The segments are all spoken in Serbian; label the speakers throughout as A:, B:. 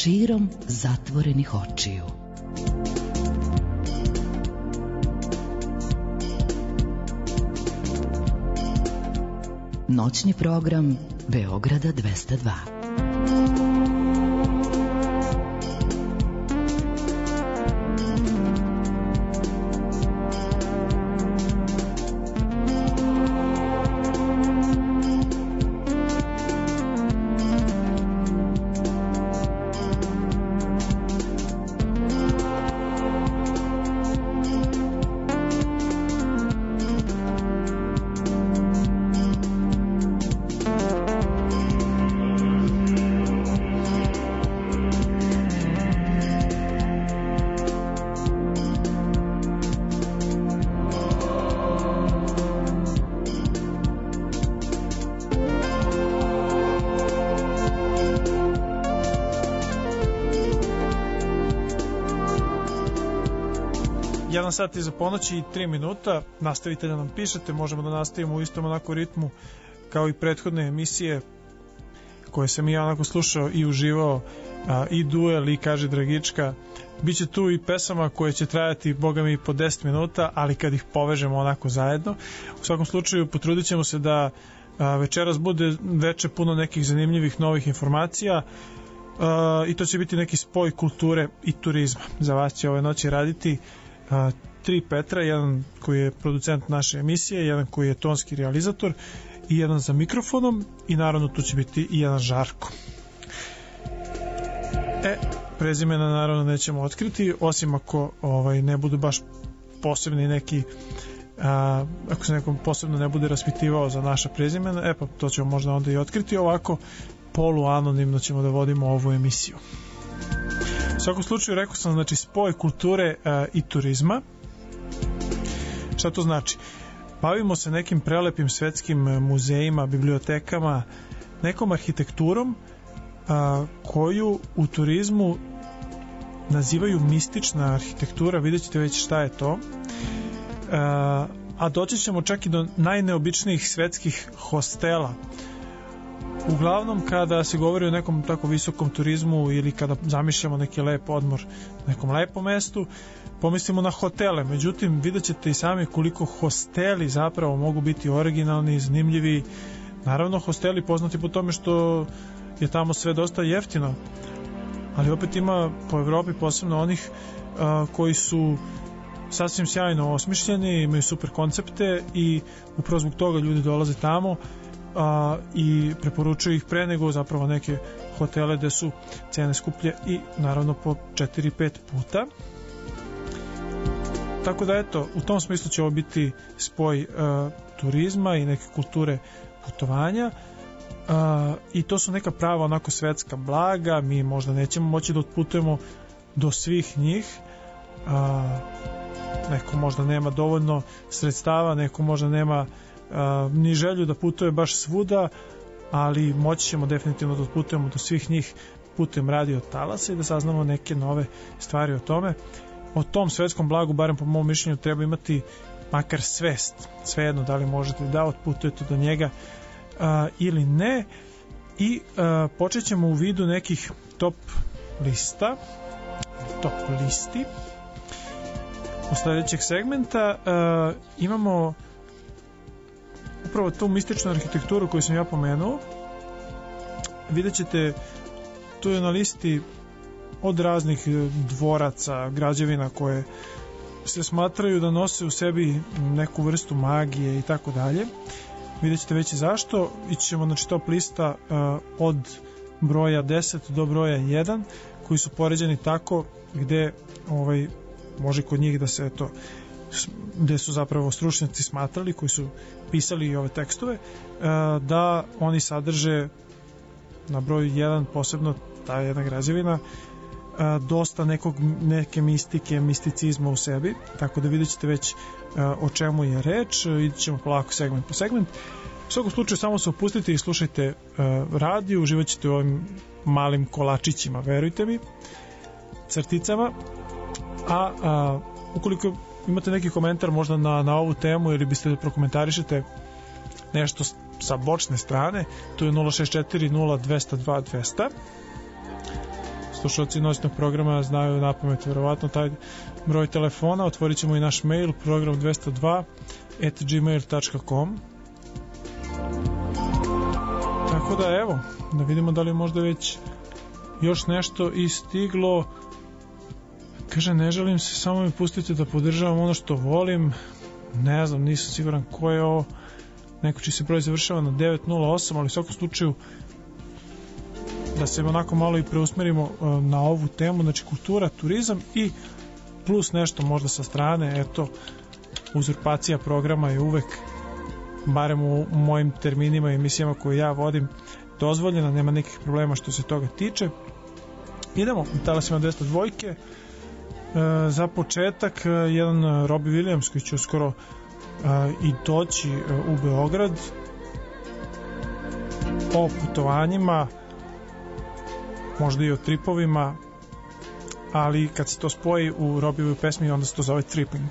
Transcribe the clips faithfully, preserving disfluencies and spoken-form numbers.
A: širom zatvorenih očiju. Noćni program Beograda dvesta dva.
B: jedan sat iza ponoći i tri minuta. Nastavite da nam pišete, možemo da nastavimo u istom onako ritmu kao i prethodne emisije koje sam i ja onako slušao i uživao, a, i duel i kaže Dragička. Biće tu i pesama koje će trajati boga mi po deset minuta, ali kad ih povežemo onako zajedno. U svakom slučaju potrudit ćemo se da a, večeras bude veče puno nekih zanimljivih novih informacija. Uh, i to će biti neki spoj kulture i turizma. Za vas će ove noći raditi uh, tri Petra, jedan koji je producent naše emisije, jedan koji je tonski realizator i jedan za mikrofonom, i naravno tu će biti i jedan Žarko. E, prezimena naravno nećemo otkriti, osim ako ovaj, ne budu baš posebni neki uh, ako se nekom posebno ne bude raspitivao za naša prezimena, e pa to ćemo možda onda i otkriti. Ovako poluanonimno ćemo da vodimo ovu emisiju. U svakom slučaju rekao sam, znači spoj kulture e, i turizma. Šta to znači? Bavimo se nekim prelepim svetskim muzejima, bibliotekama, nekom arhitekturom a, koju u turizmu nazivaju mistična arhitektura. Vidjet ćete već šta je to. A, a doći ćemo čak i do najneobičnijih svetskih hostela. Uglavnom kada se govori o nekom tako visokom turizmu ili kada zamišljamo neki lep odmor na nekom lepom mestu, pomislimo na hotele. Međutim, vidjet ćete i sami koliko hosteli zapravo mogu biti originalni, zanimljivi. Naravno, hosteli poznati po tome što je tamo sve dosta jeftino, ali opet ima po Evropi posebno onih a, koji su sasvim sjajno osmišljeni, imaju super koncepte i upravo zbog toga ljudi dolaze tamo a, i preporučuju ih pre nego zapravo neke hotele gde su cene skuplje i naravno po četiri pet puta. Tako da eto, u tom smislu će ovo biti spoj a, turizma i neke kulture putovanja. Uh, i to su neka prava onako svetska blaga. Mi možda nećemo moći da otputujemo do svih njih, uh, neko možda nema dovoljno sredstava, neko možda nema uh, ni želju da putuje baš svuda, ali moći ćemo definitivno da otputujemo do svih njih putem radio talasa i da saznamo neke nove stvari o tome. O tom svetskom blagu, barem po mom mišljenju, treba imati makar svest, svejedno da li možete da otputujete do njega Uh, ili ne. I uh, počet ćemo u vidu nekih top lista, top listi. U sledećeg segmenta uh, imamo upravo tu mističnu arhitekturu koju sam ja pomenuo. Vidjet ćete, tu je na listi od raznih dvoraca, građevina koje se smatraju da nose u sebi neku vrstu magije i tako dalje. Vidjet ćete već i zašto. Ići ćemo znači top lista uh, od broja deset do broja jedan, koji su poređeni tako gde ovaj, može kod njih da se to, gde su zapravo stručnjaci smatrali, koji su pisali ove tekstove, uh, da oni sadrže na broju jedan posebno ta jedna građevina uh, dosta nekog, neke mistike, misticizma u sebi, tako da vidjet ćete već o čemu je reč. Idit ćemo polako segment po segment. U svakom slučaju samo se opustite i slušajte radio, uživat ćete u ovim malim kolačićima, verujte mi, crticama. A, a ukoliko imate neki komentar možda na, na ovu temu ili biste da prokomentarišete nešto sa bočne strane, tu je nula šest četiri nula dva nula dva dva. slušalci noćnog programa znaju napamet verovatno taj broj telefona. Otvorit ćemo i naš mail program dvesta dva at gmail dot com. Tako da evo, da vidimo da li možda već još nešto i stiglo. Kaže, ne želim se, samo mi pustite da podržavam ono što volim. Ne znam, nisam siguran ko je ovo. Neko čiji se broj završava na devet nula osam, ali u svakom slučaju da se onako malo i preusmerimo na ovu temu, znači kultura, turizam i plus nešto možda sa strane. Eto, uzurpacija programa je uvek, barem u mojim terminima i emisijama koje ja vodim, dozvoljena, nema nekih problema što se toga tiče. Idemo u talasima dvesta dva. E, za početak jedan Robbie Williams koji će uskoro e, i doći e, u Beograd, o putovanjima, možda i o tripovima, ali kad se to spoji u Robbieovoj pesmi onda se to zove tripping.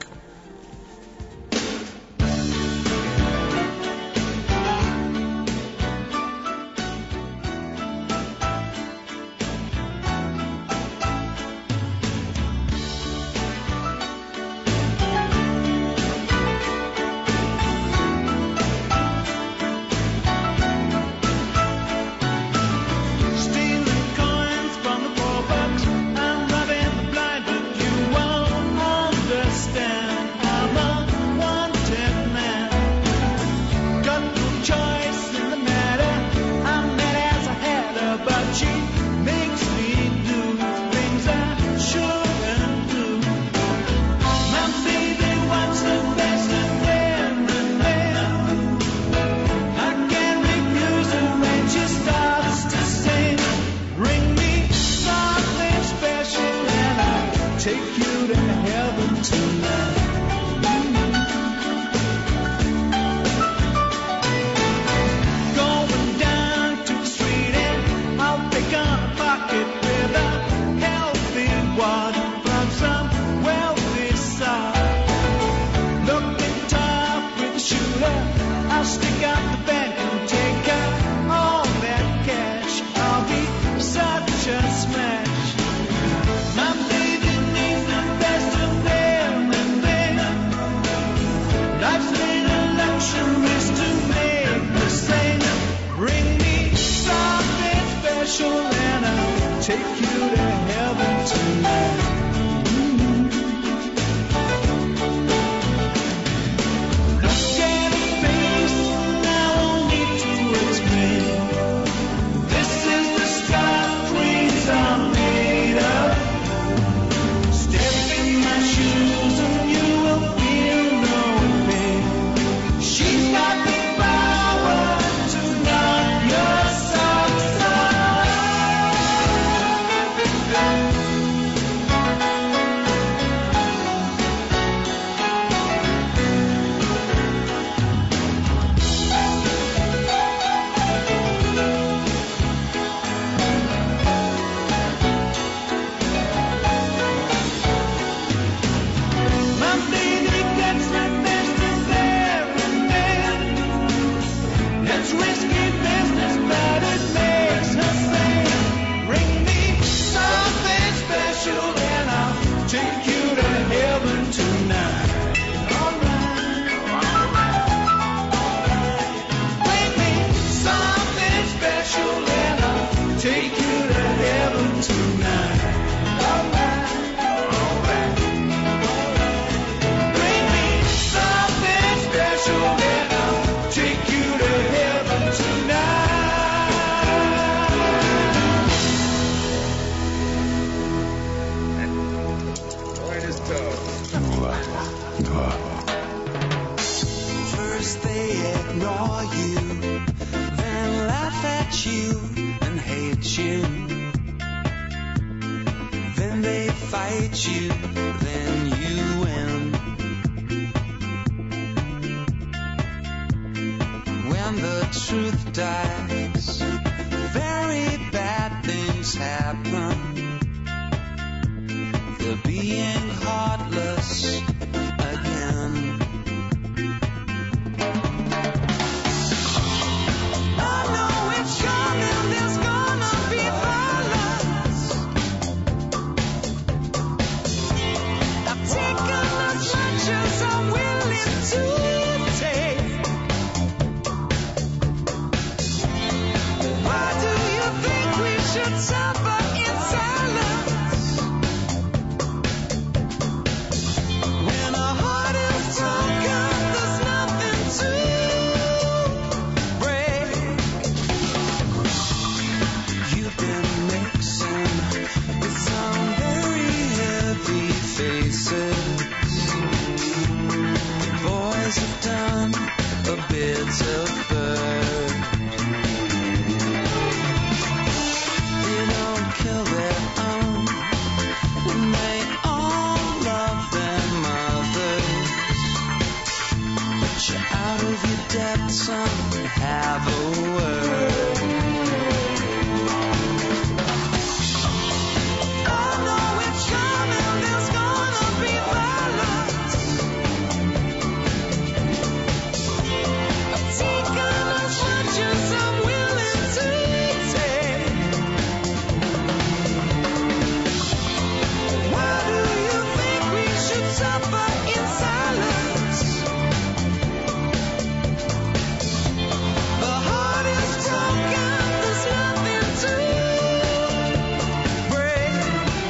C: move your depths and have a word. I know it's coming, there's gonna be violence. I've taken as much as I'm willing to take. Why do you think we should suffer in silence? The heart is broken, there's nothing to break.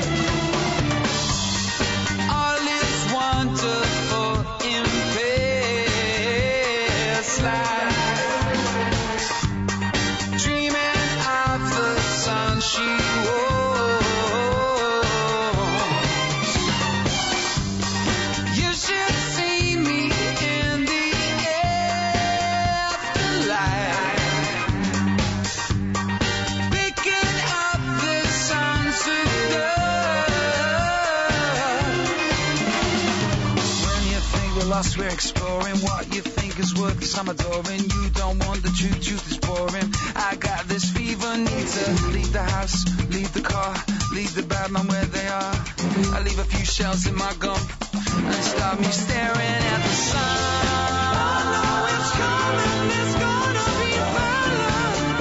C: All is wonderful in past life, dreaming of the sun she wore. You should see me in the afterlife, picking up the songs of love. When you think we're lost, we're exploring what you think is worth, 'cause I'm adoring. You don't want the truth, truth is boring. I got this fever, need to leave the house, leave the car, leave the bad man where they are. I leave a few shells in my gum and stop me staring at the sun. I know it's coming, there's gonna be violence.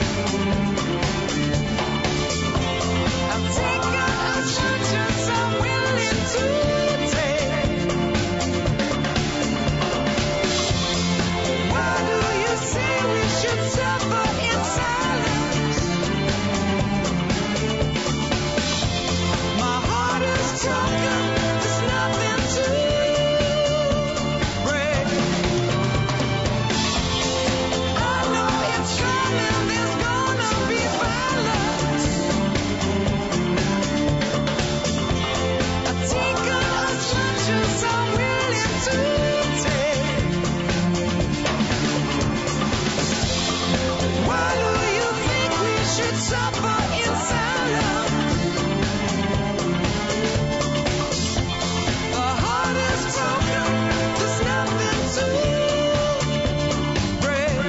C: I've taken as much as I'm willing to take. Why do you say we should suffer in silence? My heart is broken, there's nothing to break. I know it's coming, there's gonna be violence. I've taken as much as I'm willing to take. Why do you think we should suffer in silence? The heart is broken, there's nothing to break.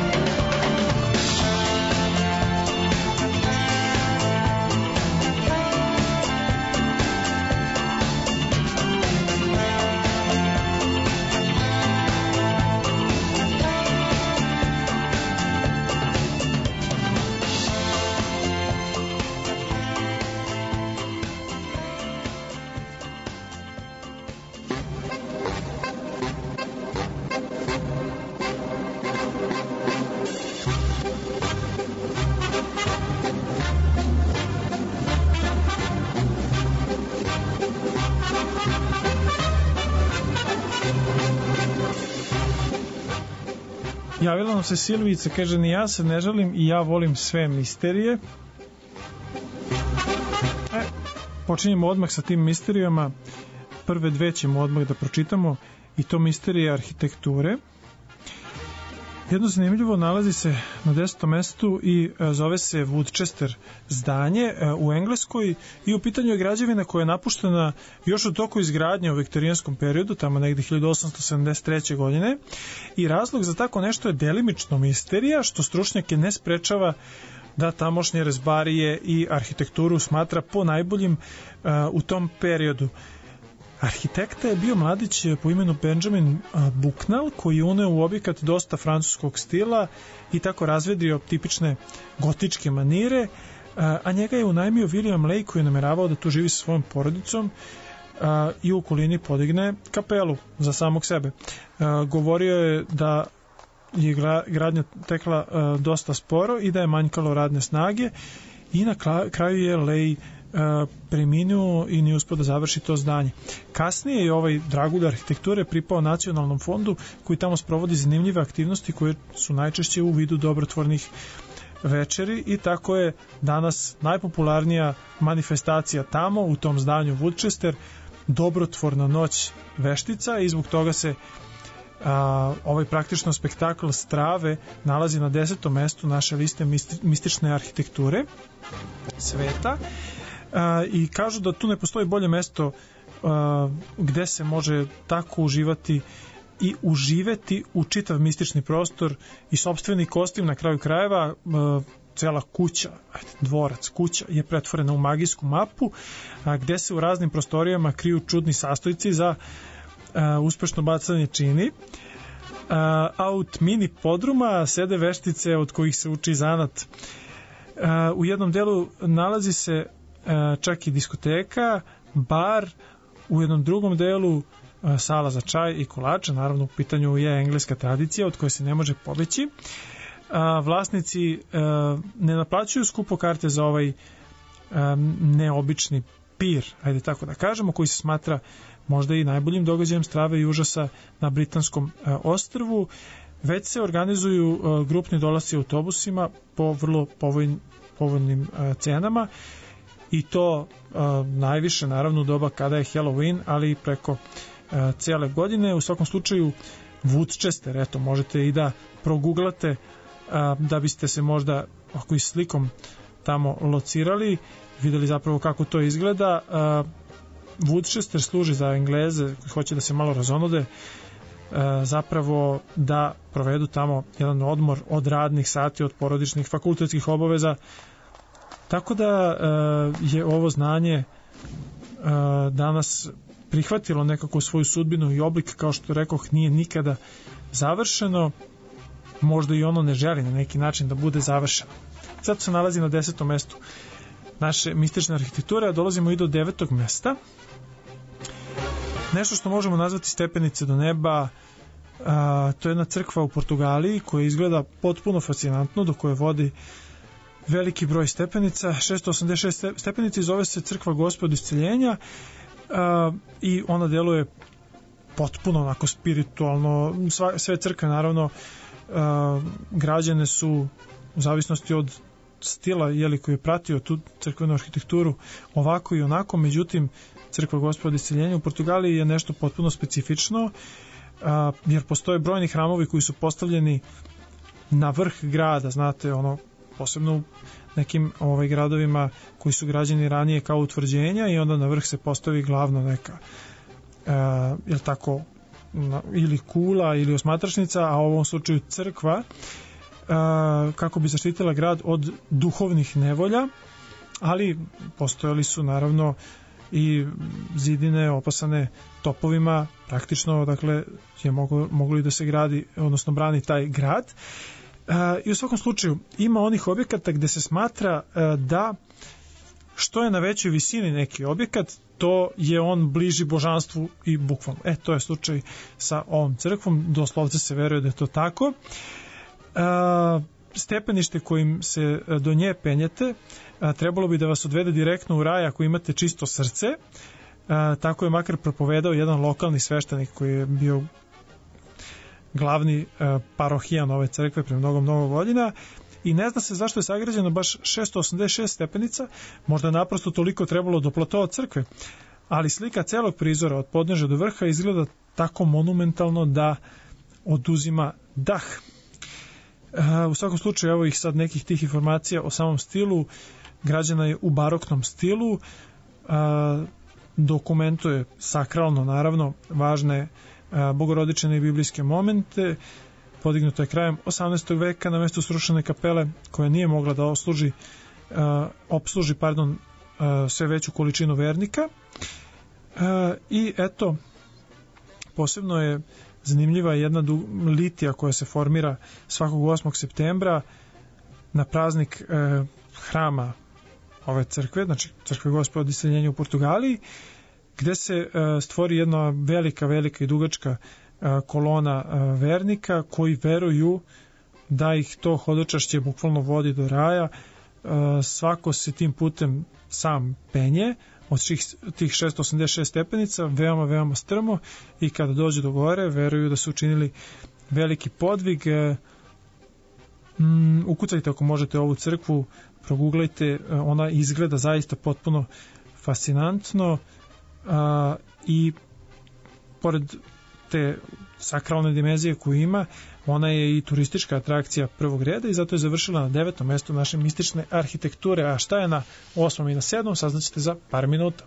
B: Javila nam se Silvica, kaže ni ja se ne žalim i ja volim sve misterije. E, počinjemo odmah sa tim misterijama. Prve dve ćemo odmah da pročitamo i to misterije arhitekture. Jedno zanimljivo nalazi se na desetom mestu i e, zove se Woodchester zdanje e, u Engleskoj i u pitanju je građevina koja je napuštena još u toku izgradnje u viktorijanskom periodu, tamo negde hiljadu osamsto sedamdeset treće. godine i razlog za tako nešto je delimično misterija, što stručnjake ne sprečava da tamošnje rezbarije i arhitekturu smatra po najboljim e, u tom periodu. Arhitekta je bio mladić po imenu Benjamin Bucknell, koji je uneo u objekat dosta francuskog stila i tako razvedrio tipične gotičke manire, a njega je unajmio William Lake, koji je nameravao da tu živi sa svojom porodicom i u okolini podigne kapelu za samog sebe. Govorio je da je gradnja tekla dosta sporo i da je manjkalo radne snage i na kraju je Lay preminuo i nije uspio da završi to zdanje. Kasnije je ovaj dragulj arhitekture pripao Nacionalnom fondu koji tamo sprovodi zanimljive aktivnosti koje su najčešće u vidu dobrotvornih večeri i tako je danas najpopularnija manifestacija tamo u tom zdanju Woodchester dobrotvorna noć veštica i zbog toga se a, ovaj praktično spektakl strave nalazi na desetom mestu naše liste mistične arhitekture sveta. A, i kažu da tu ne postoji bolje mesto a, gde se može tako uživati i uživeti u čitav mistični prostor i sopstveni kostim na kraju krajeva. Cela kuća, ajde, dvorac, kuća je pretvorena u magijsku mapu a, gde se u raznim prostorijama kriju čudni sastojci za a, uspešno bacanje čini. A, a u tmini podruma sede veštice od kojih se uči zanat. A, u jednom delu nalazi se a, čak i diskoteka, bar, u jednom drugom delu a, sala za čaj i kolače. Naravno, u pitanju je engleska tradicija od koje se ne može pobeći. A, vlasnici a, ne naplaćuju skupo karte za ovaj a, neobični pir, ajde tako da kažemo, koji se smatra možda i najboljim događajem strave i užasa na britanskom a, ostrvu, već se organizuju a, grupni dolasci autobusima po vrlo povoljnim, povoljnim a, cenama i to a, najviše naravno u doba kada je Halloween, ali i preko a, cijele godine. U svakom slučaju Woodchester, eto, možete i da proguglate a, da biste se možda ako i slikom tamo locirali, videli zapravo kako to izgleda. A, Woodchester služi za Engleze koji hoće da se malo razonode, a, zapravo da provedu tamo jedan odmor od radnih sati, od porodičnih fakultetskih obaveza, tako da a, je ovo znanje a, danas prihvatilo nekako svoju sudbinu i oblik, kao što rekoh, nije nikada završeno, možda i ono ne želi na neki način da bude završeno. Zato se nalazi na desetom mestu naše mistične arhitekture, a dolazimo i do devetog mesta. Nešto što možemo nazvati stepenice do neba, a, to je jedna crkva u Portugaliji koja izgleda potpuno fascinantno, do koje vodi veliki broj stepenica, šesto osamdeset šest stepenica, i zove se crkva Gospoda isceljenja, a, i ona deluje potpuno onako spiritualno. Sva, sve crkve naravno a, građane su u zavisnosti od stila jeli, koji je pratio tu crkvenu arhitekturu ovako i onako, međutim crkva Gospoda isceljenja u Portugaliji je nešto potpuno specifično, a, jer postoje brojni hramovi koji su postavljeni na vrh grada, znate, ono, posebno u nekim ovaj, gradovima koji su građeni ranije kao utvrđenja, i onda na vrh se postavi glavno neka a, jel tako, na, ili kula ili osmatračnica, a u ovom slučaju crkva, a, kako bi zaštitila grad od duhovnih nevolja, ali postojali su naravno i zidine opasane topovima, praktično dakle je moglo, moglo i da se gradi, odnosno brani taj grad. Uh, i u svakom slučaju ima onih objekata gde se smatra uh, da što je na većoj visini neki objekat, to je on bliži božanstvu i bukvalno. E, to je slučaj sa ovom crkvom, doslovce se veruje da je to tako. Uh, stepenište kojim se do nje penjete uh, trebalo bi da vas odvede direktno u raj ako imate čisto srce. Uh, tako je makar propovedao jedan lokalni sveštenik koji je bio glavni uh, parohijan ove crkve pre mnogo, mnogo godina, i ne zna se zašto je sagrađeno baš šesto osamdeset šest stepenica, možda je naprosto toliko trebalo do platoa crkve, ali slika celog prizora od podneža do vrha izgleda tako monumentalno da oduzima dah. Uh, u svakom slučaju, evo ih sad nekih tih informacija o samom stilu. Građana je u baroknom stilu, uh, dokumentuje sakralno naravno važne bogorodične i biblijske momente. Podignuto je krajem osamnaestog veka na mesto srušene kapele koja nije mogla da osluži, uh, opsluži pardon, uh, sve veću količinu vernika. Uh, I eto, posebno je zanimljiva jedna du- litija koja se formira svakog osmog septembra na praznik uh, hrama ove crkve, znači crkve Gospoda isceljenja u Portugaliji, gde se uh, stvori jedna velika, velika i dugačka uh, kolona uh, vernika koji veruju da ih to hodočašće bukvalno vodi do raja. Uh, svako se tim putem sam penje od ših, tih šesto osamdeset šest stepenica, veoma, veoma strmo, i kada dođe do gore veruju da su učinili veliki podvig. Uh, um, ukucajte ako možete ovu crkvu, proguglajte, uh, ona izgleda zaista potpuno fascinantno. Uh, i pored te sakralne dimenzije koju ima, ona je i turistička atrakcija prvog reda, i zato je završila na devetom mestu naše mistične arhitekture. A šta je na osmom i na sedmom, saznaćete za par minuta.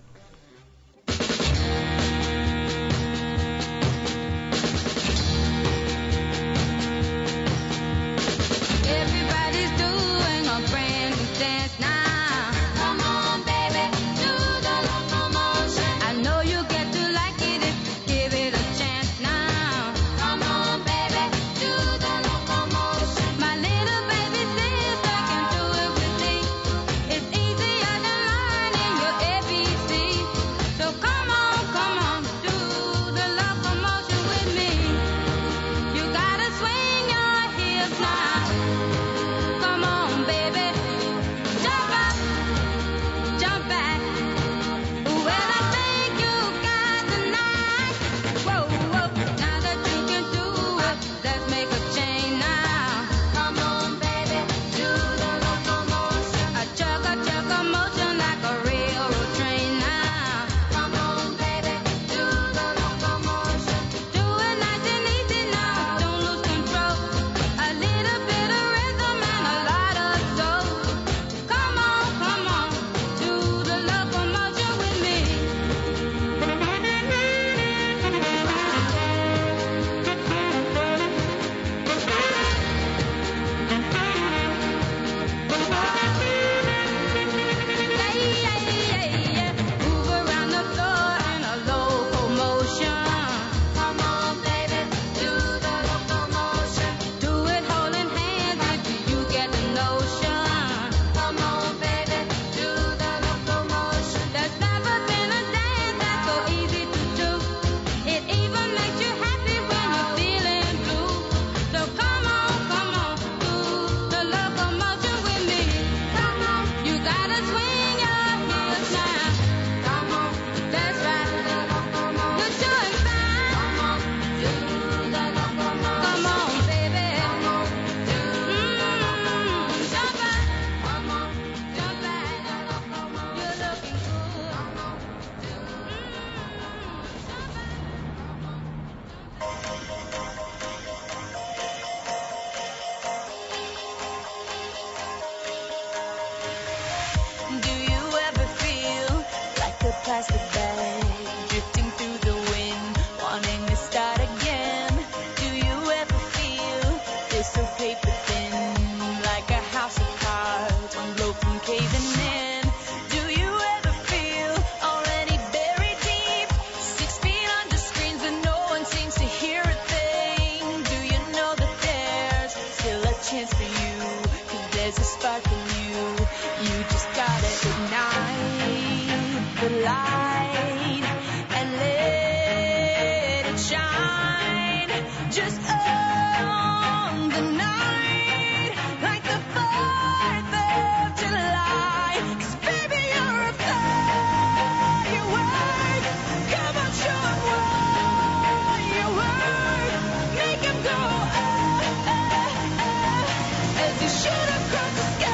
D: light and let it shine just on the night like the fourth of July. 'Cause baby, you're a firework. Come on, show 'em what you work. Make 'em go ah, ah, ah, as you shoot across the sky.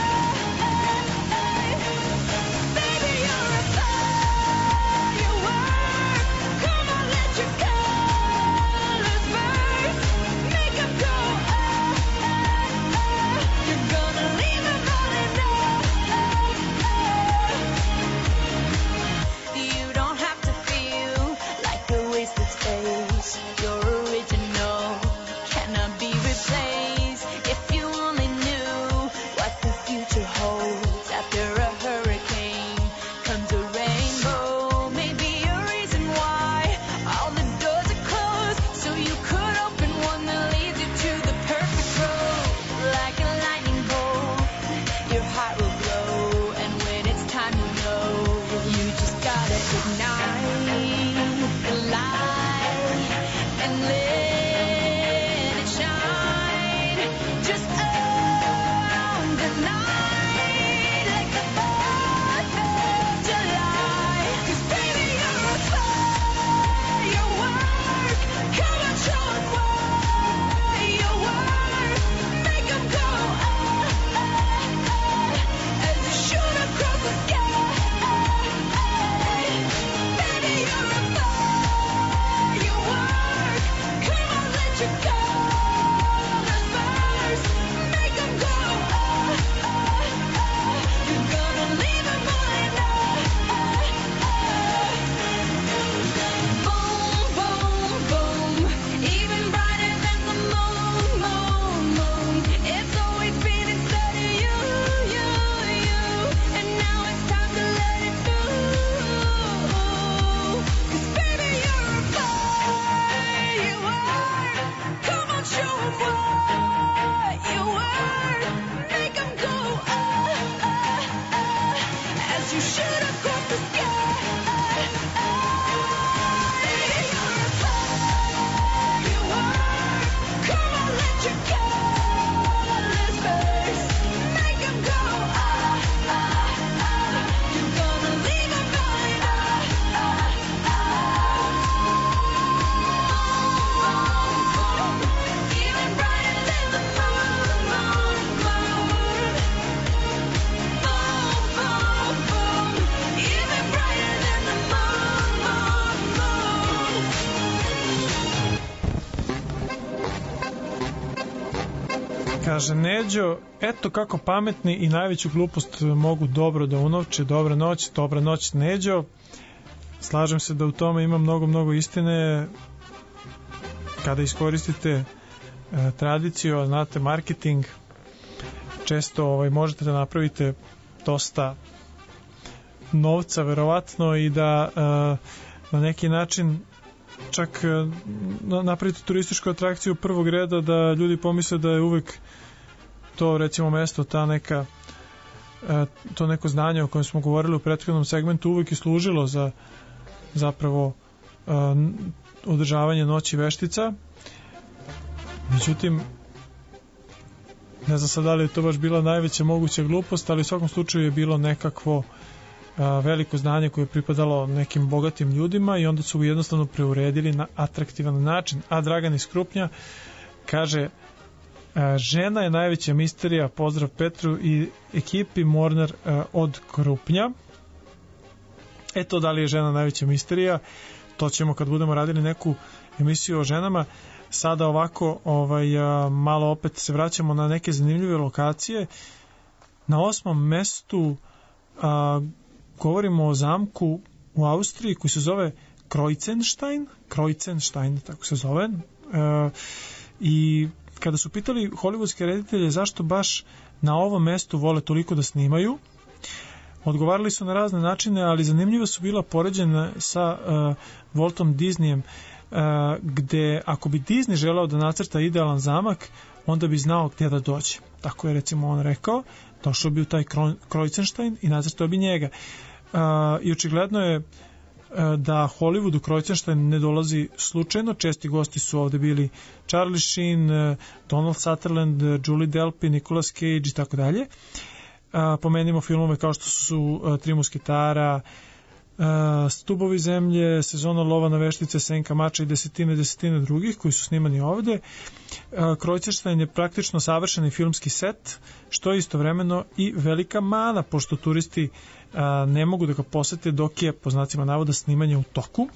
D: Baby, you're a firework. Come on, let your colors burst. Make 'em go ah, ah, ah. You're gonna leave 'em all in love. You don't have to feel like a wasted space. You're original, cannot be replaced. If you only knew what the future holds after a hurricane comes a rainbow. Maybe a reason why all the doors are closed, so you could open one that leads you to the perfect road. Like a lightning bolt, your heart will glow, and when it's time to know, you just gotta ignite the light and let it shine just on the night like the fourth of July. 'Cause baby, you're a firework. Come on, show 'em what you work. Make 'em go ah, ah, ah, as you shoot across the sky. Baby, you're a firework. Come on, let your colors burst. Make 'em go ah, ah, ah. You're gonna leave 'em all in love. Boom, boom, boom. Even brighter than the moon, moon, moon. It's always been inside of you, you, you. And now it's time to let it through. 'Cause baby, you're a firework. Come on, show 'em what you work. Make 'em go ah, ah, ah, as you shoot across the sky. You're a firework. Come on, let your colors burst. Make 'em go ah, ah, ah. You're gonna leave 'em all in ah, ah, ah. Even brighter than the moon, moon, moon. Boom, boom, boom. Even brighter than the moon, moon, moon.
B: Kaže Neđo, eto kako pametni i najveću glupost mogu dobro da unovče. Dobra noć, dobra noć Neđo. Slažem se da u tome ima mnogo, mnogo istine. Kada iskoristite e, tradiciju, a znate marketing, često ovaj, možete da napravite dosta novca verovatno i da e, na neki način čak e, na- napravite turističku atrakciju prvog reda, da ljudi pomisle da je uvek to recimo mesto, ta neka e, to neko znanje o kojem smo govorili u prethodnom segmentu uvek je služilo za zapravo e, n- održavanje noći veštica. Međutim, ne znam sad da li je to baš bila najveća moguća glupost, ali u svakom slučaju je bilo nekakvo a, veliko znanje koje je pripadalo nekim bogatim ljudima i onda su ga jednostavno preuredili na atraktivan način. A Dragan iz Krupnja kaže a, žena je najveća misterija, pozdrav Petru i ekipi Mornar a, od Krupnja. Eto, da li je žena najveća misterija, to ćemo kad budemo radili neku emisiju o ženama. Sada ovako ovaj, a, malo opet se vraćamo na neke zanimljive lokacije. Na osmom mestu a, govorimo o zamku u Austriji koji se zove Kreuzenstein, Kreuzenstein tako se zove. E, i kada su pitali hollywoodske reditelje zašto baš na ovom mestu vole toliko da snimaju, odgovarali su na razne načine, ali zanimljivo su bila poređena sa uh, Waltom Disneyem, uh, gde ako bi Disney želeo da nacrta idealan zamak, onda bi znao gdje da dođe. Tako je recimo on rekao, došao bi u taj Kreuzenstein i nacrtao bi njega. Uh, I očigledno je da Hollywood u Kreuzerstein ne dolazi slučajno. Česti gosti su ovde bili Charlie Sheen, Donald Sutherland, Julie Delpy, Nicolas Cage i tako dalje. Pomenimo filmove kao što su Tri musketara, Stubovi zemlje, Sezona lova na veštice, Senka mača i desetine desetine drugih koji su snimani ovde. Kreuzerstein je praktično savršeni filmski set, što je istovremeno i velika mana, pošto turisti ne mogu da ga posete dok je, po znacima navoda, snimanje u toku.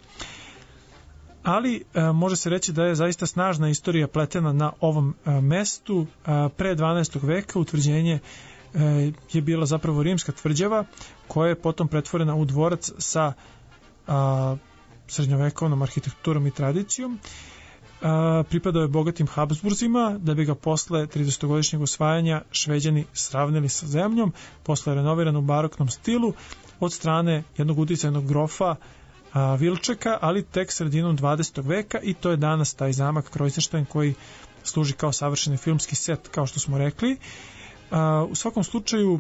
B: Ali može se reći da je zaista snažna istorija pletena na ovom mestu. Pre dvanaestog veka utvrđenje je bila zapravo rimska tvrđava koja je potom pretvorena u dvorac sa a, srednjovekovnom arhitekturom i tradicijom. A, pripadao je bogatim Habsburzima, da bi ga posle tridesetogodišnjeg osvajanja Šveđani sravnili sa zemljom. Posle je renoviran u baroknom stilu od strane jednog uticajnog grofa a, Vilčeka, ali tek sredinom dvadesetog veka, i to je danas taj zamak Kreuzerstein koji služi kao savršeni filmski set, kao što smo rekli. Uh, u svakom slučaju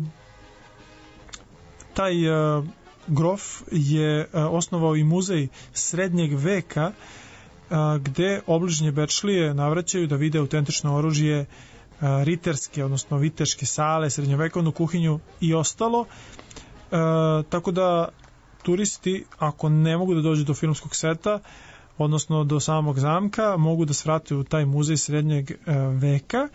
B: taj uh, grof je uh, osnovao i muzej srednjeg veka uh, gde obližnje Bečlije navraćaju da vide autentično oružje, uh, riterske, odnosno viteške sale, srednjovekovnu kuhinju i ostalo. Uh, tako da turisti, ako ne mogu da dođu do filmskog seta, odnosno do samog zamka, mogu da svrate u taj muzej srednjeg uh, veka.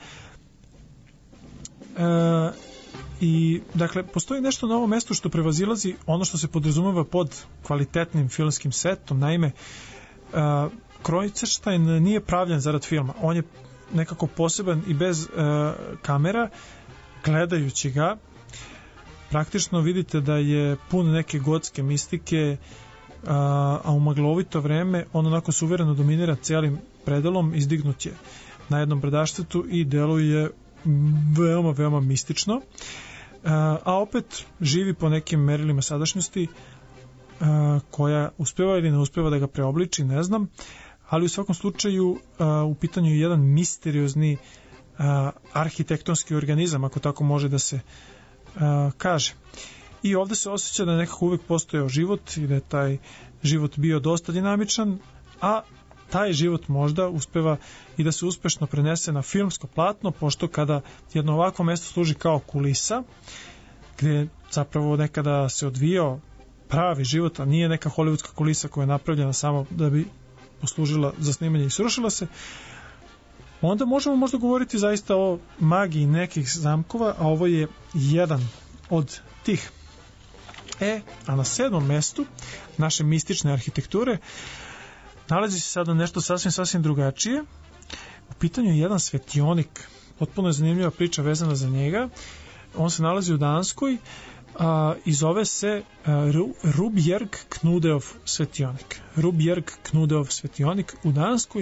B: E, i dakle postoji nešto na ovom mestu što prevazilazi ono što se podrazumeva pod kvalitetnim filmskim setom. Naime, e, Kreuzerstein nije pravljen zarad filma, on je nekako poseban i bez e, kamera. Gledajući ga praktično vidite da je pun neke gotske mistike, a, a u maglovito vreme on onako suvereno dominira celim predelom, izdignut je na jednom brdaštetu i deluje veoma, veoma mistično, a opet živi po nekim merilima sadašnjosti koja uspeva ili ne uspeva da ga preobliči, ne znam, ali u svakom slučaju u pitanju je jedan misteriozni arhitektonski organizam, ako tako može da se kaže. I ovde se osjeća da nekako uvek postojao život i da je taj život bio dosta dinamičan, a taj život možda uspeva i da se uspešno prenese na filmsko platno, pošto kada jedno ovako mesto služi kao kulisa, gde zapravo nekada se odvijao pravi život, a nije neka hollywoodska kulisa koja je napravljena samo da bi poslužila za snimanje i srušila se, onda možemo možda govoriti zaista o magiji nekih zamkova, a ovo je jedan od tih. E, a na sedmom mestu naše mistične arhitekture nalazi se sada nešto sasvim, sasvim drugačije. U pitanju je jedan svetionik. Potpuno je zanimljiva priča vezana za njega. On se nalazi u Danskoj a, i zove se a, Rubjerg Knudeov svetionik. Rubjerg Knudeov svetionik u Danskoj.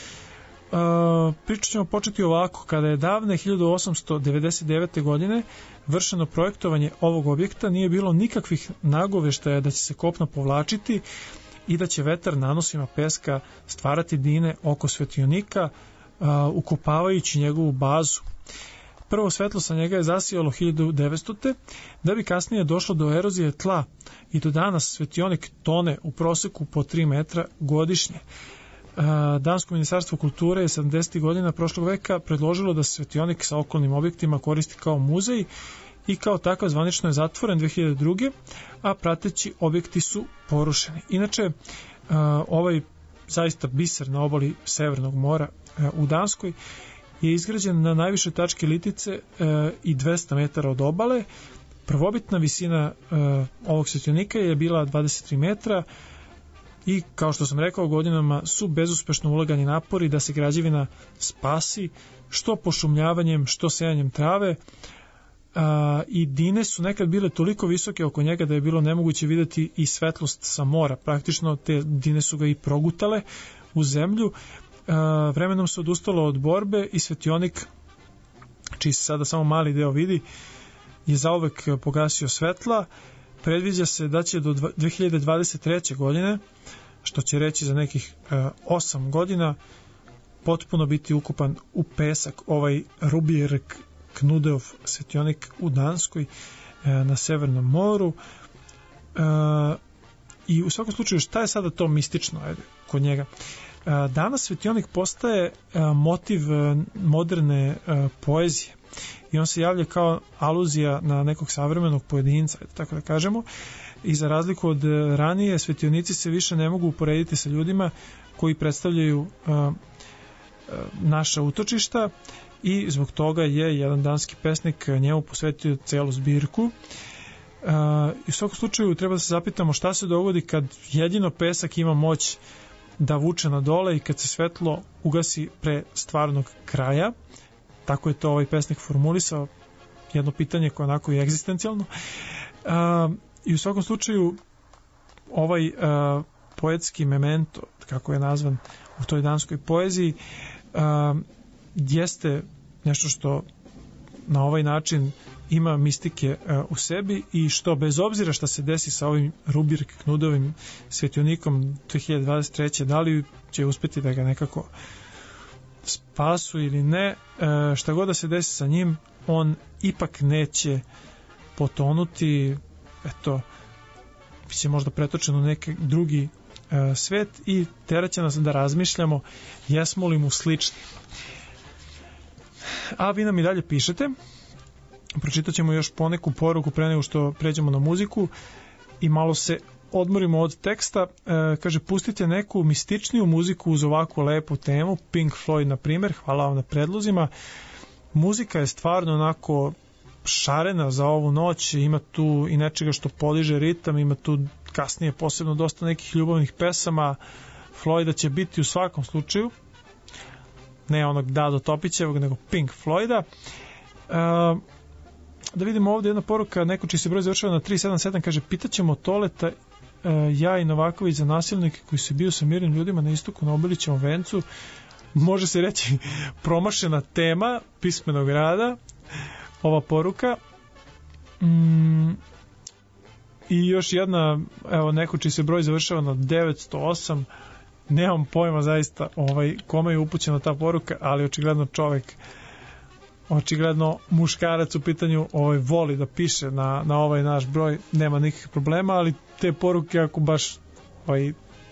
B: A, pričat ćemo početi ovako. Kada je davne hiljadu osamsto devedeset devete. godine vršeno projektovanje ovog objekta, nije bilo nikakvih nagoveštaja da će se kopno povlačiti i da će vetar nanosima peska stvarati dine oko svetionika, uh, ukopavajući njegovu bazu. Prvo svetlo sa njega je zasijalo hiljadu devetstote. da bi kasnije došlo do erozije tla i do danas svetionik tone u proseku po tri metra godišnje. Uh, Dansko ministarstvo kulture je sedamdesetih godina prošlog veka predložilo da se svetionik sa okolnim objektima koristi kao muzej i kao takav zvanično je zatvoren dve hiljade druge. a prateći objekti su porušeni. Inače, ovaj zaista biser na obali Severnog mora u Danskoj je izgrađen na najvišoj tački litice i dvesta metara od obale. Prvobitna visina ovog svetionika je bila dvadeset tri metra i, kao što sam rekao, godinama su bezuspešno ulagani napori da se građevina spasi, što pošumljavanjem, što sejanjem trave, a, i dine su nekad bile toliko visoke oko njega da je bilo nemoguće videti i svetlost sa mora. Praktično te dine su ga i progutale u zemlju. A, vremenom se odustalo od borbe i svetionik, čiji se sada samo mali deo vidi, je zauvek pogasio svetla. Predviđa se da će do dve hiljade dvadeset treće. godine, što će reći za nekih osam godina, potpuno biti ukupan u pesak ovaj Rubjerg Knudeov svetionik u Danskoj na Severnom moru. I u svakom slučaju, šta je sada to mistično ajde, kod njega? Danas svetionik postaje motiv moderne poezije i on se javlja kao aluzija na nekog savremenog pojedinca, tako da kažemo, i za razliku od ranije, svetionici se više ne mogu uporediti sa ljudima koji predstavljaju naša utočišta i zbog toga je jedan danski pesnik njemu posvetio celu zbirku. I u svakom slučaju treba da se zapitamo šta se dogodi kad jedino pesak ima moć da vuče na dole i kad se svetlo ugasi pre stvarnog kraja. Tako je to ovaj pesnik formulisao, jedno pitanje koje je onako i egzistencijalno. I u svakom slučaju ovaj poetski memento, kako je nazvan u toj danskoj poeziji, jeste nešto što na ovaj način ima mistike uh, u sebi i što bez obzira šta se desi sa ovim Rubirk Knudovim svetionikom dve hiljade dvadeset treće da li će uspeti da ga nekako spasu ili ne, uh, šta god da se desi sa njim, on ipak neće potonuti, eto, biće možda pretočen u neki drugi uh, svet i teraće nas da razmišljamo jesmo li mu slični. A vi nam i dalje pišete. Pročitat ćemo još poneku poruku pre nego što pređemo na muziku i malo se odmorimo od teksta. E, kaže, pustite neku mističniju muziku uz ovakvu lepu temu, Pink Floyd na primjer, hvala vam na predlozima. Muzika je stvarno onako šarena za ovu noć, ima tu i nečega što podiže ritam, ima tu kasnije posebno dosta nekih ljubavnih pesama. Floyda će biti u svakom slučaju, ne onog Dado Topićevog, nego Pink Floyda. E, da vidimo ovdje jedna poruka, neko čiji se broj završava na tri sedam sedam, kaže, pitaćemo Toleta, e, ja i Novaković za nasilnike koji se bio sa mirnim ljudima na istoku na Obilićevom vencu. Može se reći promašena tema pismenog rada ova poruka. mm, i još jedna, evo, neko čiji se broj završava na devetsto osam, nemam pojma zaista ovaj, kome je upućena ta poruka, ali očigledno čovek, očigledno muškarac u pitanju ovaj, voli da piše na, na ovaj naš broj, nema nikakvih problema, ali te poruke ako baš ovaj,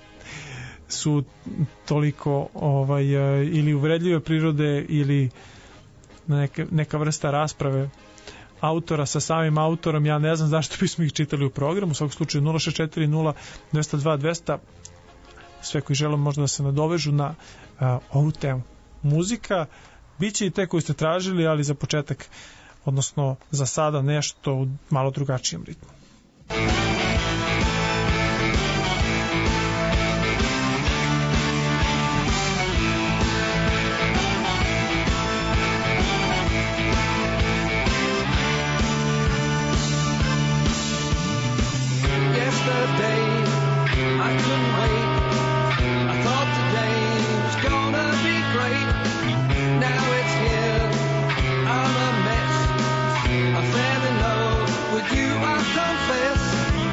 B: su toliko ovaj, ili uvredljive prirode ili neka, neka vrsta rasprave autora sa samim autorom, ja ne znam zašto bismo ih čitali u programu. U svakom slučaju nula šest četiri nula dvesta dva dvesta, sve koji žele možda da se nadovežu na a, ovu temu. Muzika biće i te koji ste tražili, ali za početak, odnosno za sada, nešto u malo drugačijem ritmu.
E: I fell in love with you, I confess.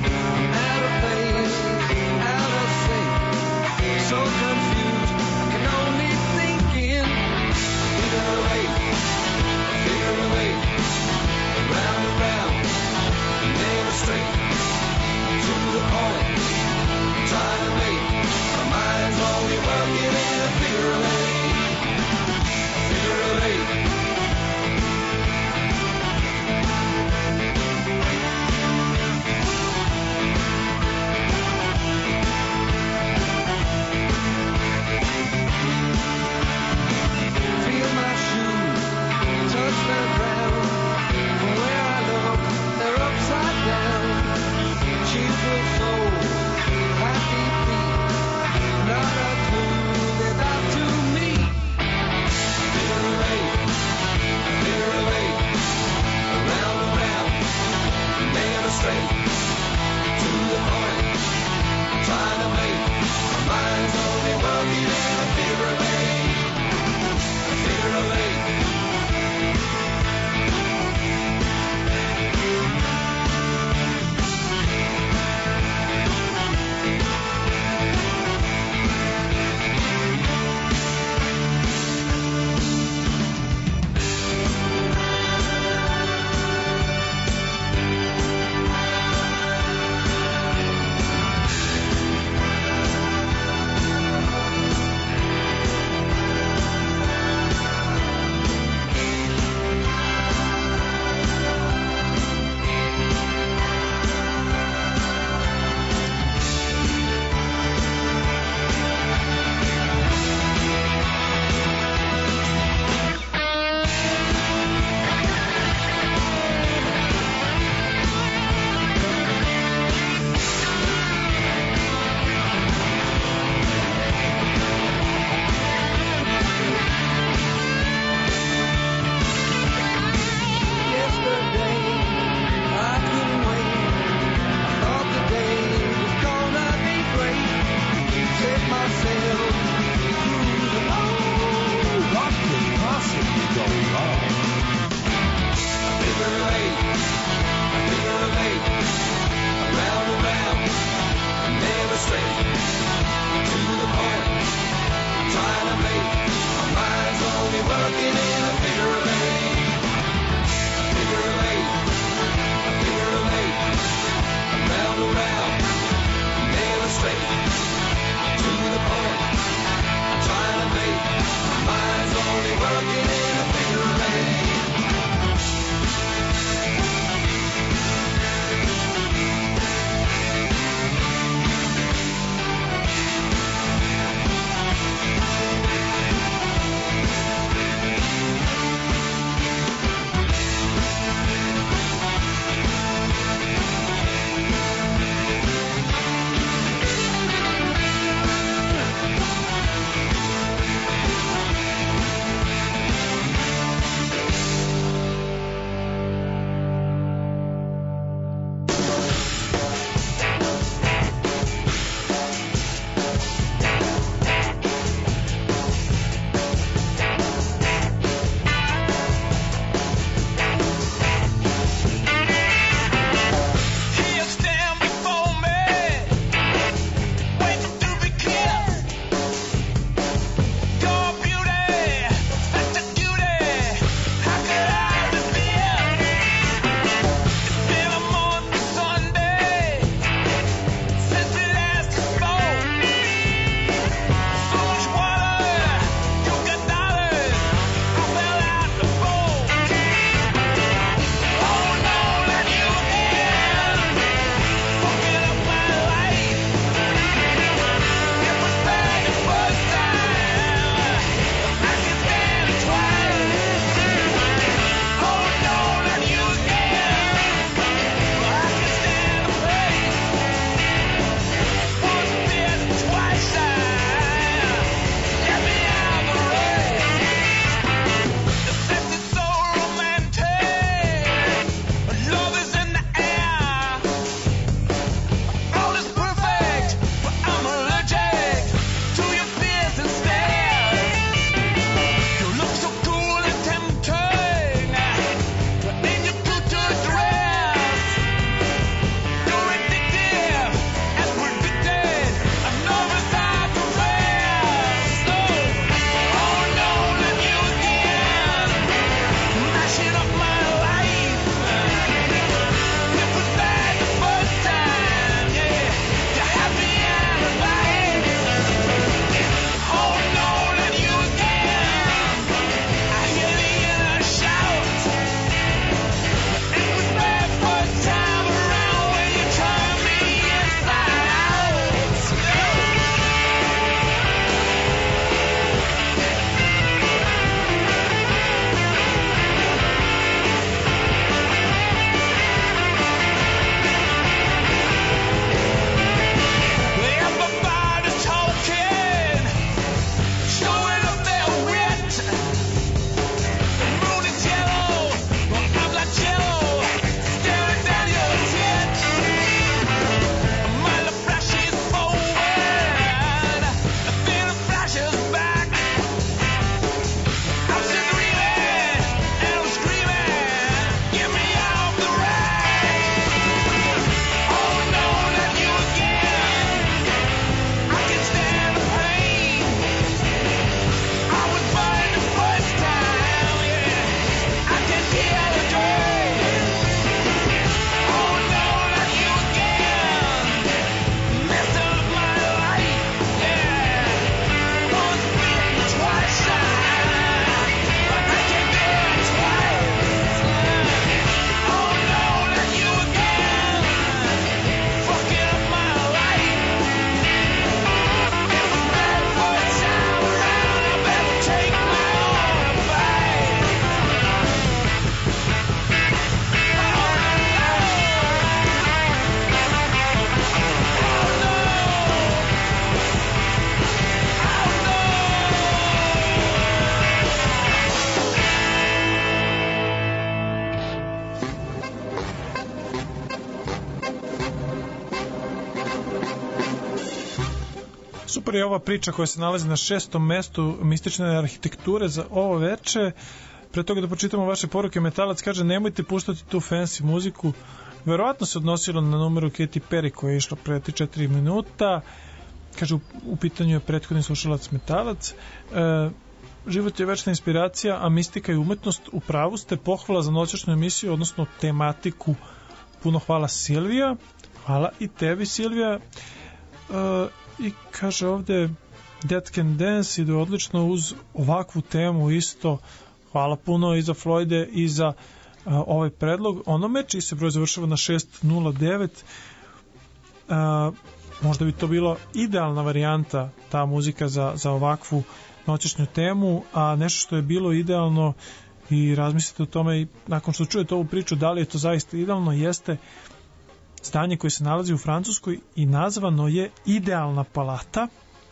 B: Super je ova priča koja se nalazi na šestom mestu mistične arhitekture za ovo veče. Pre toga da počitamo vaše poruke, Metalac kaže nemojte puštati tu fancy muziku. Verovatno se odnosilo na numeru Katy Perry koja je išla pre tri četiri minuta. Kaže u, u pitanju je prethodni slušalac Metalac. E, život je večna inspiracija, a mistika i umetnost u pravu ste. Pohvala za noćašnju emisiju, odnosno tematiku. Puno hvala Silvija. Hvala i tebi Silvija. E, I kaže ovde Dead Can Dance ide odlično uz ovakvu temu isto. Hvala puno i za Floyde i za uh, ovaj predlog. Onome čiji se broj završava na šest nula devet. Uh, možda bi to bilo idealna varijanta, ta muzika za, za ovakvu noćašnju temu, a nešto što je bilo idealno i razmislite o tome i nakon što čujete ovu priču da li je to zaista idealno, jeste stanje koje se nalazi u Francuskoj i nazvano je Idealna palata.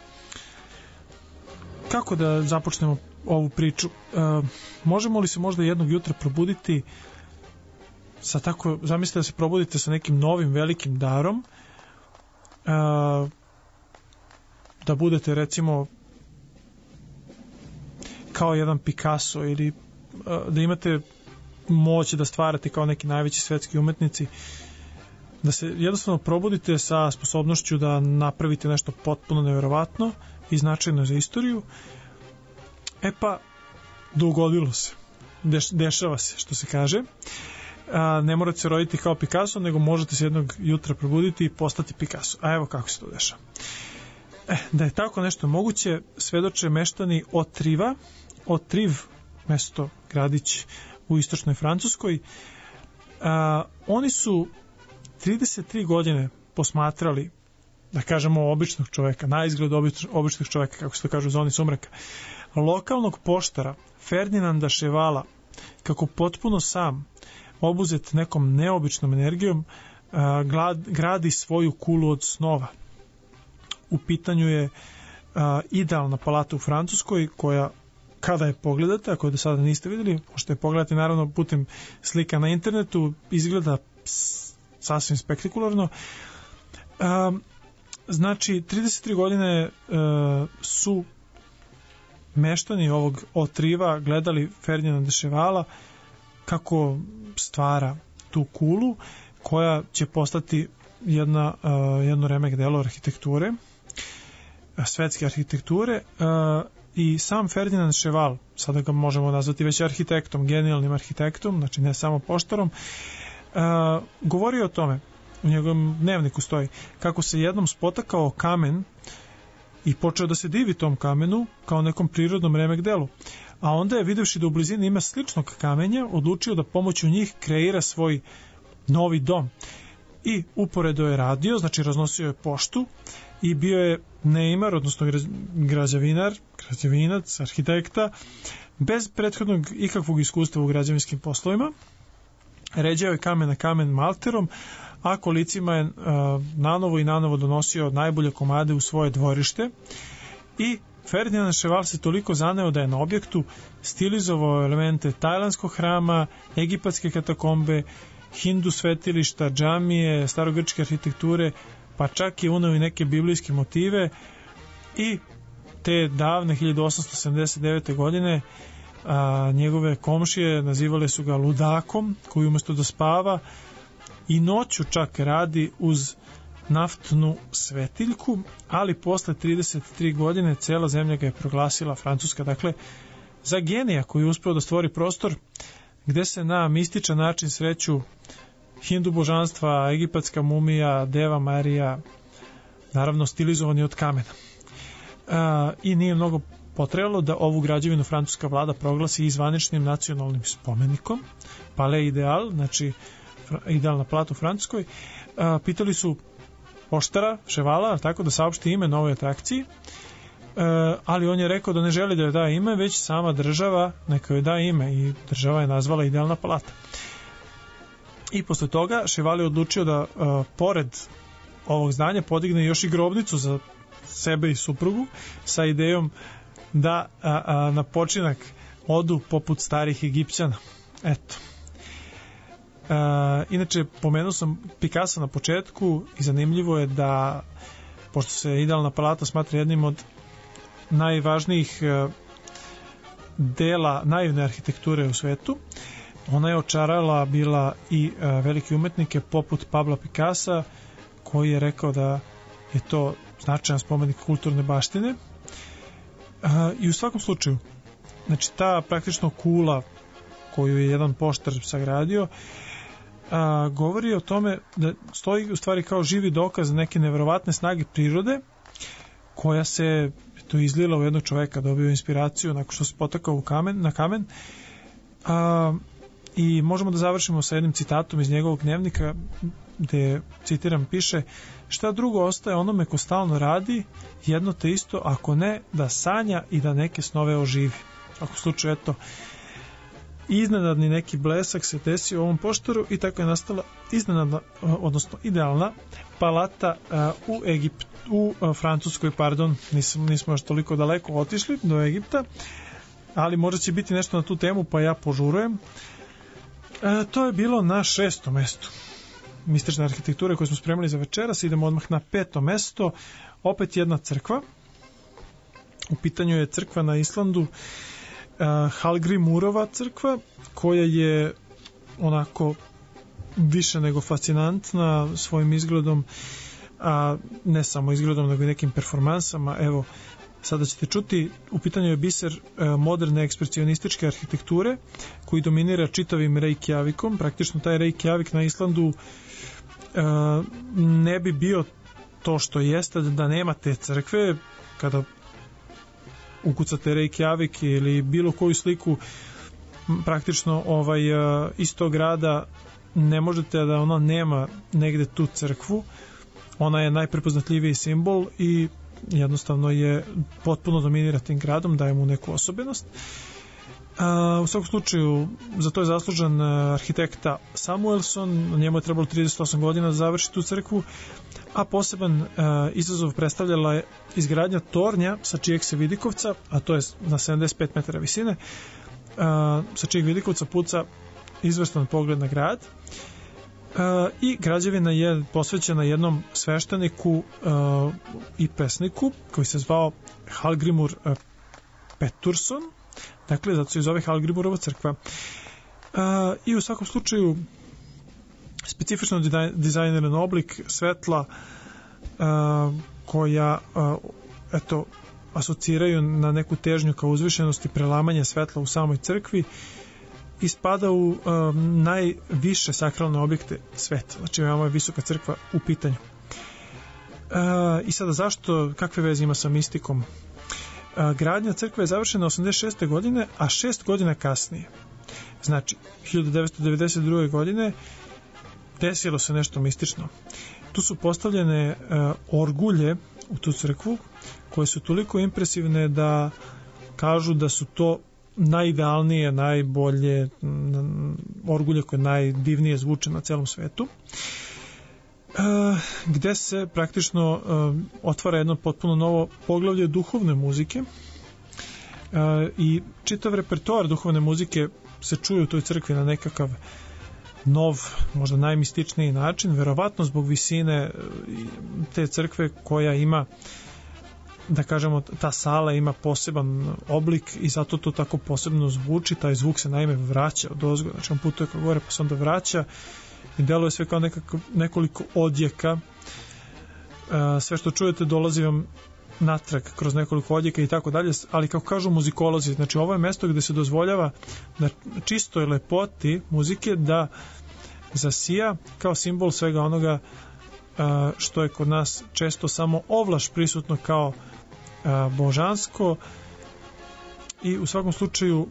B: Kako da započnemo ovu priču? E, možemo li se možda jednog jutra probuditi sa tako, zamislite da se probudite sa nekim novim velikim darom, e, da budete recimo kao jedan Picasso ili e, da imate moć da stvarate kao neki najveći svetski umetnici, da se jednostavno probudite sa sposobnošću da napravite nešto potpuno neverovatno i značajno za istoriju. E pa, dogodilo se. Deš, dešava se, što se kaže. A, ne morate se roditi kao Picasso, nego možete se jednog jutra probuditi i postati Picasso. A evo kako se to dešava. E, da je tako nešto moguće, svedoče meštani Otriva, Otriv, mesto, gradić u istočnoj Francuskoj. A, oni su trideset tri godine posmatrali, da kažemo običnog čoveka, na izgled običnog čoveka, kako se to kaže u zoni sumraka, lokalnog poštara Ferdinanda Chevala, kako potpuno sam, obuzet nekom neobičnom energijom, glad, gradi svoju kulu od snova. U pitanju je a, idealna palata u Francuskoj, koja kada je pogledate, ako je do sada niste videli, možete je pogledati naravno putem slika na internetu, izgleda ps, sasvim spektakularno. A, znači, trideset tri godine a, su meštani ovog Otriva gledali Ferdinanda Chevala kako stvara tu kulu koja će postati jedna, uh, jedno remek delo arhitekture, svetske arhitekture, uh, i sam Ferdinand Cheval, sada ga možemo nazvati već arhitektom, genijalnim arhitektom, znači ne samo poštarom, uh, govori o tome, u njegovom dnevniku stoji, kako se jednom spotakao kamen i počeo da se divi tom kamenu kao nekom prirodnom remek delu. A onda je, videvši da u blizini ima sličnog kamenja, odlučio da pomoću njih kreira svoj novi dom. I uporedo je radio, znači raznosio je poštu i bio je neimar, odnosno građevinar, građevinac, arhitekta, bez prethodnog ikakvog iskustva u građevinskim poslovima. Ređao je kamen na kamen malterom, a kolicima je uh, nanovo i nanovo donosio najbolje komade u svoje dvorište i Ferdinand Cheval se toliko zaneo da je na objektu stilizovao elemente tajlandskog hrama, egipatske katakombe, hindu svetilišta, džamije, starogrčke arhitekture, pa čak je uneo i neke biblijske motive i te davne hiljadu osamsto sedamdeset devete godine a, njegove komšije nazivale su ga ludakom koji umesto da spava i noću čak radi uz naftnu svetiljku, ali posle trideset tri godine cela zemlja ga je proglasila, Francuska, dakle, za genija koji je uspeo da stvori prostor gde se na mističan način sreću hindu božanstva, egipatska mumija, Deva Marija, naravno stilizovani od kamena. A, I nije mnogo potrebalo da ovu građevinu francuska vlada proglasi i zvaničnim nacionalnim spomenikom, Palais Ideal, znači idealna palata u Francuskoj. A, pitali su poštara, Chevala, tako da saopšti ime novoj atrakciji, e, ali on je rekao da ne želi da joj da ime, već sama država neka joj da ime i država je nazvala Idealna palata. I posle toga Cheval je odlučio da e, pored ovog zdanja podigne još i grobnicu za sebe i suprugu sa idejom da a, a, na počinak odu poput starih Egipćana. Eto. Uh, inače, pomenuo sam Picasso na početku i zanimljivo je da pošto se idealna palata smatra jednim od najvažnijih dela naivne arhitekture u svetu, ona je očarala bila i veliki umetnike poput Pabla Picassa, koji je rekao da je to značajan spomenik kulturne baštine. I u svakom slučaju, znači ta praktično kula koju je jedan poštar sagradio, a, govori o tome da stoji u stvari kao živi dokaz neke neverovatne snage prirode koja se to izlila u jednog čoveka, dobio inspiraciju nakon što se potakao u kamen, na kamen. A, i možemo da završimo sa jednim citatom iz njegovog dnevnika gde, citiram, piše: šta drugo ostaje onome ko stalno radi jedno te isto, ako ne da sanja i da neke snove oživi. Ako slučaju, eto, iznenadni neki blesak se desio u ovom poštaru i tako je nastala iznenadna, odnosno idealna palata uh, u Egiptu, u uh, Francuskoj, pardon, nisam, nismo još toliko daleko otišli do Egipta, ali možda će biti nešto na tu temu, pa ja požurujem. Uh, to je bilo na šestom mestu mistične arhitekture koje smo spremili za večeras. Idemo odmah na peto mesto, opet jedna crkva. U pitanju je crkva na Islandu, Uh, Hallgrímurova crkva, koja je onako više nego fascinantna svojim izgledom, a ne samo izgledom nego i nekim performansama. Evo, sada ćete čuti, u pitanju je biser uh, moderne ekspresionističke arhitekture koji dominira čitavim Reykjavikom. Praktično taj Reykjavik na Islandu uh, ne bi bio to što jeste da nema te crkve. Kada ukucate Reykjavik ili bilo koju sliku praktično ovaj iz tog grada, ne možete da ona nema negde tu crkvu. Ona je najprepoznatljiviji simbol i jednostavno je potpuno dominira tim gradom, daje mu neku osobenost. U svakom slučaju, za to je zaslužan arhitekta Samuelson, njemu je trebalo trideset osam godina da završi tu crkvu, a poseban uh, izazov predstavljala je izgradnja tornja sa čijeg se vidikovca, a to je na sedamdeset pet metara visine, uh, sa čijeg vidikovca puca izvrstan pogled na grad. Uh, i građevina je posvećena jednom svešteniku uh, i pesniku koji se zvao Hallgrímur uh, Pétursson, dakle zato se i zove Hallgrímurova crkva. Uh, i u svakom slučaju specifično dizajniran oblik svetla uh, koja uh, eto asociraju na neku težnju ka uzvišenosti, prelamanje svetla u samoj crkvi i spada u uh, najviše sakralne objekte sveta. Znači veoma je visoka crkva u pitanju. Uh, I sada zašto, kakve veze ima sa mistikom? Uh, gradnja crkve je završena osamdeset šeste godine, a šest godina kasnije, znači hiljadu devetsto devedeset druge godine, desilo se nešto mistično. Tu su postavljene uh, orgulje u tu crkvu koje su toliko impresivne da kažu da su to najidealnije, najbolje m, orgulje koje najdivnije zvuče na celom svetu, uh, gde se praktično uh, otvara jedno potpuno novo poglavlje duhovne muzike uh, i čitav repertoar duhovne muzike se čuje u toj crkvi na nekakav nov, možda najmističniji način, verovatno zbog visine te crkve koja ima, da kažemo, ta sala ima poseban oblik i zato to tako posebno zvuči. Taj zvuk se naime vraća od ozgo, znači on putuje kao gore pa se onda vraća i deluje sve kao nekako, nekoliko odjeka. Sve što čujete dolazi vam natrag kroz nekoliko odjeka i tako dalje, ali kako kažu muzikolozi, znači ovo je mesto gde se dozvoljava na čistoj lepoti muzike da zasija kao simbol svega onoga što je kod nas često samo ovlaš prisutno kao božansko. I u svakom slučaju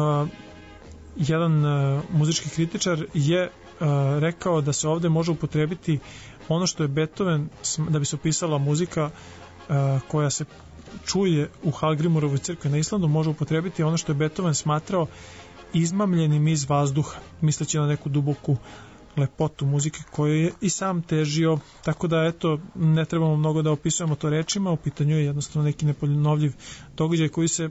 B: jedan muzički kritičar je rekao da se ovde može upotrebiti ono što je Beethoven, da bi se opisala muzika koja se čuje u Hallgrímurovoj crkvi na Islandu, može upotrebiti ono što je Beethoven smatrao izmamljenim iz vazduha, misleći na neku duboku lepotu muzike koju je i sam težio, tako da eto, ne trebamo mnogo da opisujemo to rečima, u pitanju je jednostavno neki neponovljiv događaj koji se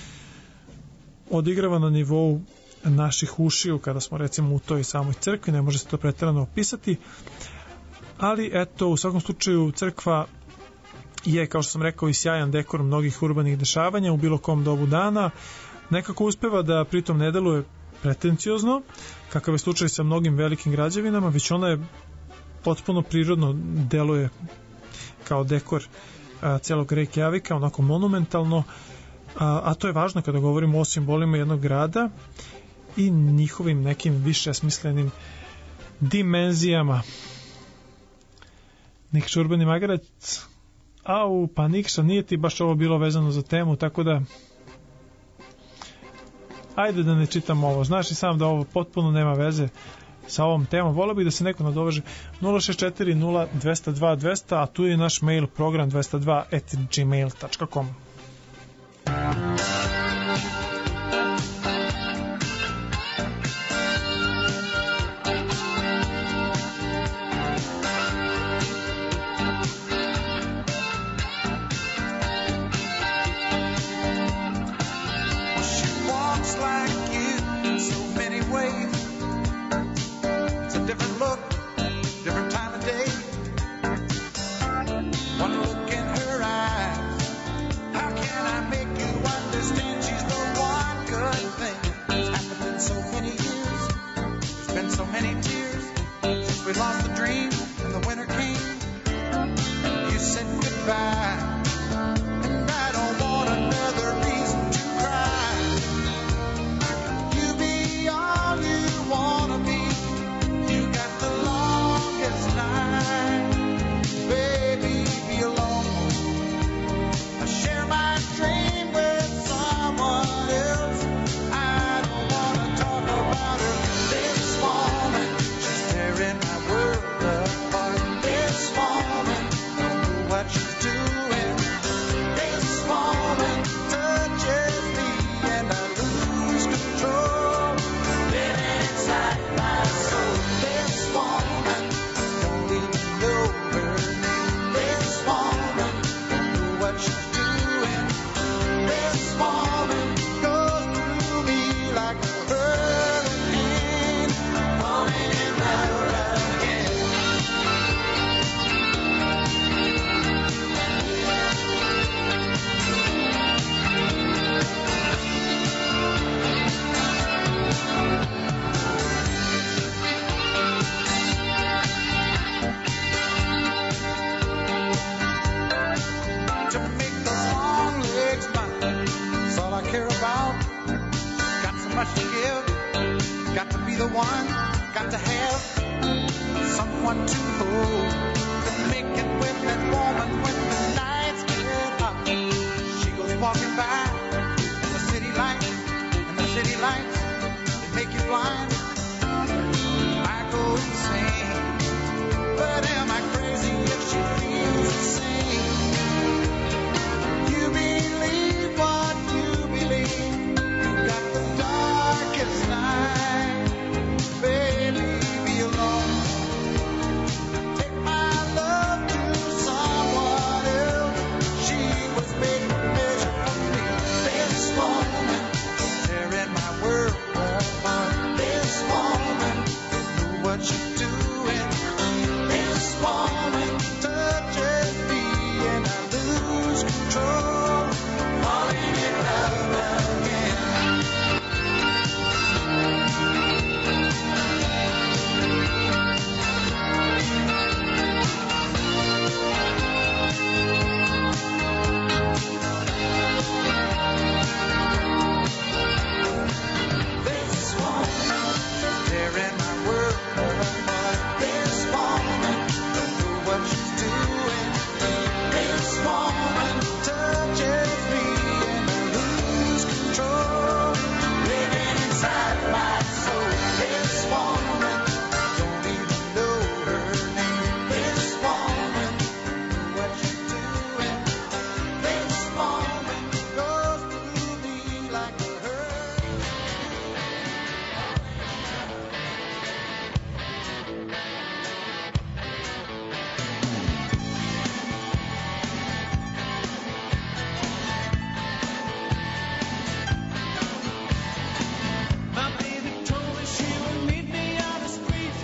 B: odigrava na nivou naših ušiju kada smo recimo u toj samoj crkvi, ne može se to preterano opisati, ali eto, u svakom slučaju crkva je, kao što sam rekao, i sjajan dekor mnogih urbanih dešavanja u bilo kom dobu dana. Nekako uspeva da pritom ne deluje pretenciozno, kakav je slučaj sa mnogim velikim građevinama, već ona je potpuno prirodno deluje kao dekor a, celog Reykjavika, onako monumentalno, a, a to je važno kada govorimo o simbolima jednog grada i njihovim nekim više smislenim dimenzijama. Nikša Urbani magarac, au, pa Nikša, nije ti baš ovo bilo vezano za temu, tako da ajde da ne čitam ovo. Znaš i sam da ovo potpuno nema veze sa ovom temom. Volio bih da se neko nadoveže nula šest četiri nula dva nula dva dva nula nula, a tu je naš mail program dvesta dva at gmail dot com.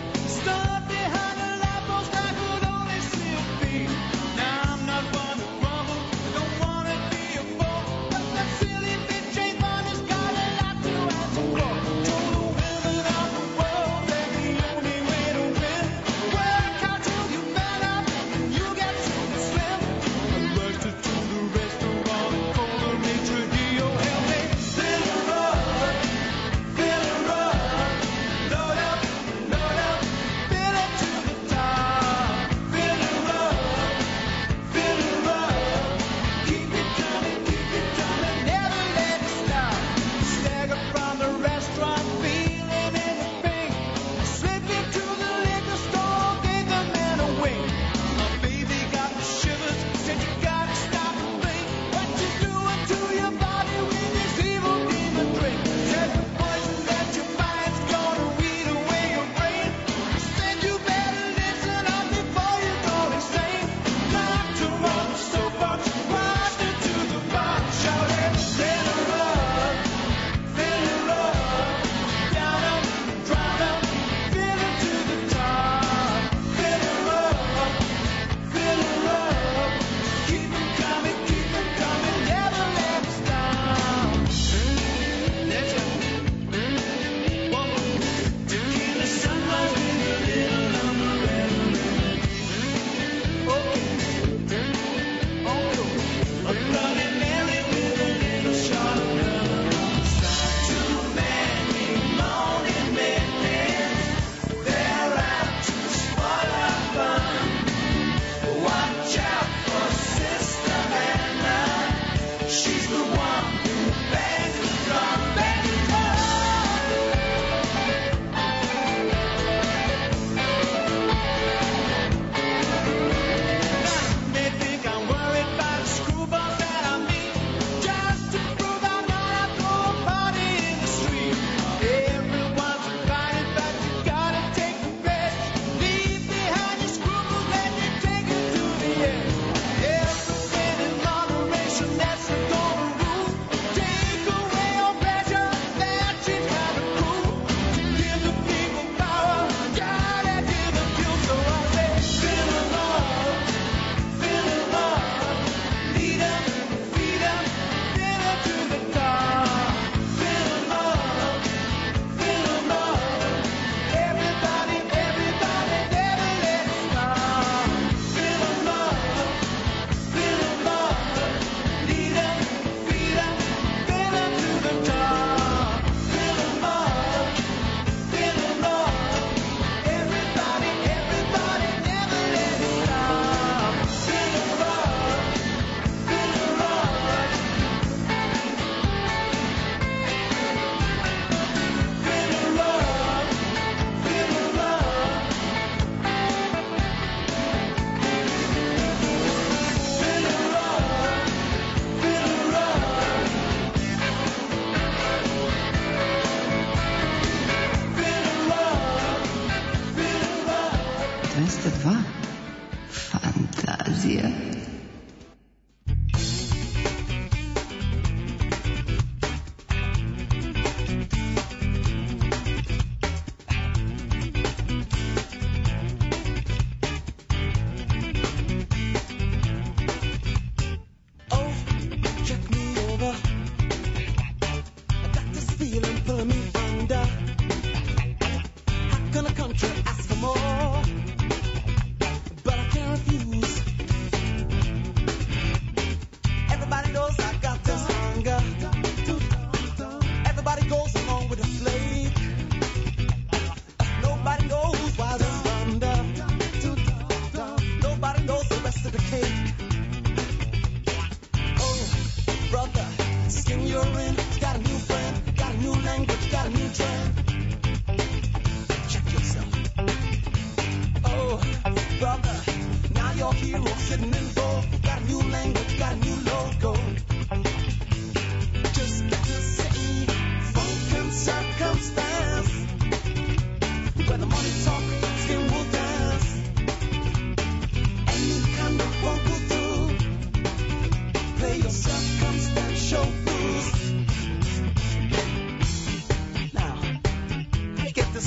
E: Stop behind the light post I could only see your feet. Now I'm not one to run.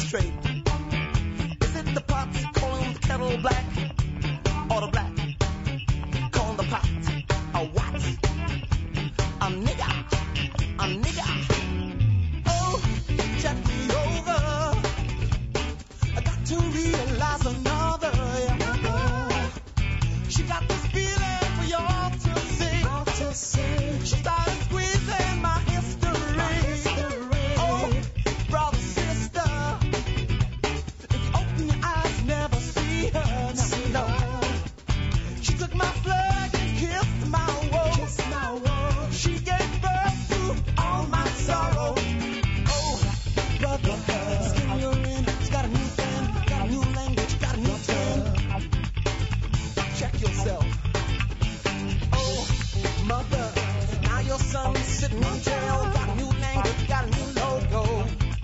E: straight. Is it the pot calling the kettle black? Or the black calling the pot a what? A nigga, a nigga. Oh, check me over. I got to realize another. Yeah. She got this feeling for y'all to see. All to see. She started squeezing my history. My history. Oh, brother, sister, if you open your eyes, never see her. No, no. She took my flag and kissed my woe. Kissed my woe. She gave birth to all my sorrow. Oh, brother, skin you're in, she's got a new fan, got a new language, got a new tan. Check yourself. Oh, mother, now your son's sitting in jail, got a new language, got a new logo.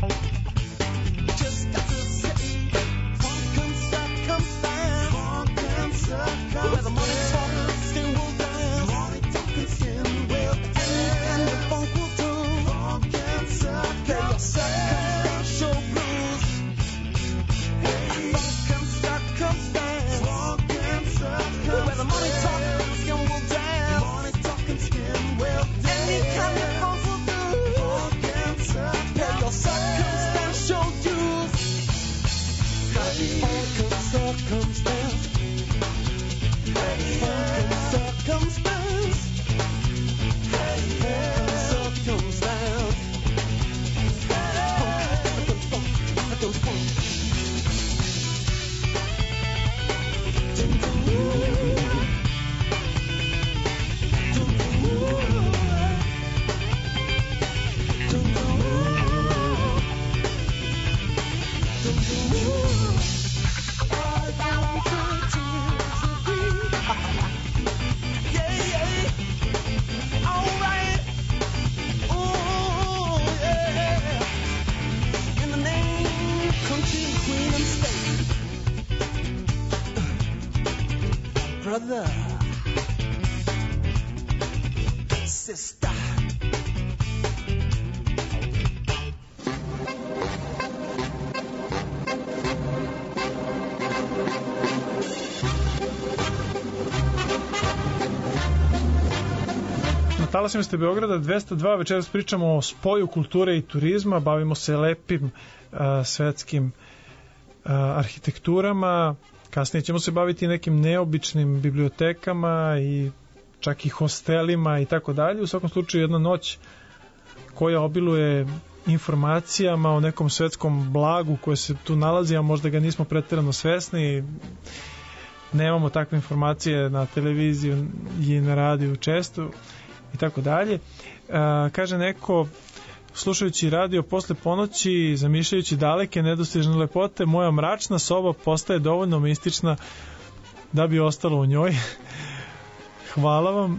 E: Just got to say, funk and circumstance, funk and circumstance. Where the money talking, skin will dance, money talking, skin will dance, and the funk will do, funk and circumstance. Play your circumstantial blues. Hey, funk and circumstance, funk and circumstance. Where the money talking, skin will dance, money talking, skin will dance. Any kind of funk will do, funk and circumstance. Play your circumstantial dues. Funk and circumstance. Hey, funk and circumstance. Hey, funk and circumstance. Funk, funk, funk, funk, funk. Dum, dum, ooh. Dum, dum, ooh. Dum, dum, ooh. Dum, dum, ooh. All down to tears of grief. Yeah, yeah. All right. Ooh, yeah. In the name, country, queen, and state. Brother, sister.
B: Na talasima ste Beograda dvesta dva, večeras pričamo o spoju kulture i turizma, bavimo se lepim uh, svetskim uh, arhitekturama, kasnije ćemo se baviti nekim neobičnim bibliotekama i čak i hostelima i tako dalje. U svakom slučaju jedna noć koja obiluje informacijama o nekom svetskom blagu koje se tu nalazi, a možda ga nismo pretjerano svesni. Nemamo takve informacije na televiziji i na radiju često i tako dalje. Kaže neko, slušajući radio posle ponoći, zamišljajući daleke nedostižne lepote, moja mračna soba postaje dovoljno mistična da bi ostalo u njoj. Hvala vam.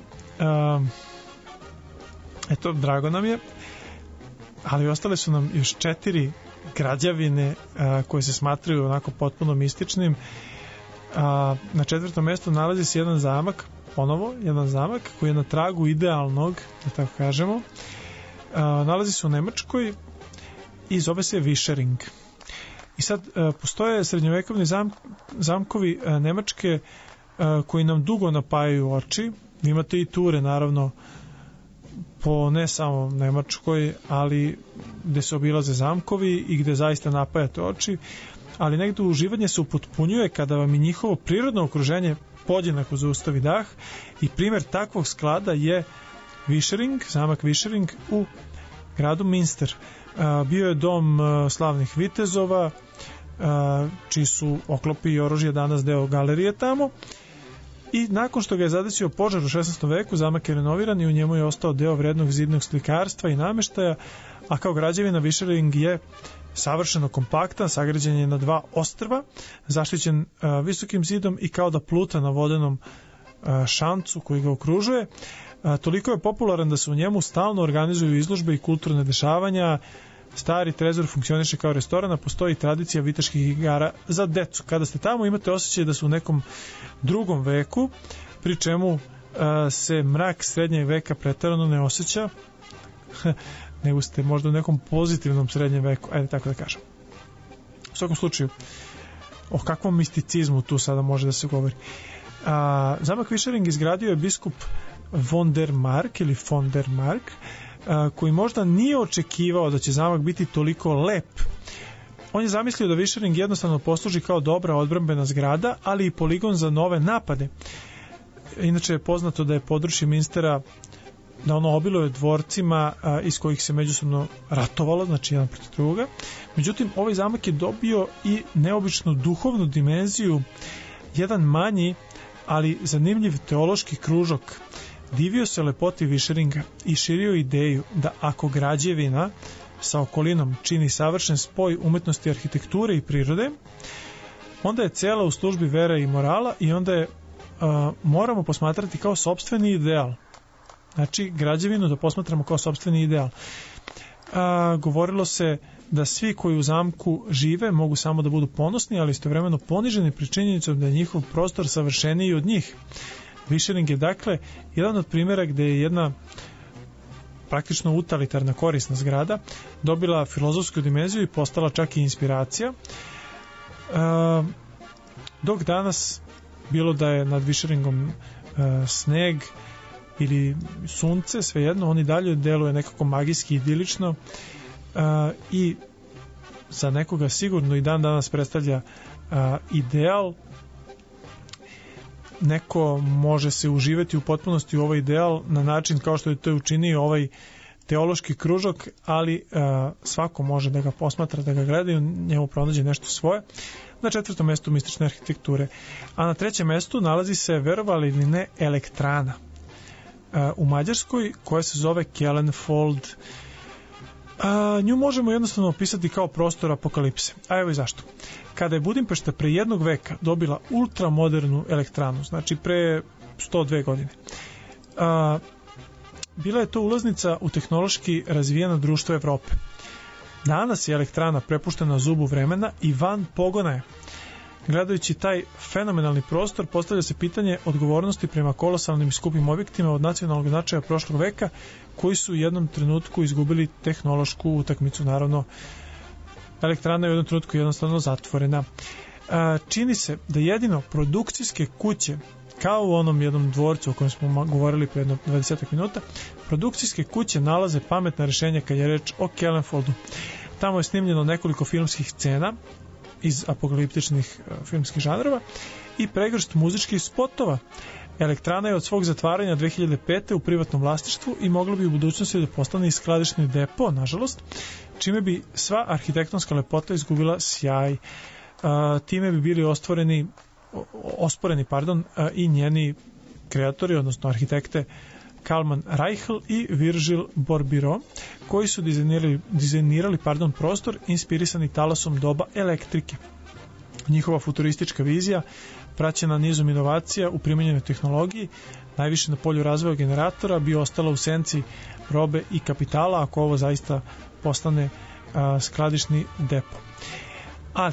B: Eto, drago nam je. Ali ostale su nam još četiri građevine koje se smatraju onako potpuno mističnim. Na četvrtom mjestu nalazi se jedan zamak, ponovo jedan zamak koji je na tragu idealnog, da tako kažemo. Nalazi se u Nemačkoj i zove se Višering. I sad postoje srednjovekovni zam, zamkovi Nemačke koji nam dugo napajaju oči. Vi imate i ture naravno po ne samo Nemačkoj, ali gde se obilaze zamkovi i gde zaista napajate oči, ali negde uživanje se upotpunjuje kada vam i njihovo prirodno okruženje podjednako zaustavi dah. I primjer takvog sklada je Višering, zamak Višering u gradu Minster. Bio je dom slavnih vitezova, čiji su oklopi i oružje danas deo galerije tamo. I nakon što ga je zadesio požar u šesnaestom veku, zamak je renoviran i u njemu je ostao deo vrednog zidnog slikarstva i nameštaja, a kao građevina Višering je savršeno kompaktan, sagrađen je na dva ostrva, zaštićen uh, visokim zidom i kao da pluta na vodenom uh, šancu koji ga okružuje. Uh, toliko je popularan da se u njemu stalno organizuju izložbe i kulturne dešavanja. Stari trezor funkcioniše kao restoran, a postoji tradicija viteških igara za decu. Kada ste tamo, imate osjećaj da su u nekom drugom veku, pri čemu uh, se mrak srednjeg veka preterano ne osjeća, nego ste možda u nekom pozitivnom srednjem veku, ajde tako da kažem. svakom slučaju, o kakvom misticizmu tu sada može da se govori. A, zamak Višering izgradio je biskup von der Mark ili von der Mark, a, koji možda nije očekivao da će zamak biti toliko lep. On je zamislio da Višering jednostavno posluži kao dobra odbrambena zgrada, ali i poligon za nove napade. Inače je poznato da je područje Minstera, da ono obiluje dvorcima a, iz kojih se međusobno ratovalo, znači jedan protiv druga. Međutim, ovaj zamak je dobio i neobičnu duhovnu dimenziju, jedan manji, ali zanimljiv teološki kružok. Divio se lepoti Višeringa i širio ideju da ako građevina sa okolinom čini savršen spoj umetnosti, arhitekture i prirode, onda je cela u službi vere i morala i onda je a, moramo posmatrati kao sopstveni ideal. Znači, građevinu da posmatramo kao sopstveni ideal. A, govorilo se da svi koji u zamku žive mogu samo da budu ponosni, ali istovremeno poniženi pri činjenicom da je njihov prostor savršeniji od njih. Višering je dakle jedan od primjera gde je jedna praktično utilitarna korisna zgrada dobila filozofsku dimenziju i postala čak i inspiracija. E, dok danas, bilo da je nad Višeringom e, sneg ili sunce, svejedno, on i dalje deluje nekako magijski i idilično e, i za nekoga sigurno i dan danas predstavlja e, ideal. Neko može se uživati u potpunosti u ovaj ideal na način kao što je to učinio ovaj teološki kružok, ali uh, svako može da ga posmatra, da ga gleda i njemu pronađe nešto svoje. Na četvrtom mestu mistične arhitekture. A na trećem mestu nalazi se, verovali ili ne, elektrana uh, u Mađarskoj koja se zove Kellenfold. A, nju možemo jednostavno opisati kao prostor apokalipse. A evo i zašto. Kada je Budimpešta pre jednog veka dobila ultramodernu elektranu, znači pre sto dve godine, a, bila je to ulaznica u tehnološki razvijeno društvo Evrope. Danas je elektrana prepuštena zubu vremena i van pogona je. Gledajući taj fenomenalni prostor, postavlja se pitanje odgovornosti prema kolosalnim i skupim objektima od nacionalnog značaja prošlog veka, koji su u jednom trenutku izgubili tehnološku utakmicu. Naravno, elektrana je u jednom trenutku jednostavno zatvorena. Čini se da jedino produkcijske kuće, kao u onom jednom dvorcu o kojem smo govorili pre jedno dvadeset minuta, produkcijske kuće nalaze pametna rešenja kad je reč o Kellenfoldu. Tamo je snimljeno nekoliko filmskih scena iz apokaliptičnih filmskih žanrova i pregršt muzičkih spotova. Elektrana je od svog zatvaranja dve hiljade pete u privatnom vlasništvu i mogla bi u budućnosti da postane i skladišni depo, nažalost, čime bi sva arhitektonska lepota izgubila sjaj. A, time bi bili ostvoreni, osporeni pardon, a, i njeni kreatori, odnosno arhitekte Kalman Reichel i Virgil Borbiro, koji su dizajnirali, dizajnirali pardon, prostor inspirisani talasom doba elektrike. Njihova futuristička vizija, praćena nizom inovacija u primenjenoj tehnologiji, najviše na polju razvoja generatora, bi ostala u senci robe i kapitala ako ovo zaista postane a, skladišni depo. Ali,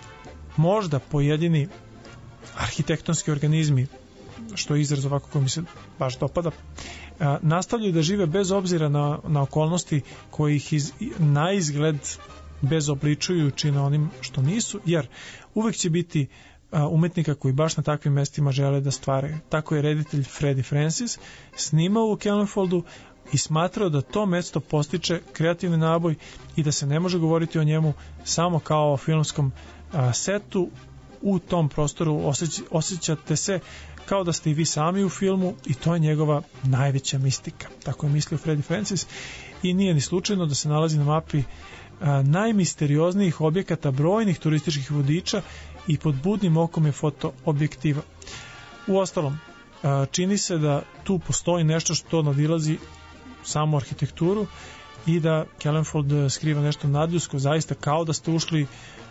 B: možda pojedini arhitektonski organizmi, što je izraz ovako koji mi se baš dopada, a, nastavljaju da žive bez obzira na, na okolnosti koji ih iz, na izgled bezobličujući na onim što nisu, jer uvek će biti a, umetnika koji baš na takvim mestima žele da stvaraju. Tako je reditelj Freddie Francis snimao u Kellenfoldu i smatrao da to mesto postiče kreativni naboj i da se ne može govoriti o njemu samo kao o filmskom a, setu. U tom prostoru osjeć, osjećate se kao da ste i vi sami u filmu i to je njegova najveća mistika. Tako je mislio Freddie Francis i nije ni slučajno da se nalazi na mapi a, najmisterioznijih objekata brojnih turističkih vodiča i pod budnim okom je fotoobjektiva. Uostalom, a, čini se da tu postoji nešto što nadilazi samu arhitekturu i da Kellenfold skriva nešto nadljudsko, zaista kao da ste ušli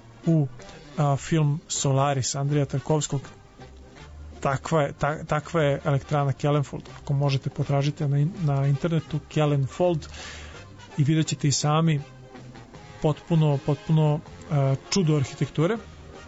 B: u a, film Solaris Andrija Tarkovskog. Takva je, ta, takva je elektrana Kellenfold. Ako možete potražite na, na internetu Kellenfold i vidjet ćete i sami potpuno, potpuno a, čudo arhitekture.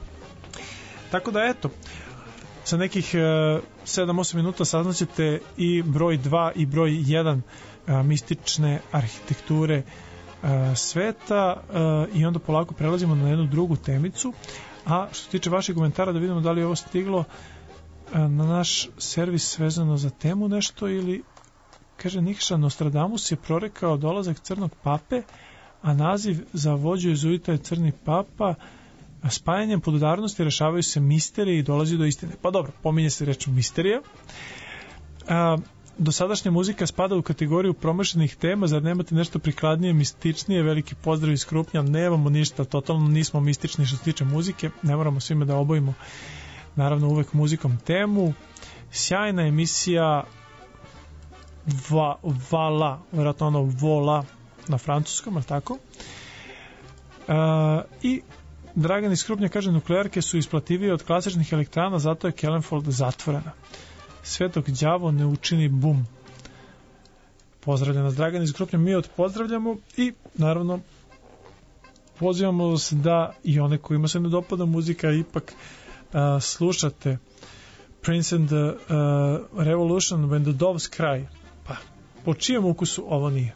B: Tako da eto, za nekih sedam osam minuta saznaćete i broj dva i broj jedan a, mistične arhitekture sveta i onda polako prelazimo na jednu drugu temicu. A što se tiče vaših komentara, da vidimo da li je ovo stiglo na naš servis vezano za temu nešto, ili kaže Nikša, Nostradamus je prorekao dolazak crnog pape, a naziv za vođu jezuita je crni papa. Spajanjem podudarnosti rešavaju se misterije i dolazi do istine. Pa dobro, pominje se reč misterija. A, dosadašnja muzika spada u kategoriju promašenih tema, zar nemate nešto prikladnije, mističnije? Veliki pozdrav iz Krupnja. Nemamo ništa, totalno nismo mistični što se tiče muzike, ne moramo svime da obojimo naravno uvek muzikom temu. Sjajna emisija Va, Vala, vjerojatno ono Vola na francuskom, ali tako? A, I Dragan iz Krupnja kaže, nuklearke su isplativije od klasičnih elektrana, zato je Kellenfold zatvorena. Svetog đavo ne učini bum. Pozdravlja nas Dragan iz Krupnja, mi od pozdravljamo i naravno pozivamo vas da i one kojima se ne dopada muzika ipak uh, slušate Prince and the uh, Revolution When the Doves Cry. Pa, po čijem ukusu ovo nije?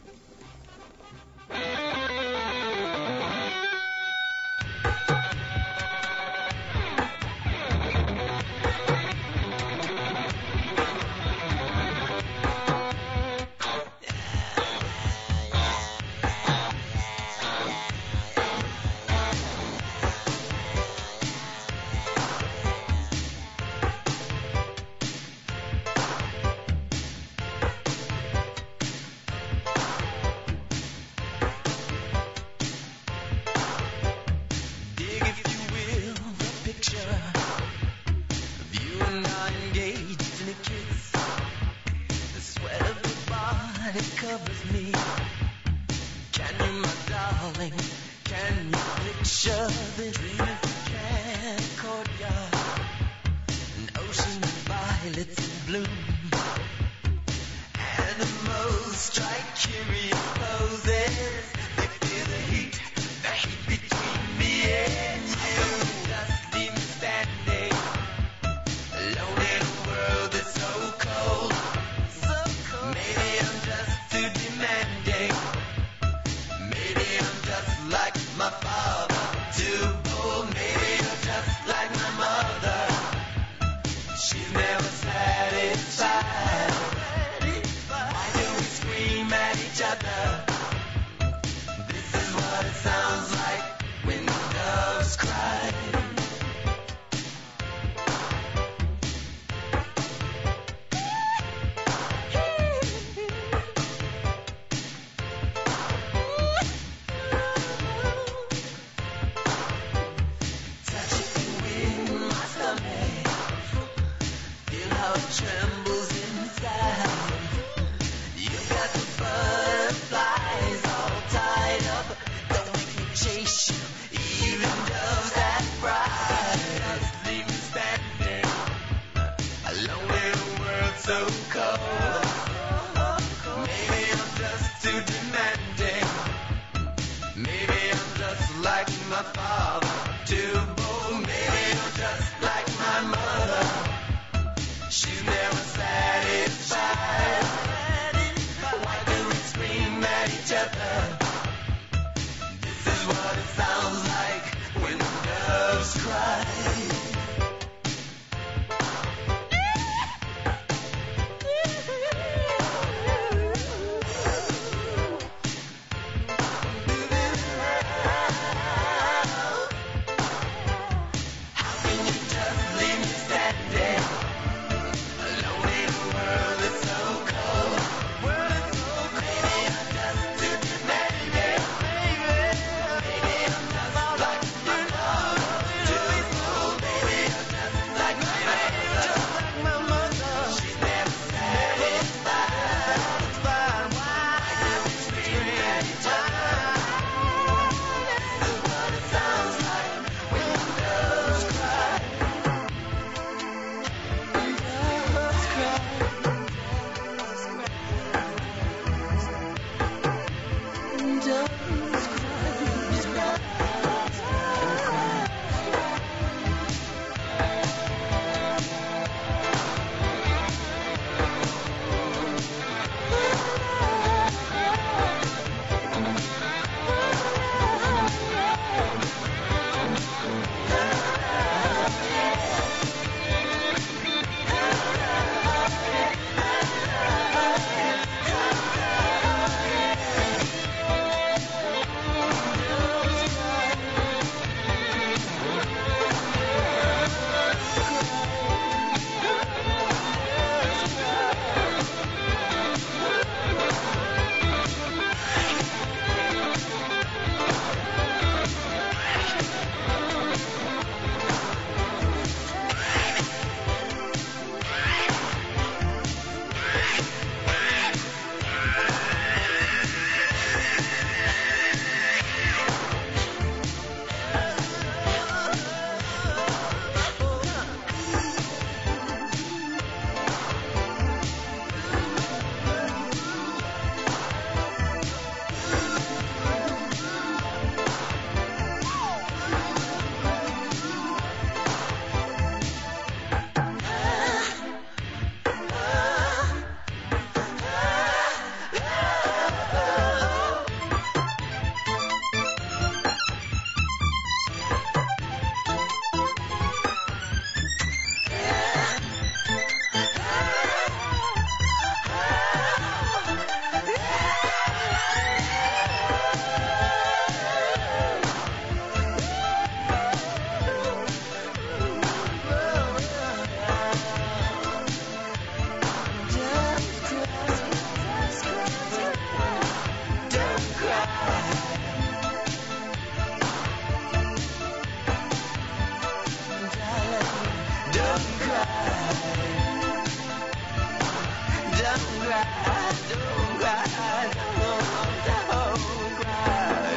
E: don't cry, no, don't cry.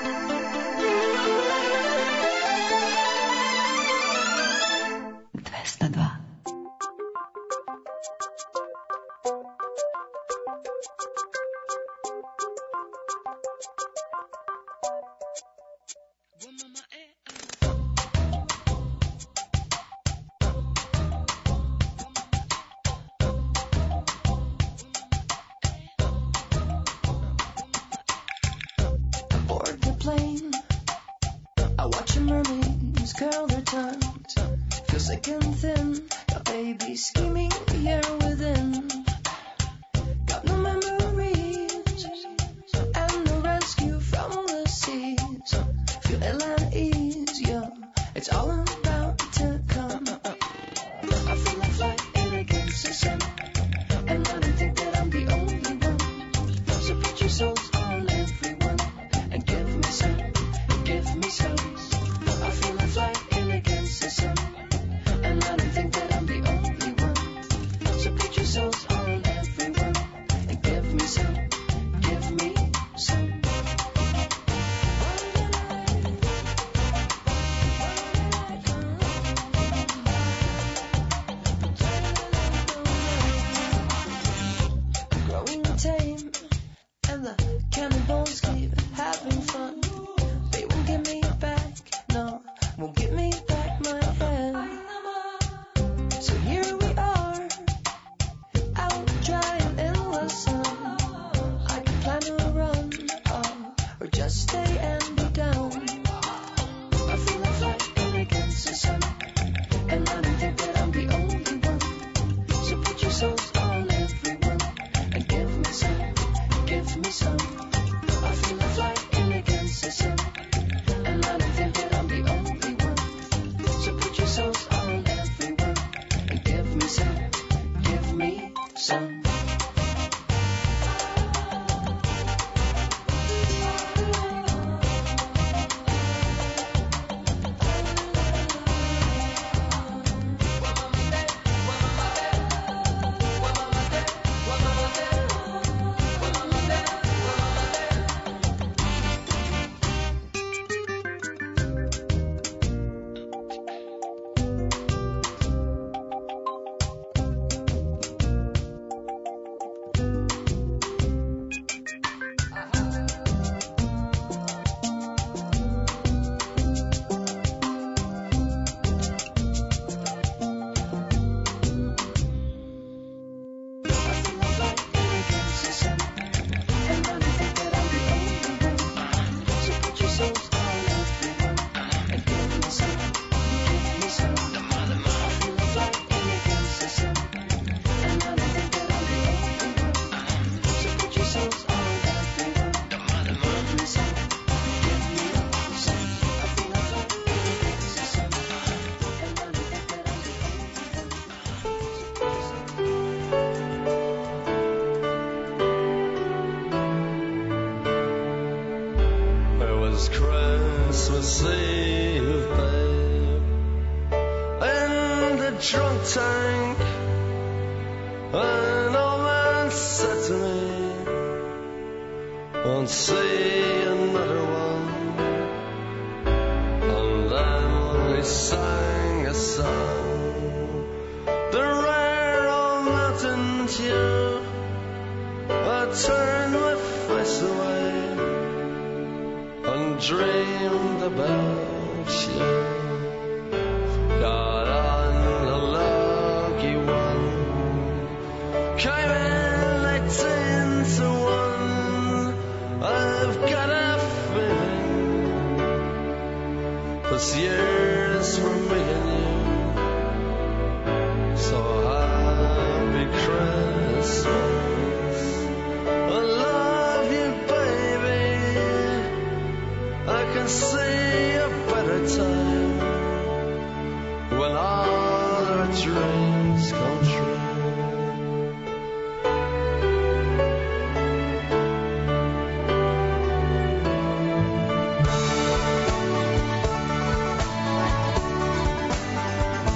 A: dvesta dva.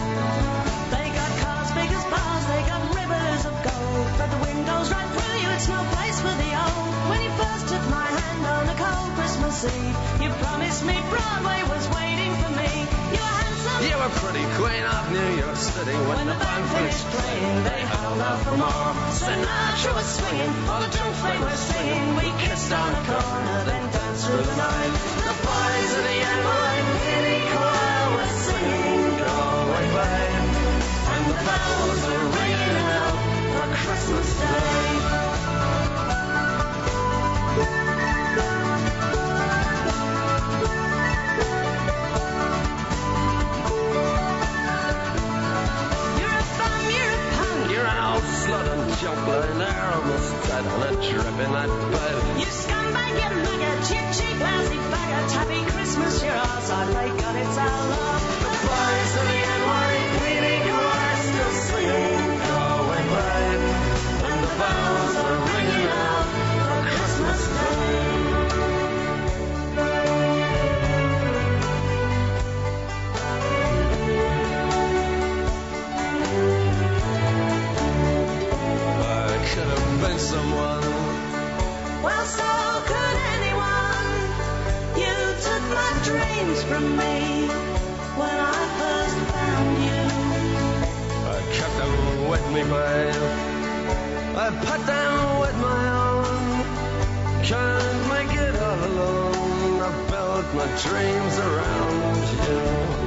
F: It's
D: You promised me Broadway was waiting for me. You were handsome.
F: You were pretty queen of New York City. When,
D: When the band finished playing, they held out for more. Sinatra was swinging, all the drums they were singing. We kissed on the corner, then danced through the night. The boys of the N Y P D choir were singing Galway Bay, and the bells were ringing out for Christmas Day.
F: There almost dead on a drip in that bed.
D: You scumbag, you maggot, cheap, cheap, lousy faggot. Happy Christmas, you're ours, I pray God it's our love. The boys of the N Y P D choir still singing Galway Bay, and the bells are ringing out for Christmas Day.
F: Someone.
D: Well, so could anyone. You took my dreams from me when I first found you.
F: I kept them with me, babe. I put them with my own. Can't make it all alone. I built my dreams around you.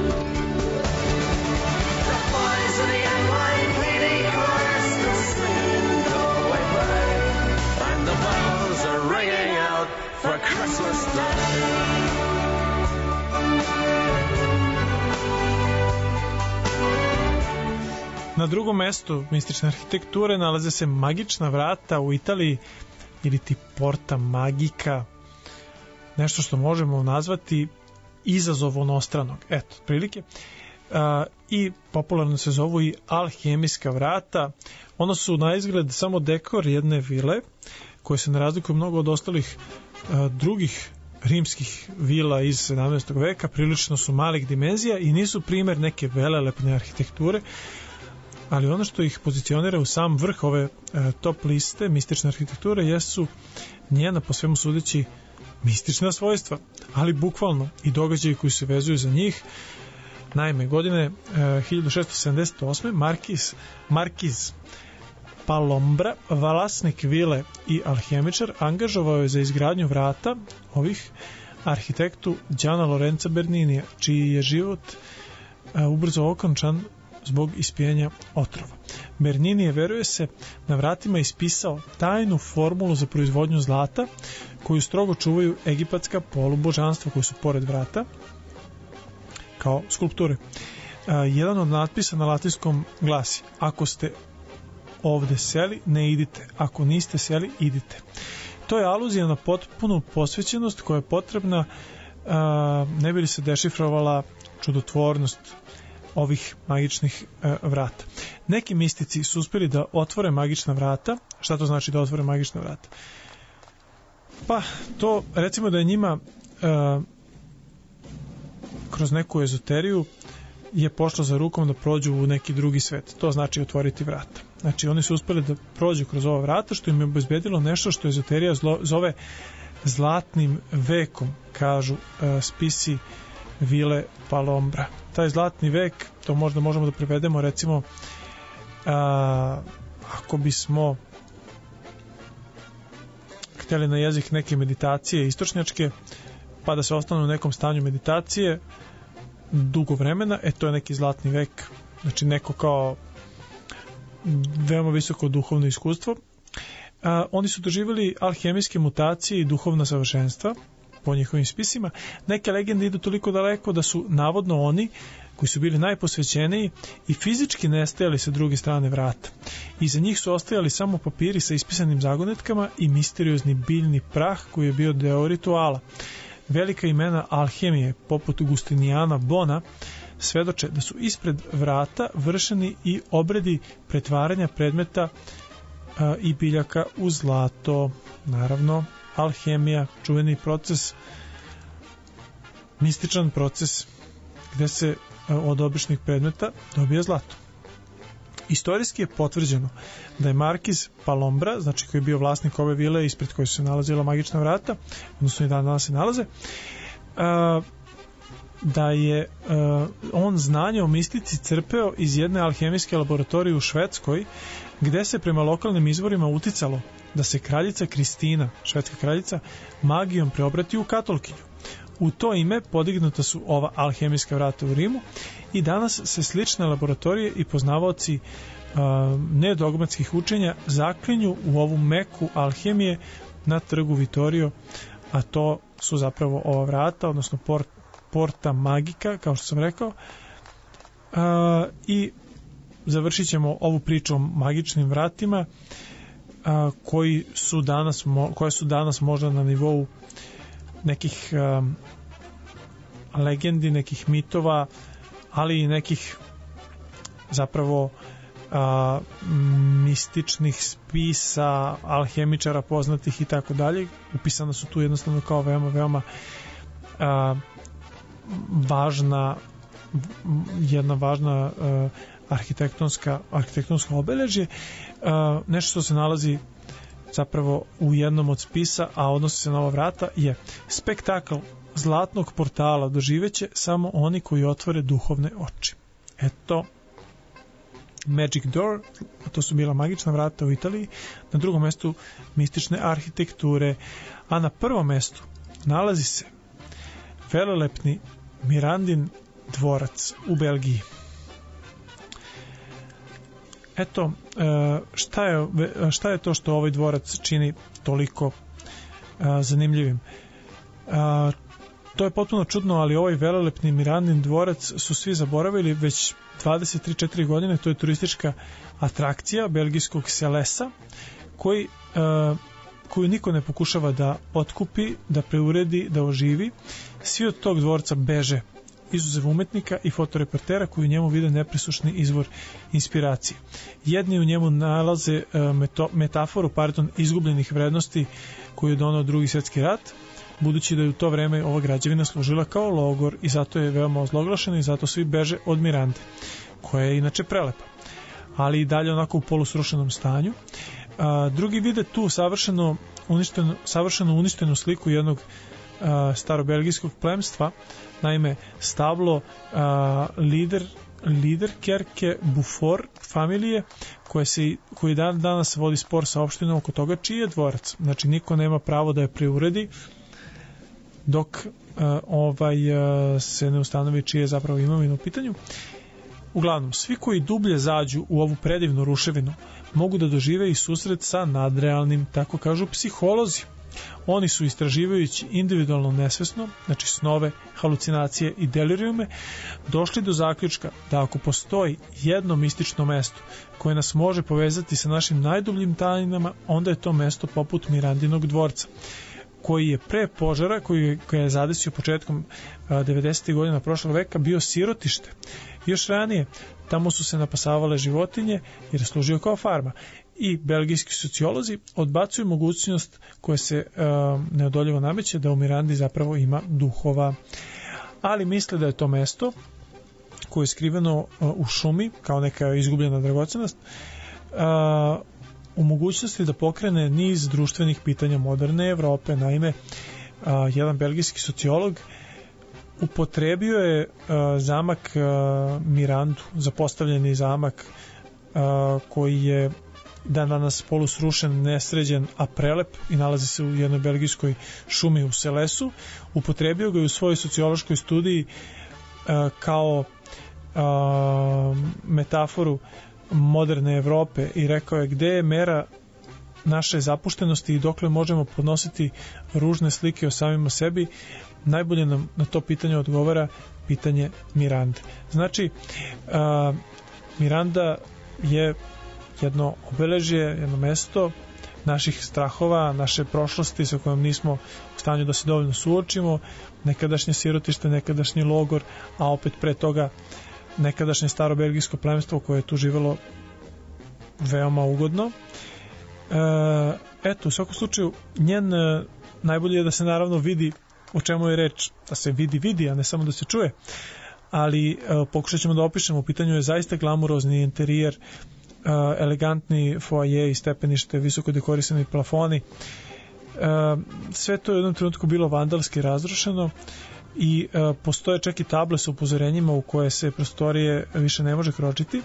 D: The boys of the N Y P D choir still singing Galway Bay,
F: and the bells are ringing out for Christmas Day.
B: Na drugom mestu mistične arhitekture nalaze se magična vrata u Italiji ili ti Porta Magica, nešto što možemo nazvati izazov onostranog, eto, prilike. Uh, i popularno se zovu i alhemijska vrata. Ona su na izgled samo dekor jedne vile koje se ne razlikuju mnogo od ostalih uh, drugih rimskih vila iz sedamnaestog veka, prilično su malih dimenzija i nisu primer neke velelepne arhitekture, ali ono što ih pozicionira u sam vrh ove uh, top liste mistične arhitekture jesu njena, po svemu sudeći, mistična svojstva, ali bukvalno i događaji koji se vezuju za njih. Naime, godine uh, hiljadu šessto sedamdeset osme. Markiz, Markiz Palombra, vlasnik vile i alhemičar, angažovao je za izgradnju vrata ovih arhitektu Giana Lorenza Berninija, čiji je život uh, ubrzo okončan zbog ispijenja otrova. Bernini je, veruje se, na vratima ispisao tajnu formulu za proizvodnju zlata, koju strogo čuvaju egipatska polubožanstva koji su pored vrata kao skulpture. Uh, jedan od natpisa na latinskom glasi: ako ste ovde seli, ne idite, ako niste seli, idite. To je aluzija na potpunu posvećenost koja je potrebna uh, ne bi li se dešifrovala čudotvornost ovih magičnih uh, vrata. Neki mistici su uspeli da otvore magična vrata. Šta to znači da otvore magična vrata? Pa, to recimo da je njima uh, kroz neku ezoteriju je pošlo za rukom da prođu u neki drugi svet. To znači otvoriti vrata. Znači oni su uspeli da prođu kroz ova vrata, što im je obezbedilo nešto što ezoterija zlo, zove zlatnim vekom, kažu uh, spisi vile Palombra. Taj zlatni vek, to možda možemo da prevedemo recimo uh, ako bismo htjeli na jezik neke meditacije istočnjačke, pa da se ostane u nekom stanju meditacije dugo vremena, e to je neki zlatni vek, znači neko kao veoma visoko duhovno iskustvo. A, oni su doživjeli alhemijske mutacije i duhovna savršenstva po njihovim spisima. Neke legende idu toliko daleko da su navodno oni koji su bili najposvećeniji i fizički nestajali sa druge strane vrata. Iza njih su ostajali samo papiri sa ispisanim zagonetkama i misteriozni biljni prah koji je bio deo rituala. Velika imena alhemije, poput Augustinijana Bona, svedoče da su ispred vrata vršeni i obredi pretvaranja predmeta a, i biljaka u zlato. Naravno, alhemija, čuveni proces, mističan proces gde se a, od običnih predmeta dobija zlato. Istorijski je potvrđeno da je Markiz Palombra, znači koji je bio vlasnik ove vile ispred koje su se nalazila magična vrata, odnosno i dan danas se nalaze, uh, da je uh, on znanje o mistici crpeo iz jedne alhemijske laboratorije u Švedskoj, gde se prema lokalnim izvorima uticalo da se kraljica Kristina, švedska kraljica, magijom preobrati u katolkinju. U to ime podignuta su ova alhemijska vrata u Rimu i danas se slične laboratorije i poznavaoci uh, nedogmatskih učenja zaklinju u ovu meku alhemije na trgu Vittorio, a to su zapravo ova vrata, odnosno port, porta magika, kao što sam rekao. Uh, i završit ćemo ovu priču o magičnim vratima, a, koji su danas mo, koje su danas možda na nivou nekih a, legendi, nekih mitova, ali i nekih zapravo a, mističnih spisa, alhemičara poznatih i tako dalje. Upisana su tu jednostavno kao veoma, veoma a, važna jedna važna a, arhitektonska, arhitektonsko obeležje, uh, nešto što se nalazi zapravo u jednom od spisa, a odnosi se na ova vrata, je spektakl zlatnog portala doživeće samo oni koji otvore duhovne oči. Eto, Magic Door, to su bila magična vrata u Italiji, na drugom mestu mistične arhitekture, a na prvom mestu nalazi se velelepni Mirandin dvorac u Belgiji. Eto, šta je, šta je to što ovaj dvorac čini toliko zanimljivim? To je potpuno čudno, ali ovaj velelepni Mirandin dvorac su svi zaboravili već dvadeset tri četiri godine. To je turistička atrakcija belgijskog Selesa, koji, koju niko ne pokušava da otkupi, da preuredi, da oživi. Svi od tog dvorca beže, izuzev umetnika i fotoreportera koji u njemu vide nepresušni izvor inspiracije. Jedni u njemu nalaze meto, metaforu pardon, izgubljenih vrednosti koju je donao Drugi svjetski rat, budući da je u to vreme ova građevina služila kao logor i zato je veoma ozloglašena i zato svi beže od Mirande, koja je inače prelepa, ali i dalje onako u polusrušenom stanju. A, drugi vide tu savršeno uništenu, savršeno uništenu sliku jednog a, starobelgijskog plemstva. Naime, stablo a, lider, liderkerke Bufor familije koje se, koji dan danas vodi spor sa opštinom oko toga čiji je dvorac. Znači, niko nema pravo da je preuredi dok a, ovaj a, se ne ustanovi čije je zapravo imovina u pitanju. Uglavnom, svi koji dublje zađu u ovu predivnu ruševinu mogu da dožive i susret sa nadrealnim, tako kažu psiholozi. Oni su, istraživajući individualno nesvesno, znači snove, halucinacije i delirijume, došli do zaključka da ako postoji jedno mistično mesto koje nas može povezati sa našim najdubljim tajnama, onda je to mesto poput Mirandinog dvorca, koji je pre požara, koji je, koji je zadesio početkom devedesetih godina prošlog veka, bio sirotište. Još ranije tamo su se napasavale životinje jer je služio kao farma. I belgijski sociolozi odbacuju mogućnost koja se uh, neodoljivo nameće da u Mirandi zapravo ima duhova. Ali misle da je to mesto koje je skriveno uh, u šumi kao neka izgubljena dragocenost uh, u mogućnosti da pokrene niz društvenih pitanja moderne Evrope. Naime, uh, jedan belgijski sociolog upotrebio je uh, zamak uh, Mirandu, zapostavljeni zamak uh, koji je dan danas polusrušen, nesređen, a prelep i nalazi se u jednoj belgijskoj šumi u Selesu. Upotrebio ga je u svojoj sociološkoj studiji uh, kao uh, metaforu moderne Evrope i rekao je gde je mera naše zapuštenosti i dokle možemo podnositi ružne slike o samima sebi. Najbolje nam na to pitanje odgovara pitanje Mirande. Znači, uh, Miranda je jedno obeležje, jedno mesto naših strahova, naše prošlosti sa kojom nismo u stanju da se dovoljno suočimo, nekadašnje sirotište, nekadašnji logor, a opet pre toga nekadašnje staro belgijsko plemstvo koje je tu živelo veoma ugodno. E, eto, u svakom slučaju, njen e, najbolje je da se naravno vidi o čemu je reč, da se vidi, vidi, a ne samo da se čuje, ali e, pokušat ćemo da opišemo, u pitanju je zaista glamurozni interijer, Uh, elegantni foaje i stepenište, visoko dekorisani plafoni. Uh, sve to je u jednom trenutku bilo vandalski razrušeno i uh, postoje čak i table sa upozorenjima u koje se prostorije više ne može kročiti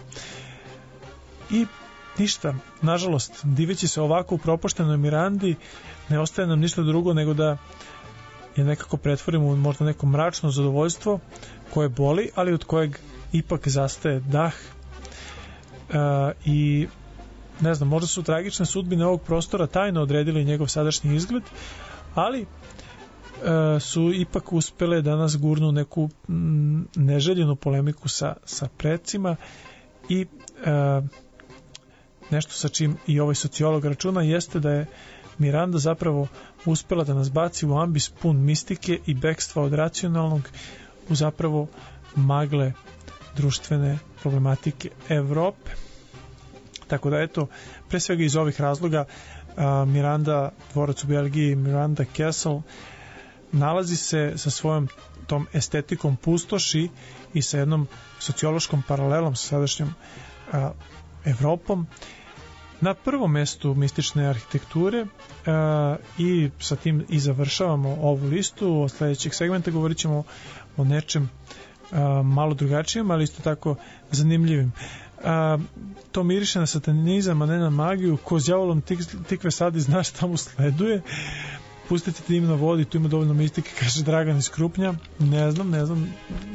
B: i ništa, nažalost, diveći se ovako u propuštenoj Mirandi, ne ostaje nam ništa drugo nego da je nekako pretvorimo u možda neko mračno zadovoljstvo koje boli, ali od kojeg ipak zastaje dah uh, i ne znam, možda su tragične sudbine ovog prostora tajno odredili njegov sadašnji izgled, ali uh, su ipak uspele da nas gurnu neku m, neželjenu polemiku sa, sa precima i uh, nešto sa čim i ovaj sociolog računa jeste da je Miranda zapravo uspela da nas baci u ambis pun mistike i bekstva od racionalnog u zapravo magle društvene problematike Evrope. Tako da eto, pre svega iz ovih razloga Miranda, dvorac u Belgiji, Miranda Castle nalazi se sa svojom tom estetikom pustoši i sa jednom sociološkom paralelom sa sadašnjom a, Evropom na prvom mestu mistične arhitekture a, i sa tim i završavamo ovu listu. Od sledećeg segmenta govorit ćemo o nečem a, malo drugačijem, ali isto tako zanimljivim. A, to miriše na satanizam, a ne na magiju. Ko s đavolom tik, tikve sadi zna šta mu sleduje. Pustite dim na vodi, tu ima dovoljno mistike, kaže Dragan iz Krupnja. Ne znam, ne znam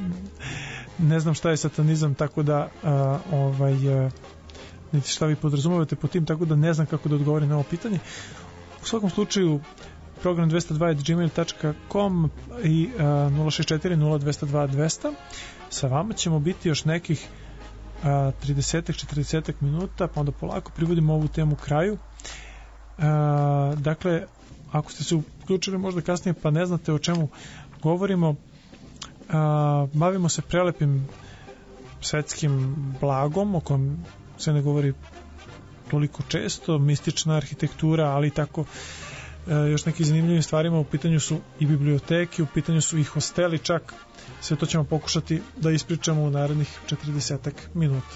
B: ne znam šta je satanizam, tako da a, ovaj a, niti šta vi podrazumevate po tim, tako da ne znam kako da odgovorim na ovo pitanje. U svakom slučaju program dvesta dva at gmail dot com i a, nula šest četiri nula dvesta dva dvesta. Sa vama ćemo biti još nekih trideset do četrdeset minuta, pa onda polako privodimo ovu temu kraju. A, dakle, ako ste se uključili možda kasnije pa ne znate o čemu govorimo, a, bavimo se prelepim svetskim blagom o kojem se ne govori toliko često, mistična arhitektura, ali tako e, još neki zanimljivim stvarima. U pitanju su i biblioteke, u pitanju su i hosteli čak. Sve to ćemo pokušati da ispričamo u narednih četrdesetak minuta.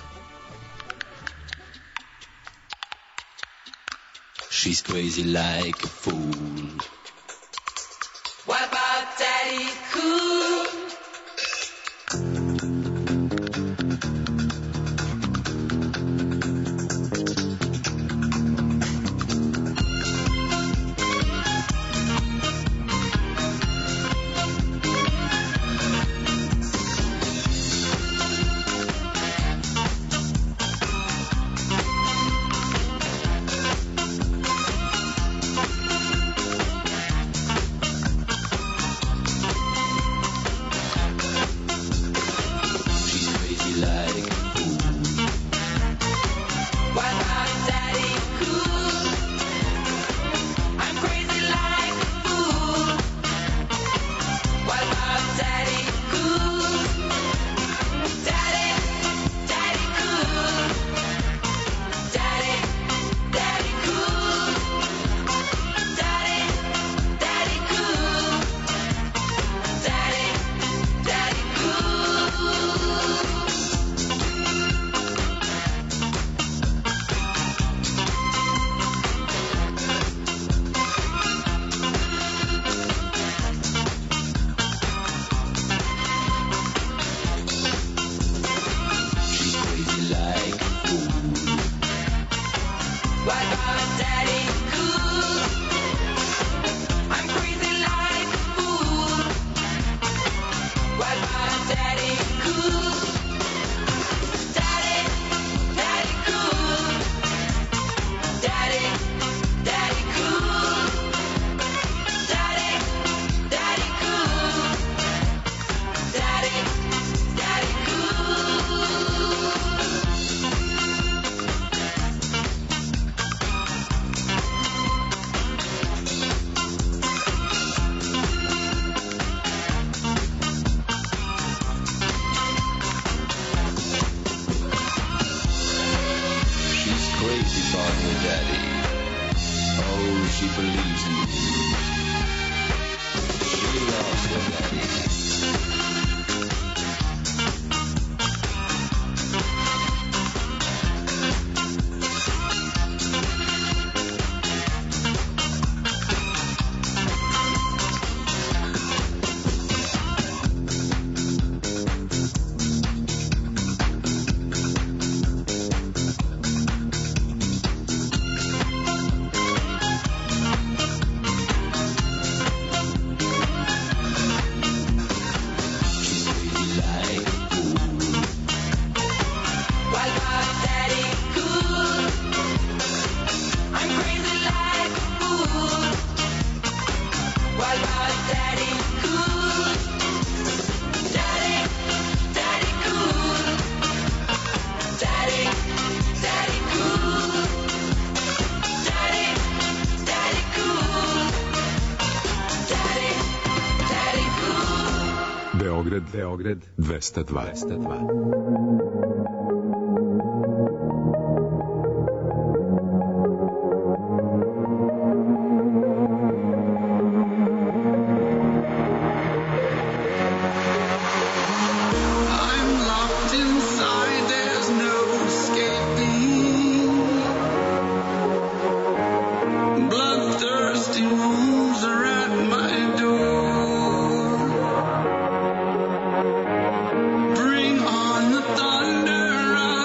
G: She's crazy like a fool.
H: What about Daddy Cool?
I: Beograd, Beograd dvesta dva.
J: Bring on the thunder.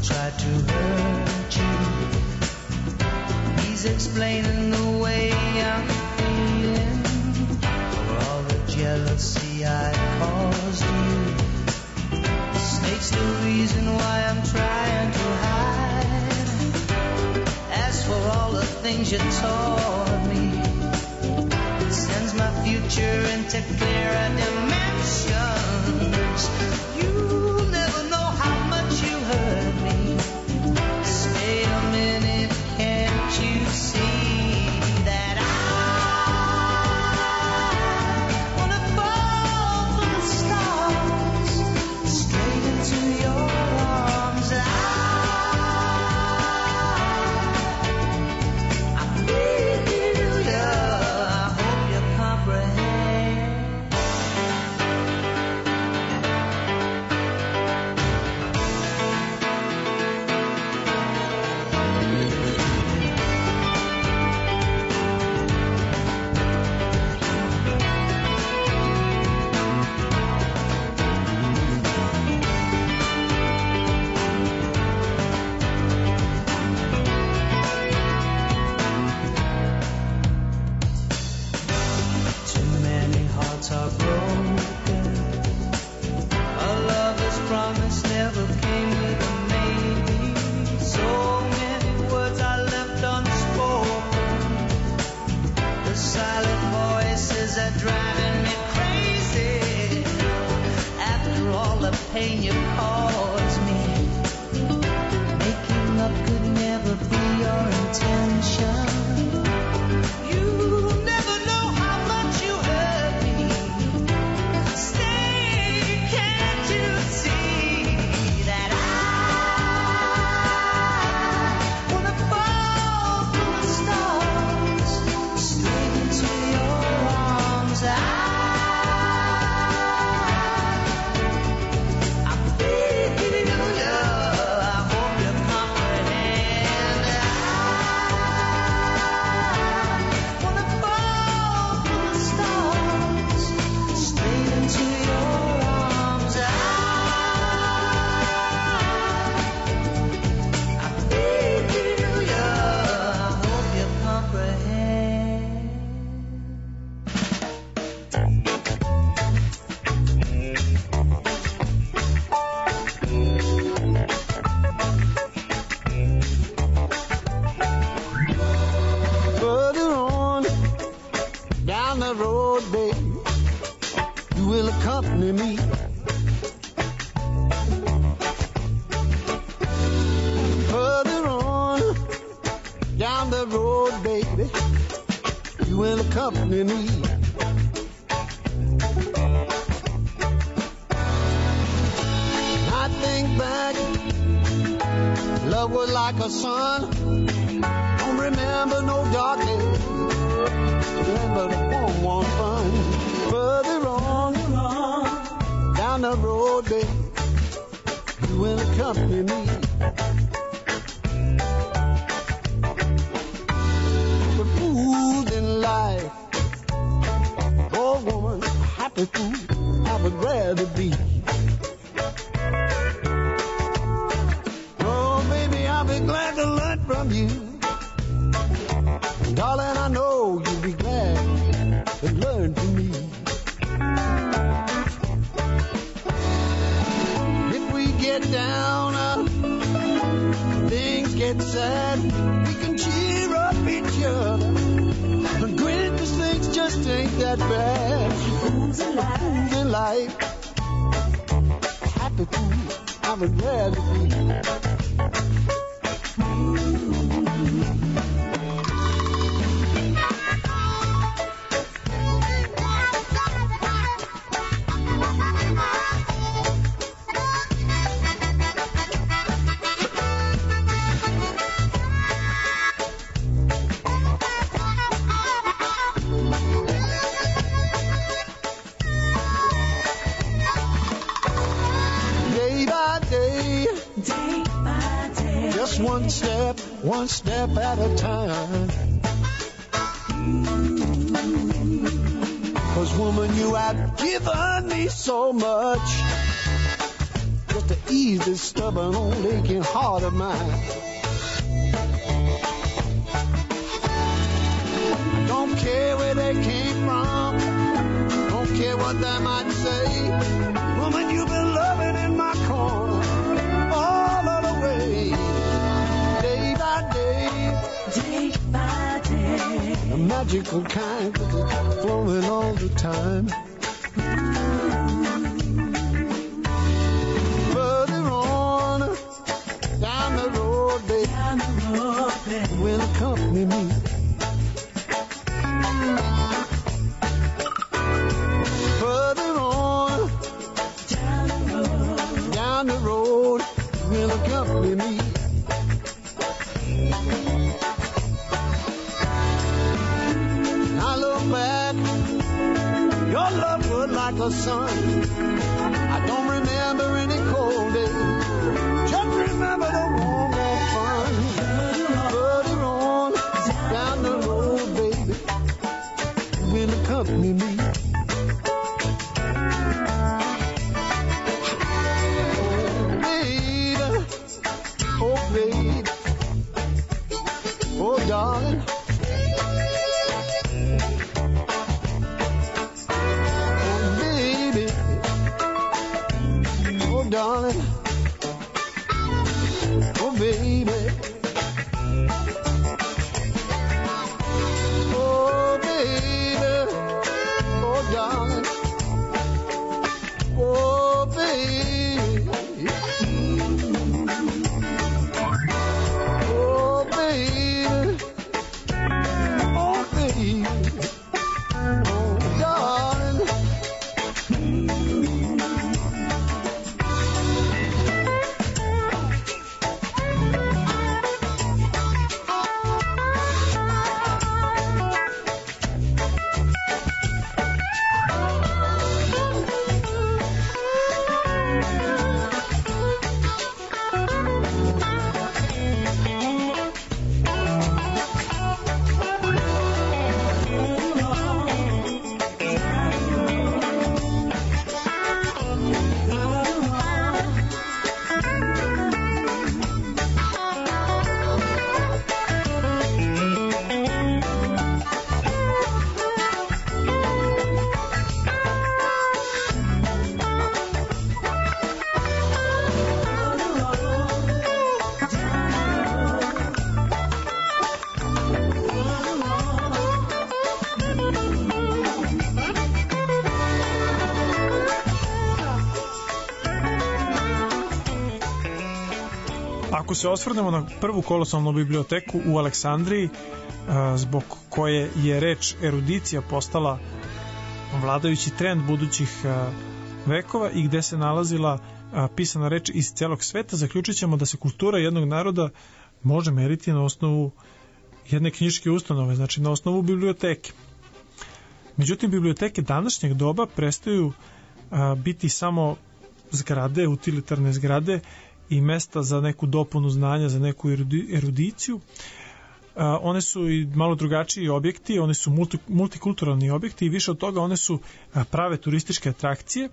C: tried to hurt you. He's explaining the way I'm feeling for all the jealousy I caused you. The snake's the reason why I'm trying to hide. As for all the things you taught me, it sends my future into clearer dimensions. You never know how much you hurt me. Stay a minute, can't you see that I wanna fall from the stars straight into your arms? I, I feel ya, I hope you comprehend. Too many hearts are broken. A lover's promise never came with a maybe. So many words I left unspoken. The silent voices are driving me crazy. After all the pain you caused me, making up could never be your intention. You never know how much you hurt me. Stay, can't you see that I wanna fall from the stars straight into your arms? I, I feel ya, I hope you comprehend. I wanna fall from the stars straight into your arms. I, I feel ya, I hope you comprehend.
J: Further on down the road, babe, you will accompany me. Further on down the road, baby, you will accompany me. I think back, love was like a sun. Don't remember no dark days. Remember the warm, warm fun. Further on, down the road, babe, you will accompany me. The food in life, oh woman, happy fool, I would rather be. Oh baby, I'll be glad to learn from you. Darling, I know you'll be glad to learn from me. If we get down, uh, things get sad, we can cheer up each other. And grin 'cause things just ain't that bad. Fools in life, in life, happy fool, I would rather be. One step, one step at a time. 'Cause woman, you have given me so much. Just to ease this stubborn old aching heart of mine. I don't care where they came from, don't care what they might say. Woman, you've been loving in my corner all of the way. Day by day,
D: day by day,
J: a magical kind flowing all the time. Further on, down the road, babe,
D: down the road, babe,
J: will accompany me. Further on,
D: down the road,
J: down the road, will accompany me. I look back, your love was like a sun. I don't remember any cold days, just remember the warm and fun. Further on, down the road, baby, will accompany me. Oh, baby, oh, darling. Darling, oh baby, oh baby, oh darling, oh baby, oh baby, oh baby, oh darling.
B: Ako se osvrnemo na prvu kolosalnu biblioteku u Aleksandriji, zbog koje je reč erudicija postala vladajući trend budućih vekova i gde se nalazila pisana reč iz celog sveta, zaključit ćemo da se kultura jednog naroda može meriti na osnovu jedne knjiške ustanove, znači na osnovu biblioteke. Međutim, biblioteke današnjeg doba prestaju biti samo zgrade, utilitarne zgrade i mesta za neku dopunu znanja, za neku erudiciju. One su i malo drugačiji objekti, one su multi, multikulturalni objekti i više od toga one su prave turističke atrakcije.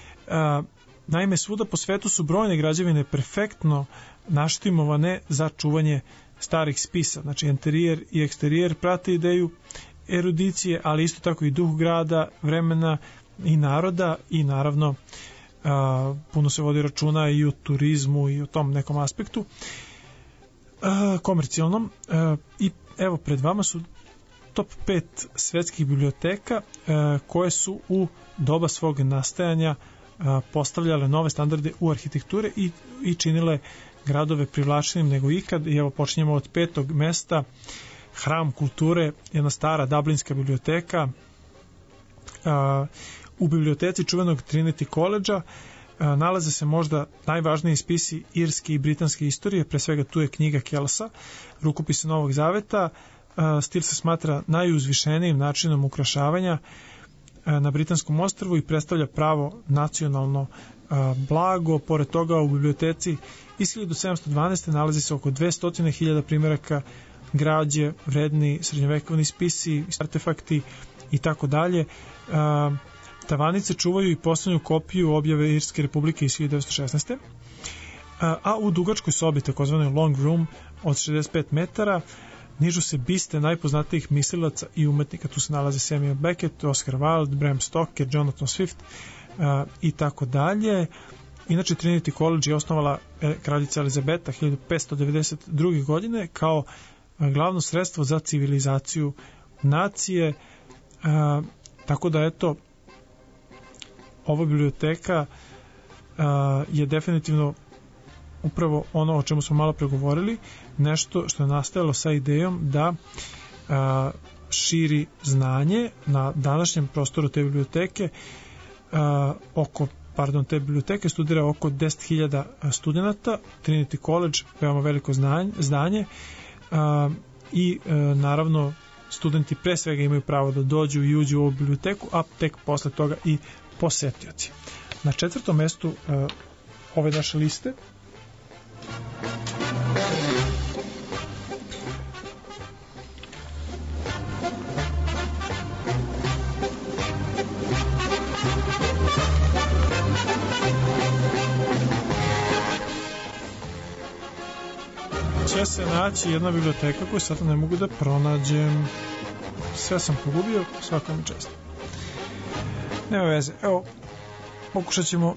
B: Naime, svuda po svetu su brojne građevine perfektno naštimovane za čuvanje starih spisa. Znači, interijer i eksterijer prate ideju erudicije, ali isto tako i duh grada, vremena i naroda i naravno Uh, puno se vodi računa i o turizmu i o tom nekom aspektu uh, komercijalnom uh, i evo pred vama su top pet svetskih biblioteka uh, koje su u doba svog nastajanja uh, postavljale nove standarde u arhitekture i, i činile gradove privlačnijim nego ikad. I evo počinjemo od petog mesta, Hram kulture, jedna stara dublinska biblioteka. Uh, U biblioteci čuvenog Trinity College-a nalaze se možda najvažniji spisi irske i britanske istorije, pre svega tu je knjiga Kelsa, rukopise Novog Zaveta. Stil se smatra najuzvišenijim načinom ukrašavanja na britanskom ostrvu i predstavlja pravo nacionalno blago. Pored toga u biblioteci iz hiljadu sedamsto dvanaeste. nalazi se oko dvesta hiljada primjeraka građe, vredni srednjovekovni spisi, artefakti i tako dalje. Tavanice čuvaju i poslednju kopiju objave Irske republike iz hiljadu devetsto šesnaeste. A u dugačkoj sobi, takozvanoj long room, od šezdeset pet metara, nižu se biste najpoznatijih mislilaca i umetnika. Tu se nalaze Samuel Beckett, Oscar Wilde, Bram Stoker, Jonathan Swift uh, i tako dalje. Inače, Trinity College je osnovala kraljica Elizabeta hiljadu petsto devedeset druge. godine kao glavno sredstvo za civilizaciju nacije. Uh, tako da, eto, ova biblioteka uh, je definitivno upravo ono o čemu smo malo pregovorili, nešto što je nastajalo sa idejom da a, širi znanje na današnjem prostoru te biblioteke. A, oko, pardon, te biblioteke studira oko deset hiljada studenta, Trinity College, veoma veliko znanje, zdanje a, i a, naravno studenti pre svega imaju pravo da dođu i uđu u ovu biblioteku, a tek posle toga i posetioci. Na četvrtom mestu a, ove naše liste će se naći jedna biblioteka koju sad ne mogu da pronađem. Sve sam pogubio, svaka mi čast. Nema veze, evo, pokušat ćemo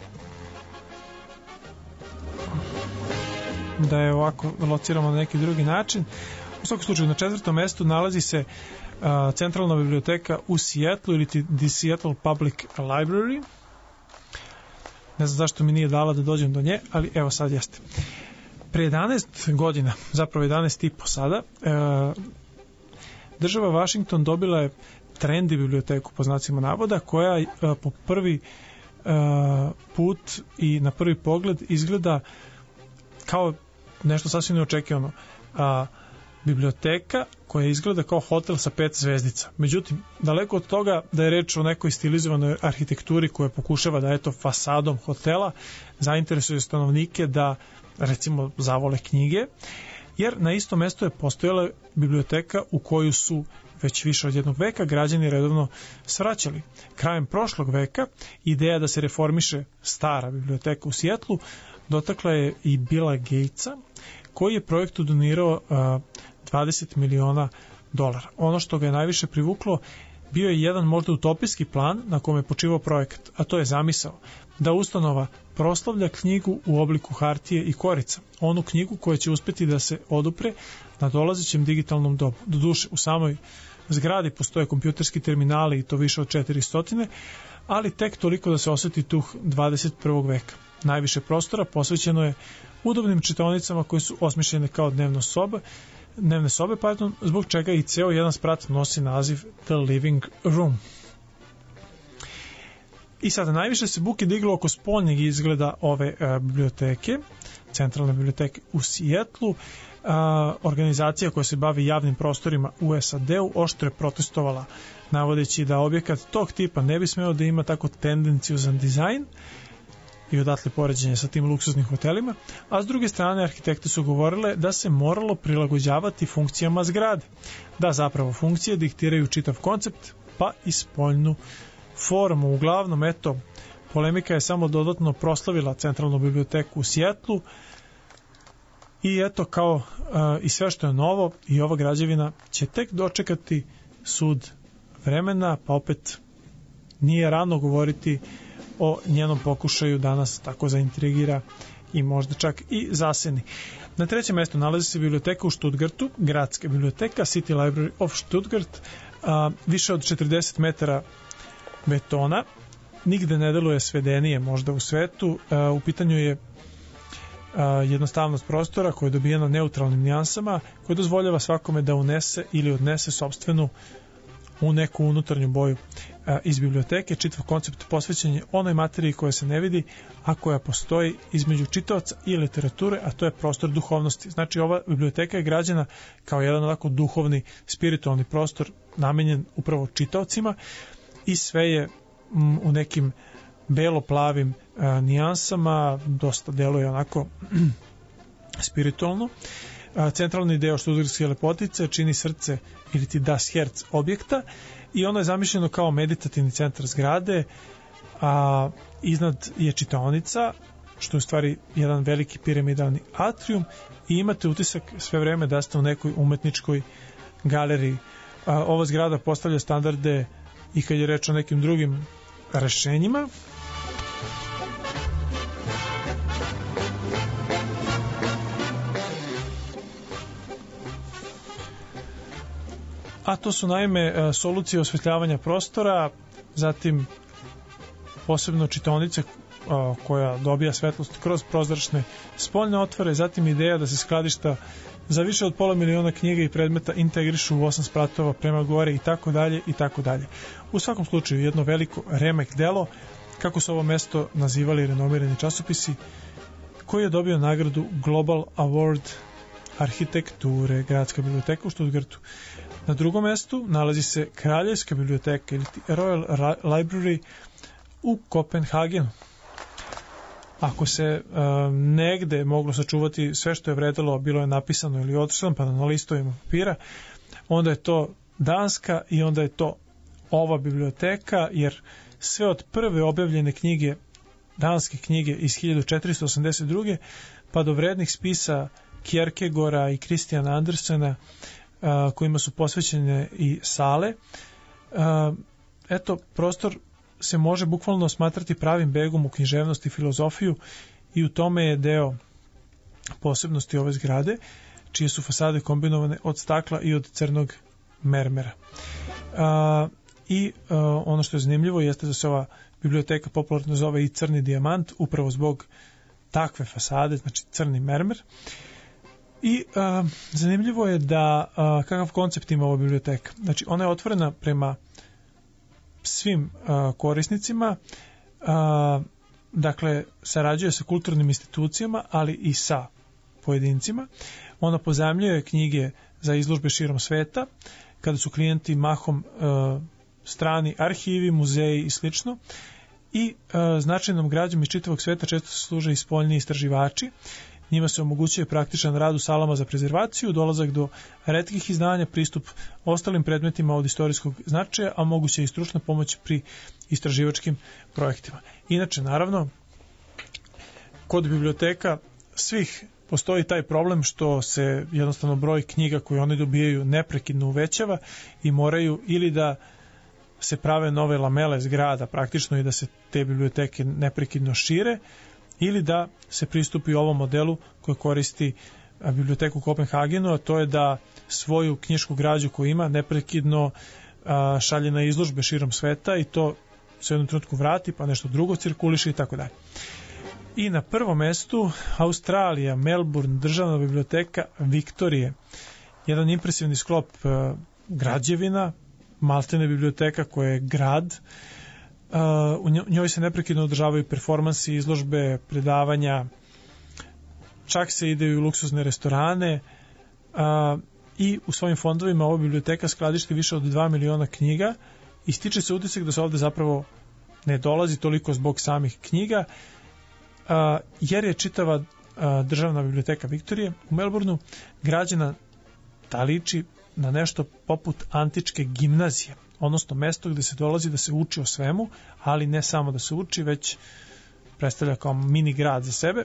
B: da je ovako lociramo na neki drugi način. U svakom slučaju, na četvrtom mestu nalazi se uh, centralna biblioteka u Seattleu ili The Seattle Public Library. Ne znam zašto mi nije dala da dođem do nje, ali evo sad jeste. Pre jedanaest godina, zapravo jedanaest i po sada, uh, država Washington dobila je Trendy biblioteku, po znacima navoda, koja uh, po prvi uh, put i na prvi pogled izgleda kao nešto sasvim neočekivano. A, biblioteka koja izgleda kao hotel sa pet zvezdica. Međutim, daleko od toga da je reč o nekoj stilizovanoj arhitekturi koja pokušava da, eto, fasadom hotela zainteresuje stanovnike da, recimo, zavole knjige, jer na isto mesto je postojala biblioteka u koju su već više od jednog veka građani redovno svraćali. Krajem prošlog veka ideja da se reformiše stara biblioteka u Seattleu dotakla je i Billa Gatesa, koji je projektu donirao uh, dvadeset miliona dolara. Ono što ga je najviše privuklo bio je jedan možda utopijski plan na kome je počivao projekat, a to je zamisao da ustanova proslavlja knjigu u obliku hartije i korica. Onu knjigu koja će uspeti da se odupre na dolazećem digitalnom dobu. Doduše, u samoj zgradi postoje kompjuterski terminali i to više od četiristo, ali tek toliko da se osjeti tuh dvadeset prvog veka. Najviše prostora posvećeno je udobnim čitaonicama koje su osmišljene kao dnevno sobe, dnevne sobe, pardon, zbog čega i ceo jedan sprat nosi naziv The Living Room. I sada, najviše se buke diglo oko spoljnjeg izgleda ove uh, biblioteke, centralne biblioteke u Seattleu. Uh, organizacija koja se bavi javnim prostorima u S A D-u oštro je protestovala, navodeći da objekat tog tipa ne bi smeo da ima tako tendenciozan dizajn i odatle poređenje sa tim luksuznim hotelima, a s druge strane arhitekte su govorile da se moralo prilagođavati funkcijama zgrade, da zapravo funkcije diktiraju čitav koncept, pa i spoljnu formu. Uglavnom, eto, polemika je samo dodatno proslavila centralnu biblioteku u Seattleu i eto, kao uh, i sve što je novo, i ova građevina će tek dočekati sud vremena, pa opet nije rano govoriti o njenom pokušaju da nas tako zaintrigira i možda čak i zaseni. Na trećem mjestu nalazi se biblioteka u Stuttgartu, gradska biblioteka City Library of Stuttgart, a, više od četrdeset metara betona, nigde ne deluje svedenije možda u svetu. A, u pitanju je a, jednostavnost prostora koja je dobijena neutralnim nijansama, koja dozvoljava svakome da unese ili odnese sopstvenu u neku unutarnju boju a, iz biblioteke. Čitav koncept posvećen je onoj materiji koja se ne vidi, a koja postoji između čitaoca i literature, a to je prostor duhovnosti. Znači, ova biblioteka je građena kao jedan ovako duhovni, spiritualni prostor namenjen upravo čitaocima i sve je m, u nekim belo-plavim a, nijansama, dosta deluje onako spiritualno. Centralni deo Stuttgartske lepotice čini srce ili ti das Herz objekta i ono je zamišljeno kao meditativni centar zgrade a iznad je čitaonica, što je u stvari jedan veliki piramidalni atrium, i imate utisak sve vreme da ste u nekoj umetničkoj galeriji. A, ova zgrada postavlja standarde i kad je reč o nekim drugim rešenjima. A to su naime solucije osvetljavanja prostora, zatim posebno čitaonica koja dobija svetlost kroz prozračne spoljne otvore, zatim ideja da se skladišta za više od pola miliona knjiga i predmeta integrišu u osam spratova prema gore i tako dalje i tako dalje. U svakom slučaju jedno veliko remek delo, kako su ovo mesto nazivali renomirani časopisi, koji je dobio nagradu Global Award arhitekture, Gradska biblioteka u Stuttgartu. Na drugom mestu nalazi se Kraljevska biblioteka ili Royal Library u Kopenhagenu. Ako se uh, negde moglo sačuvati sve što je vredelo, bilo je napisano ili odštampano na listovima papira, onda je to Danska i onda je to ova biblioteka, jer sve od prve objavljene knjige, danske knjige iz hiljadu četiristo osamdeset druge pa do vrednih spisa Kierkegaarda i Christiana Andersena, uh, kojima su posvećene i sale. Uh, eto, prostor se može bukvalno smatrati pravim begom u književnost i filozofiju, i u tome je deo posebnosti ove zgrade, čije su fasade kombinovane od stakla i od crnog mermera. A, I a, ono što je zanimljivo jeste da se ova biblioteka popularno zove i crni dijamant, upravo zbog takve fasade, znači crni mermer. I a, zanimljivo je da a, kakav koncept ima ova biblioteka. Znači, ona je otvorena prema svim a, korisnicima, a, dakle sarađuje sa kulturnim institucijama, ali i sa pojedincima. Ona pozajmljuje knjige za izložbe širom sveta, kada su klijenti mahom a, strani arhivi, muzeji i slično, i a, značajnom građom iz čitavog sveta često se služe i spoljni istraživači. Njima se omogućuje praktičan rad u salama za prezervaciju, dolazak do retkih izdanja, pristup ostalim predmetima od istorijskog značaja, a moguće i stručna pomoć pri istraživačkim projektima. Inače, naravno, kod biblioteka svih postoji taj problem što se jednostavno broj knjiga koje oni dobijaju neprekidno uvećava i moraju ili da se prave nove lamele zgrada praktično i da se te biblioteke neprekidno šire, ili da se pristupi ovom modelu koji koristi biblioteku u Kopenhagenu, a to je da svoju knjišku građu koju ima neprekidno a, šalje na izložbe širom sveta i to se u jednom trenutku vrati, pa nešto drugo cirkuliše i tako dalje. I na prvom mestu Australija, Melbourne, državna biblioteka Viktorije. Jedan impresivni sklop a, građevina, maltene biblioteka koja je grad. Uh, u njoj se neprekidno održavaju performansi, izložbe, predavanja, čak se ide i u luksuzne restorane, uh, i u svojim fondovima ova biblioteka skladišti više od dva miliona knjiga i stiče se utisak da se ovde zapravo ne dolazi toliko zbog samih knjiga, uh, jer je čitava uh, državna biblioteka Viktorije u Melbourneu građena da liči na nešto poput antičke gimnazije, odnosno mesto gde se dolazi da se uči o svemu, ali ne samo da se uči, već predstavlja kao mini grad za sebe.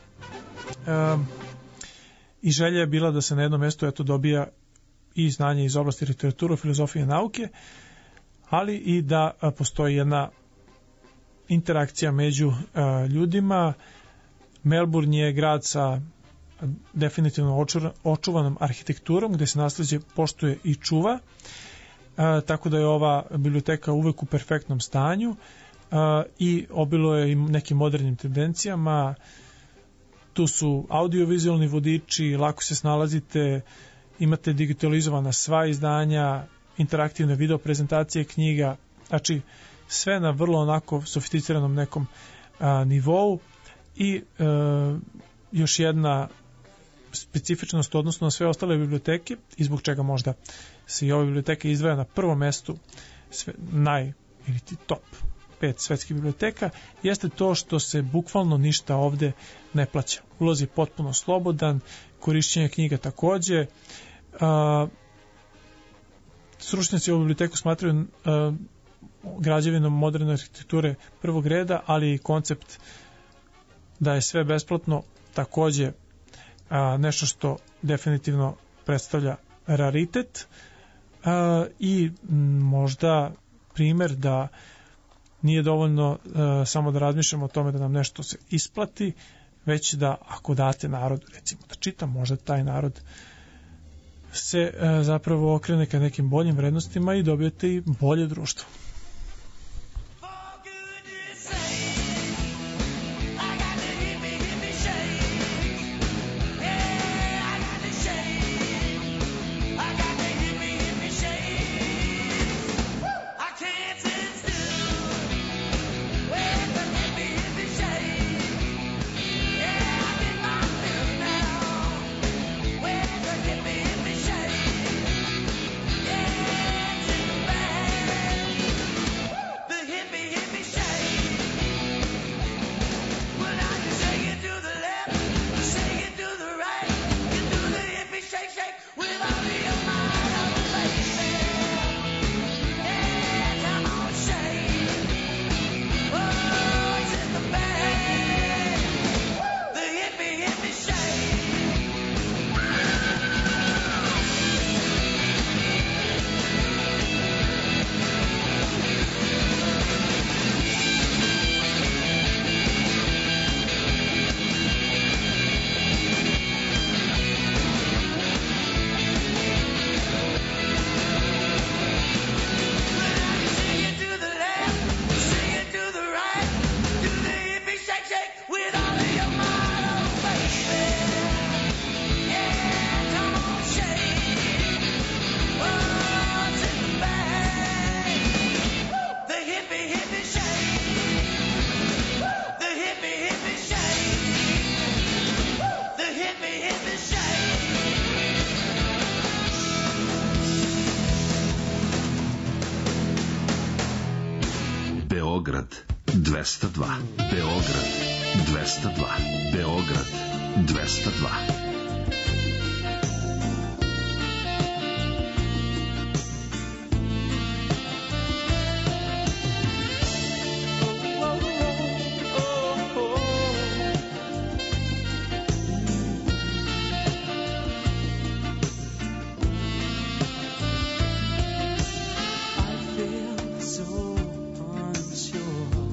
B: E, I želja je bila da se na jednom mestu eto dobija i znanje iz oblasti literature, filozofije, nauke, ali i da postoji jedna interakcija među a, ljudima. Melbourne je grad sa definitivno očuvanom arhitekturom, gde se nasleđe poštuje i čuva. A, tako da je ova biblioteka uvek u perfektnom stanju, a, i obilo je i nekim modernim tendencijama. Tu su audiovizualni vodiči, lako se snalazite, imate digitalizovana sva izdanja, interaktivne video prezentacije knjiga, znači sve na vrlo onako sofisticiranom nekom a, nivou. I a, još jedna specifičnost odnosno na sve ostale biblioteke, i zbog čega možda se i ova biblioteka izdvaja na prvom mestu sve, naj ili ti top pet svetskih biblioteka, jeste to što se bukvalno ništa ovde ne plaća. Ulaz je potpuno slobodan, korišćenje knjiga takođe. A, stručnjaci ovu biblioteku smatraju a, građevinom moderne arhitekture prvog reda, ali i koncept da je sve besplatno takođe a, nešto što definitivno predstavlja raritet a, i m, možda primer da nije dovoljno a, samo da razmišljamo o tome da nam nešto se isplati, već da ako date narodu recimo da čita, možda taj narod se a, zapravo okrene ka nekim boljim vrednostima i dobijete i bolje društvo.
K: Beograd dvesta dva. Beograd dvesta dva. Beograd dvesta dva.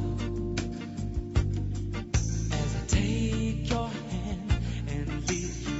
C: Take your hand and lead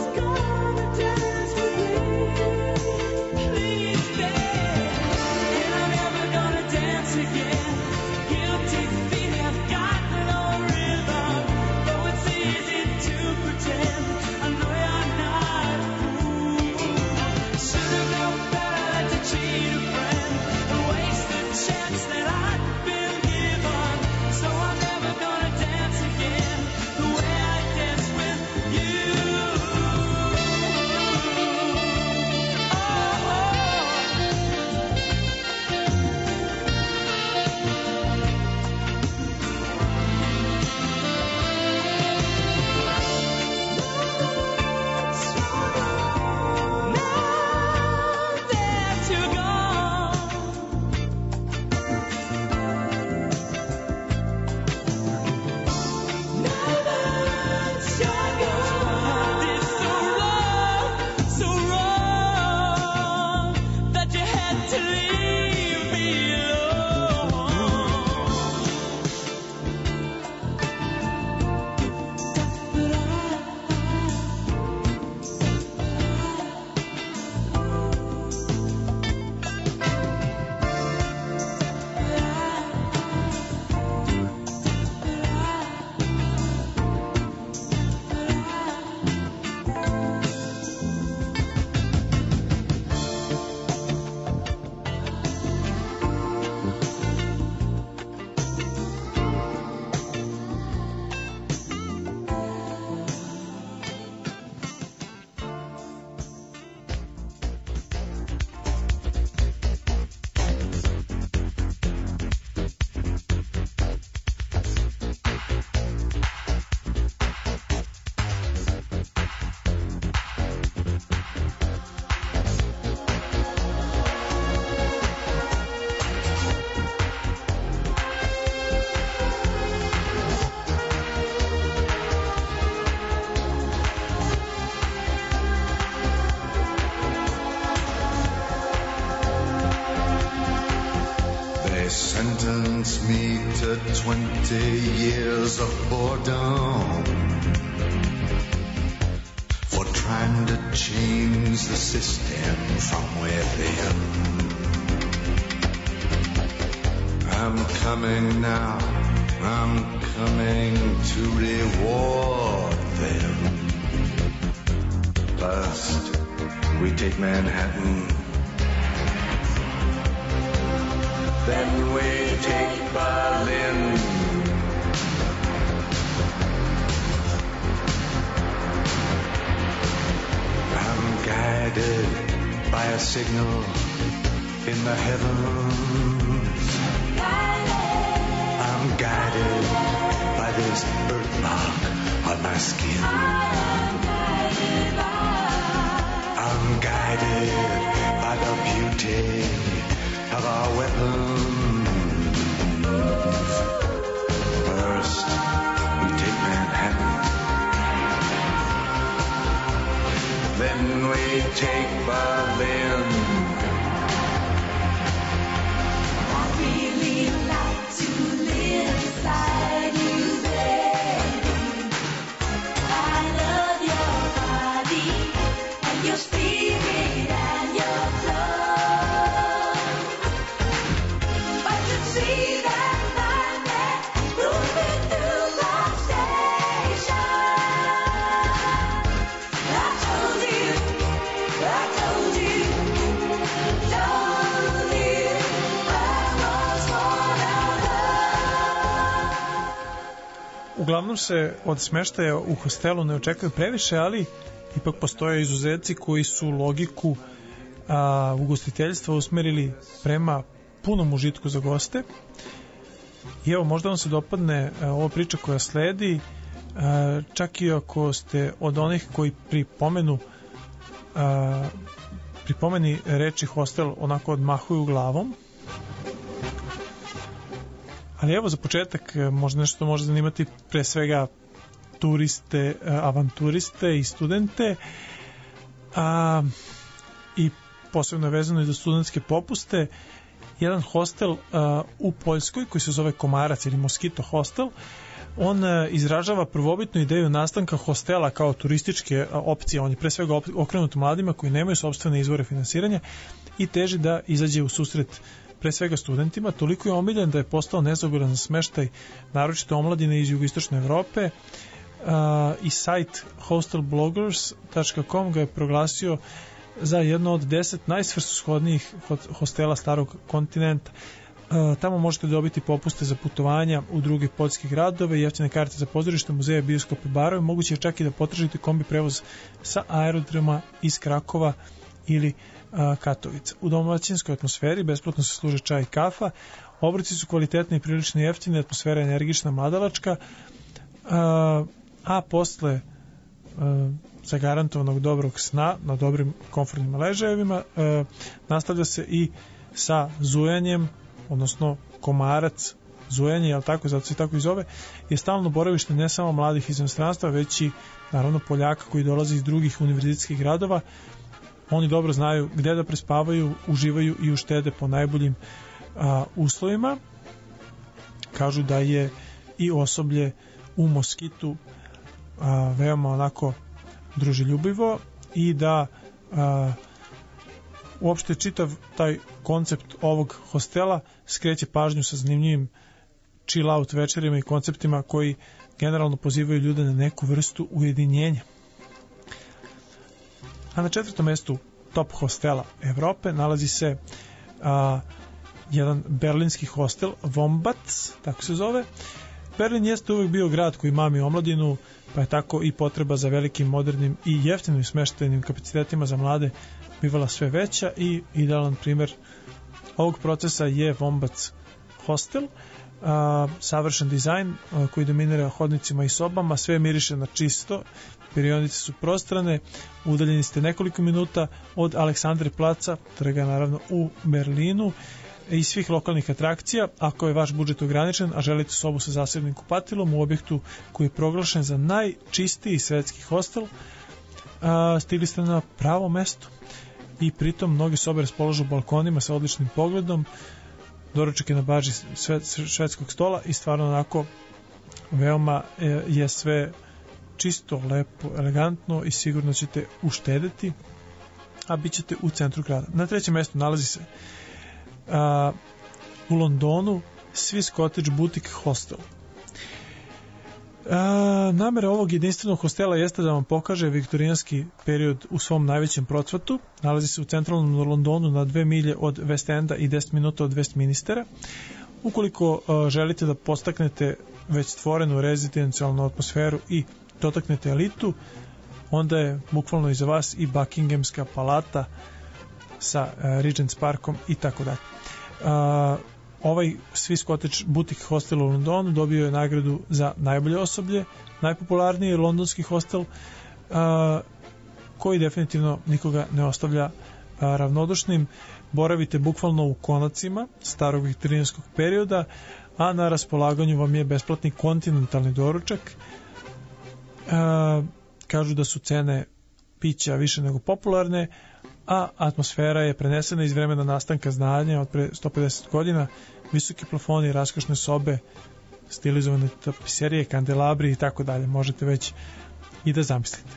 L: Sentence me to twenty years of boredom for trying to change the system from within. I'm coming now, I'm coming to reward them. First, we take Manhattan. Then we take Berlin. I'm guided by a signal in the heavens. I'm guided by this birthmark on my skin. I'm guided by the beauty of our weapons. First, we take Manhattan. Then we take Berlin.
H: I really like to live inside you, baby. I love your body and your spirit and your soul. But to see that nightmare moving through my station, I told you, I told you, told you I was one of love.
B: Uglavnom se od smeštaja u hostelu ne očekuje previše, ali ipak postoje izuzeci koji su logiku a, ugostiteljstva usmerili prema punom užitku za goste. I evo, možda vam se dopadne a, ova priča koja sledi, a, čak i ako ste od onih koji pri pomenu a, pri pomeni reči hostel onako odmahuju glavom. Ali evo, za početak možda nešto može zanimati pre svega turiste, avanturiste i studente, a, i posebno je vezano i za studentske popuste. Jedan hostel a, u Poljskoj koji se zove Komarac ili Mosquito Hostel On izražava prvobitnu ideju nastanka hostela kao turističke opcije. On je pre svega okrenut mladima koji nemaju sopstvene izvore finansiranja i teži da izađe u susret pre svega studentima. Toliko je omiljen da je postao nezaobilazan smeštaj naročito omladine iz jugoistočne Evrope. Uh, i sajt hostel bloggers dot com ga je proglasio za jedno od deset najsvrsishodnijih hostela starog kontinenta. Uh, tamo možete dobiti popuste za putovanja u druge poljske gradove, jeftine karte za pozorište, muzeje, bioskope, barove. Moguće je čak i da potražite kombi prevoz sa aerodroma iz Krakova ili uh, Katovica. U domaćinskoj atmosferi besplatno se služe čaj i kafa, obroci su kvalitetni i prilično jeftini, atmosfera je energična, mladalačka, uh, a posle uh, zagarantovanog dobrog sna na dobrim komfortnim ležajevima uh, nastavlja se i sa zujanjem, odnosno komarac, zujanje, jel tako, zato se tako i zove, je stalno boravište ne samo mladih iz inostranstva, već i naravno Poljaka koji dolaze iz drugih univerzitetskih gradova. Oni dobro znaju gde da prespavaju, uživaju i uštede po najboljim a, uslovima. Kažu da je i osoblje u Moskitu a, veoma onako druželjubivo i da a, uopšte čitav taj koncept ovog hostela skreće pažnju sa zanimljivim chill out večerima i konceptima koji generalno pozivaju ljude na neku vrstu ujedinjenja. A na četvrtom mestu top hostela Evrope nalazi se a, jedan berlinski hostel Wombats, tako se zove. Berlin jeste uvek bio grad koji mami omladinu, pa je tako i potreba za velikim, modernim i jeftinim smeštajnim kapacitetima za mlade bivala sve veća i idealan primer ovog procesa je Wombats hostel. A, savršen dizajn a, koji dominira hodnicima i sobama, sve miriše na čisto, periodice su prostrane, udaljeni ste nekoliko minuta od Aleksandre placa, trga naravno u Berlinu, i svih lokalnih atrakcija. Ako je vaš budžet ograničen, a želite sobu sa zasebnim kupatilom u objektu koji je proglašen za najčistiji svetski hostel, a, stigli ste na pravo mesto. I pritom mnogi sobe raspolažu balkonima sa odličnim pogledom, doručak je na baži švedskog stola i stvarno onako veoma je sve čisto, lepo, elegantno i sigurno ćete uštedeti, a bit ćete u centru grada. Na trećem mjestu nalazi se a, u Londonu Swiss Cottage Boutique Hostel. A, namera ovog jedinstvenog hostela jeste da vam pokaže viktorijanski period u svom najvećem procvatu. Nalazi se u centralnom Londonu na dve milje od West Enda i deset minuta od Westminstera. Ukoliko a, želite da postaknete već stvorenu rezidencijalnu atmosferu i dotaknete elitu, onda je bukvalno iza vas i Buckinghamska palata sa uh, Regent's Parkom i tako dalje. Ovaj Swiss Cottage Boutique Hostel u Londonu dobio je nagradu za najbolje osoblje, najpopularniji londonski hostel uh, koji definitivno nikoga ne ostavlja uh, ravnodušnim. Boravite bukvalno u konacima starog viktorijanskog perioda, a na raspolaganju vam je besplatni kontinentalni doručak. Uh, kažu da su cene pića više nego popularne, a atmosfera je prenesena iz vremena nastanka zdanja od pre sto pedeset godina, visoki plafoni, raskošne sobe, stilizovane tapiserije, kandelabri i tako dalje, možete već i da zamislite.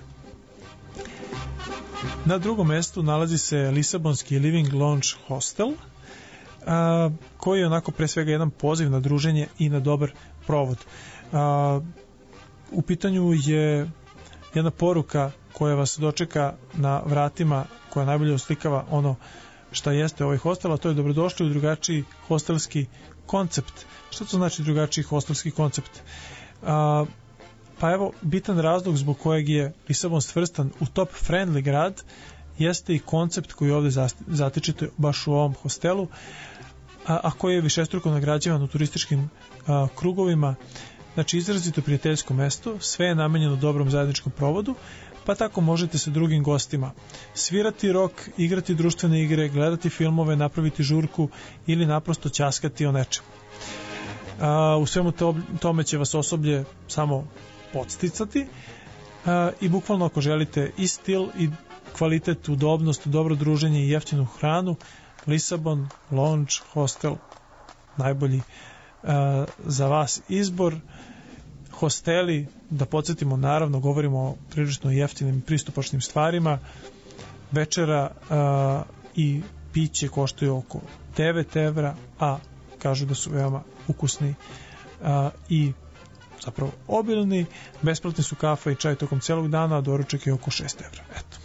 B: Na drugom mestu nalazi se Lisabonski Living Lounge Hostel, a, koji je onako pre svega jedan poziv na druženje i na dobar provod. A, u pitanju je jedna poruka koja vas dočeka na vratima, koja najbolje oslikava ono šta jeste ovaj hostel, a to je dobrodošli u drugačiji hostelski koncept. Što to znači drugačiji hostelski koncept? A, pa evo, bitan razlog zbog kojeg je Lisabon svrstan u top friendly grad jeste i koncept koji ovde zatičete baš u ovom hostelu, a, a koji je višestruko nagrađivan u turističkim a, krugovima. Znači, izrazito prijateljsko mesto, sve je namenjeno dobrom zajedničkom provodu, pa tako možete sa drugim gostima svirati rok, igrati društvene igre, gledati filmove, napraviti žurku ili naprosto ćaskati o nečemu. A, u svemu to, tome će vas osoblje samo podsticati a, i bukvalno ako želite i stil i kvalitet, udobnost, dobro druženje i jeftinu hranu, Lisabon Lounge Hostel najbolji a, za vas izbor. hosteli, da podsjetimo, naravno govorimo o prilično jeftinim pristupačnim stvarima. Večera a, i piće koštaju oko devet evra, a kažu da su veoma ukusni a, i zapravo obilni. Besplatni su kafa i čaj tokom celog dana, a doručak je oko šest evra. Eto.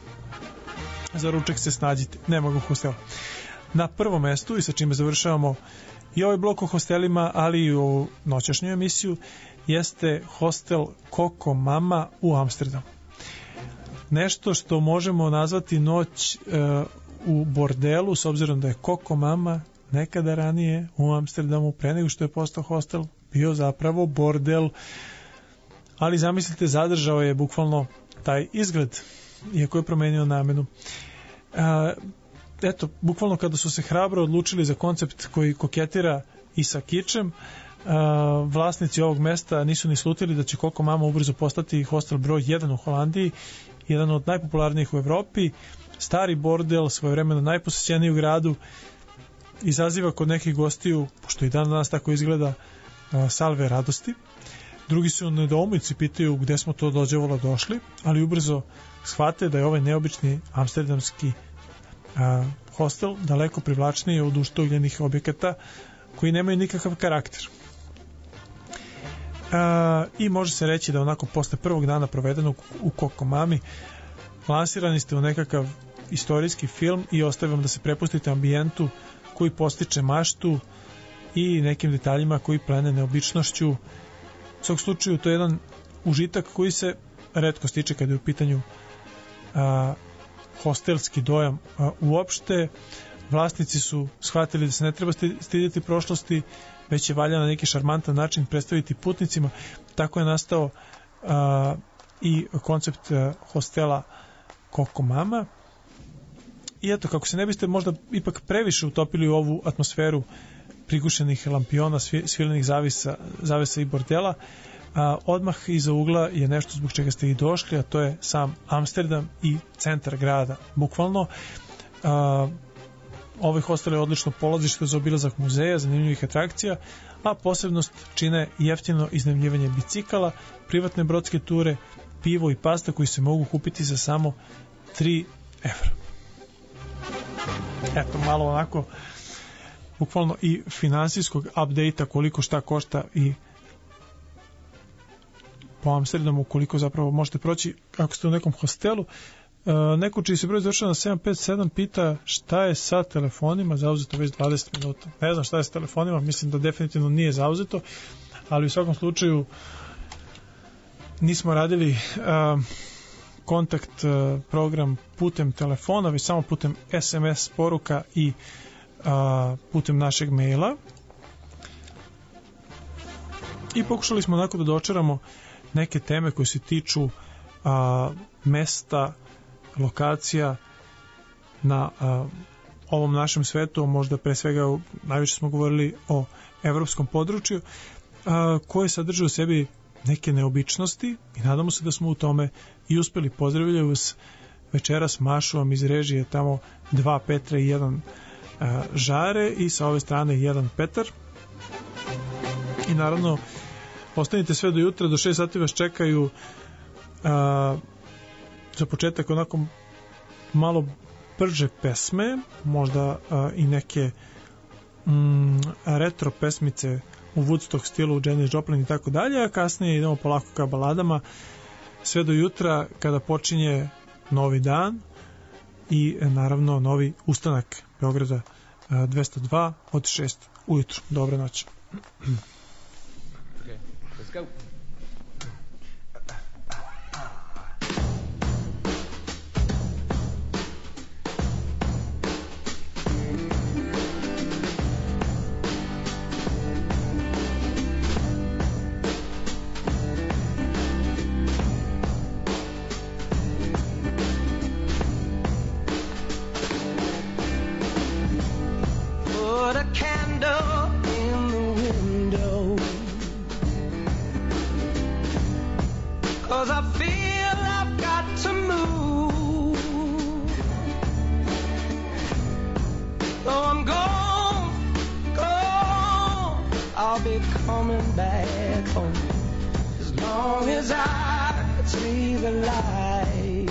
B: Za ručak se snađite, nema ga u hostelu. Na prvom mestu, i sa čime završavamo i ovaj blok o hostelima, ali i u noćašnju emisiju, jeste hostel Coco Mama u Amsterdamu. Nešto što možemo nazvati noć e, u bordelu, s obzirom da je Coco Mama nekada ranije u Amsterdamu, pre nego što je postao hostel, bio zapravo bordel, ali zamislite, zadržao je bukvalno taj izgled, iako je promenio namenu. E, eto, bukvalno kada su se hrabro odlučili za koncept koji koketira i sa kičem, Uh, vlasnici ovog mesta nisu ni slutili da će Coco Mama ubrzo postati hostel broj jedan u Holandiji, jedan od najpopularnijih u Evropi. Stari bordel, svojevremeno najposećeniji u gradu, izaziva kod nekih gostiju, pošto i dan danas tako izgleda, uh, salve radosti. Drugi su nedoumici, pitaju gde smo to dođevola došli, ali ubrzo shvate da je ovaj neobični amsterdamski uh, hostel daleko privlačniji od uštogljenih objekata koji nemaju nikakav karakter. Uh, i može se reći da onako posle prvog dana provedenog u Coco Mami lansirani ste u nekakav istorijski film i ostavljam da se prepustite ambijentu koji postiče maštu i nekim detaljima koji plene neobičnošću. U svog slučaju to je jedan užitak koji se retko stiče kada je u pitanju uh, hostelski dojam uh, uopšte. Vlasnici su shvatili da se ne treba stidjeti prošlosti, već je valja na neki šarmantan način predstaviti putnicima. Tako je nastao uh, i koncept uh, hostela Coco Mama. I eto, kako se ne biste možda ipak previše utopili u ovu atmosferu prigušenih lampiona, svilenih zavisa, zavesa i bordela, uh, odmah iza ugla je nešto zbog čega ste i došli, a to je sam Amsterdam i centar grada. Bukvalno, uh, ovaj hostel je odlično polazište za obilazak muzeja, zanimljivih atrakcija, a posebnost čine jeftino iznajmljivanje bicikala, privatne brodske ture, pivo i pasta koji se mogu kupiti za samo tri evra. Eto, malo onako bukvalno i finansijskog update-a koliko šta košta i po Amsterdamu koliko zapravo možete proći ako ste u nekom hostelu. Uh, neko čiji se broj završava na sedam pet sedam pita šta je sa telefonima, zauzeto već dvadeset minuta. Ne znam šta je sa telefonima, mislim da definitivno nije zauzeto, ali u svakom slučaju nismo radili uh, kontakt uh, program putem telefona, već samo putem es em es poruka i uh, putem našeg maila. I pokušali smo onako da dočaramo neke teme koje se tiču uh, mesta, lokacija na uh, ovom našem svetu, možda pre svega najviše smo govorili o evropskom području, uh, koje sadrže u sebi neke neobičnosti i nadamo se da smo u tome i uspeli. Pozdravljaju vas večeras Mašu iz režije, tamo dva Petra i jedan uh, Žare i sa ove strane jedan Petar. I naravno ostanite sve do jutra, do šest sati vas čekaju uh, za početak onako malo brže pesme, možda a, i neke mm, retro pesmice u Woodstock stilu, Janis Joplin i tako dalje, a kasnije idemo polako ka baladama sve do jutra kada počinje novi dan i naravno novi ustanak Beograda a, dvesta dva od šest ujutru. Dobre noći.
M: Okay, let's go.
E: long as I could see the light.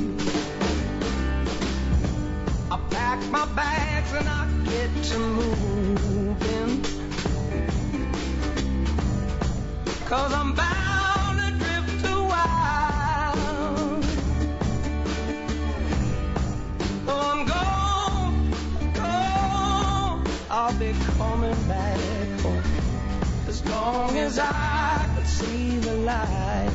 E: I pack my bags and I get to moving, 'cause I'm bound to drift a while. Oh, I'm gone, gone, I'll be coming back home as long as I could see the light.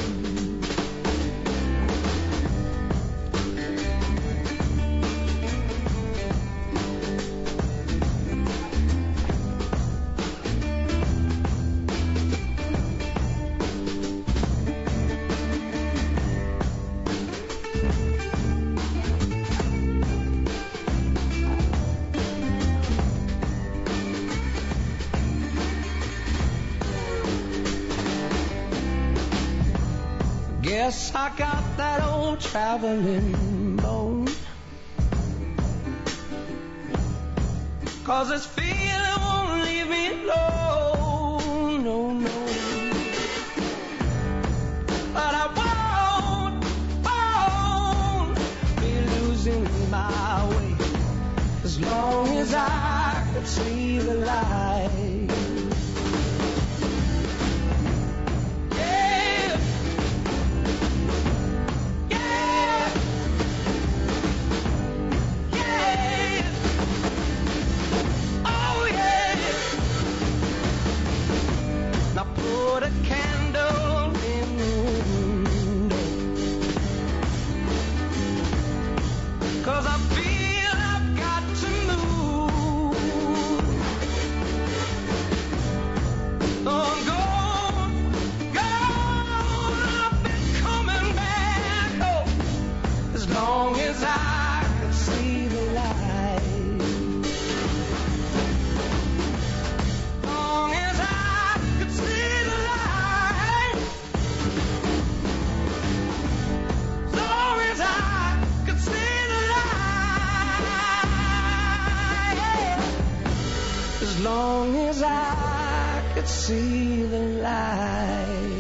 E: Guess I got that old traveling bone, 'cause this feeling won't leave me alone, no, no. But I won't, won't be losing my way as long as I could see the light. Put a candle in the window, 'cause I feel I've got to move. Oh, I'm gone, gone, I've been coming back home as long as I could see the light. Long as I could see the light, long as I could see the light, yeah. As long as I could see the light.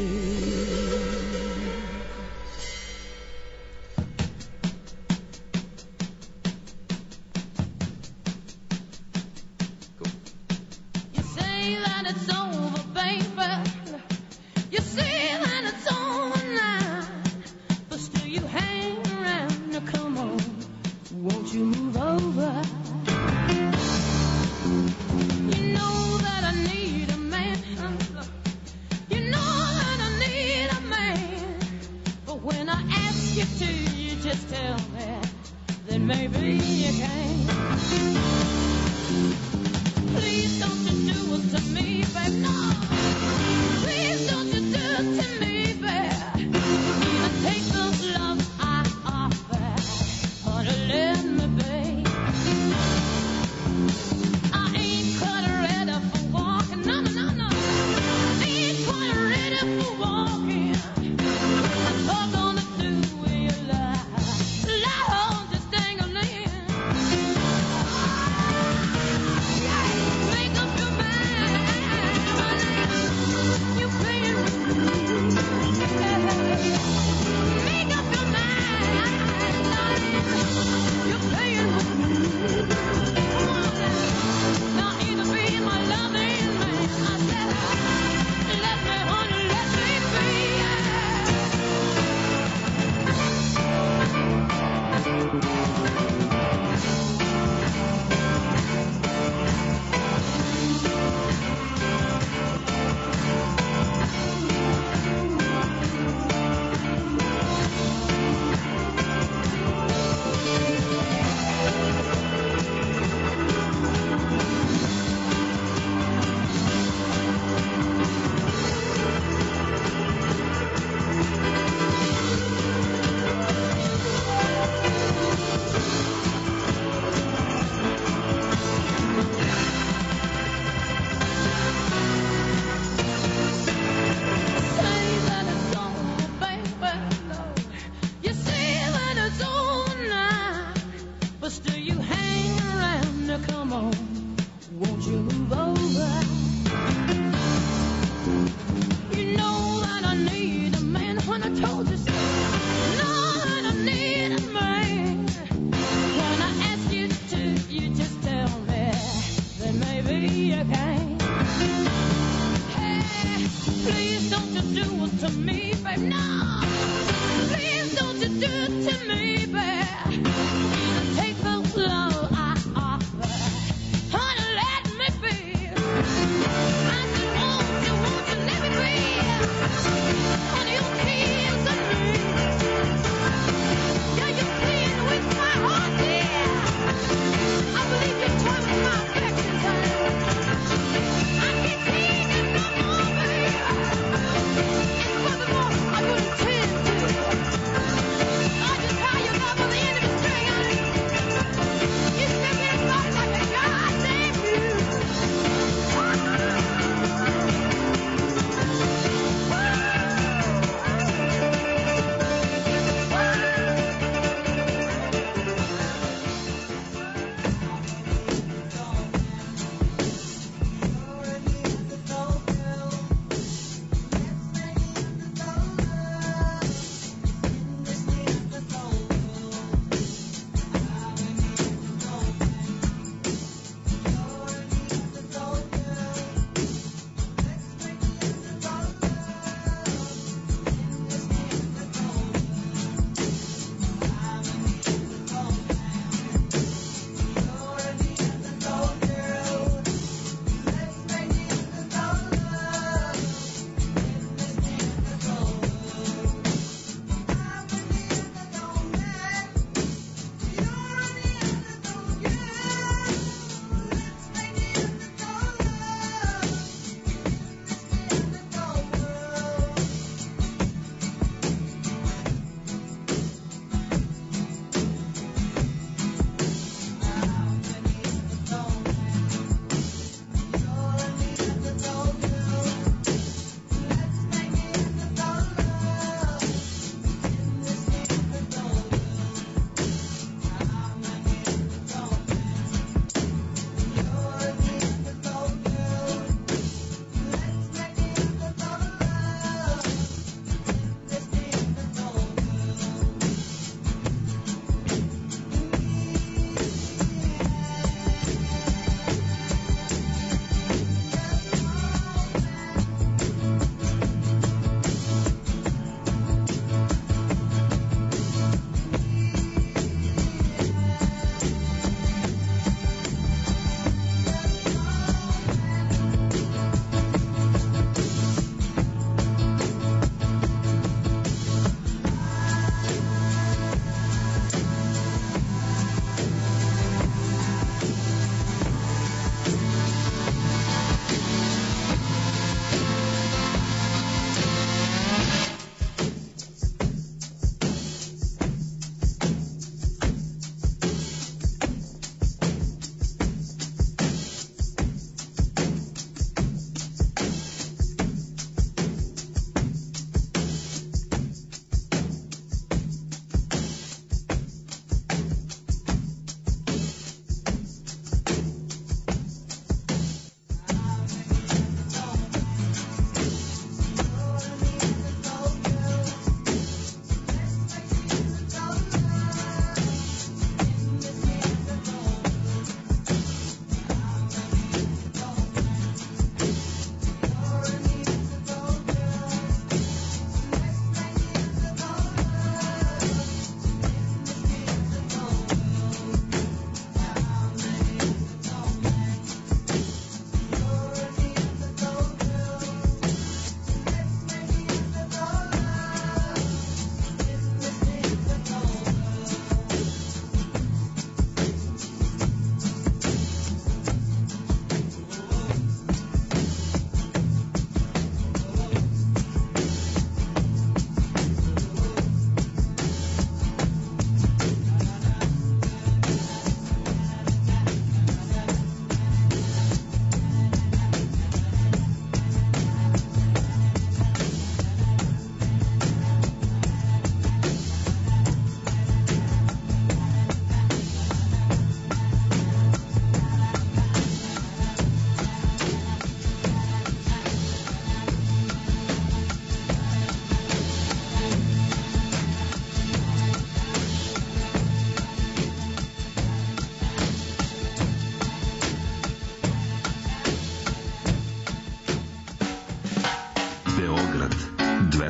D: You say that it's over, baby. You say that it's over now, but still you hang around. Now come on, won't you move over? You know that I need a man. You know that I need a man. But when I ask you to, you just tell me that maybe you can. Please don't you do it to me, babe, no. Please don't you do it to me, babe. Either take those love's eye offer or to let me be. I ain't quite ready for walking, no, no, no, no. I ain't quite ready for walking. What I'm gonna do with your life? Love just dangling. Make up your mind.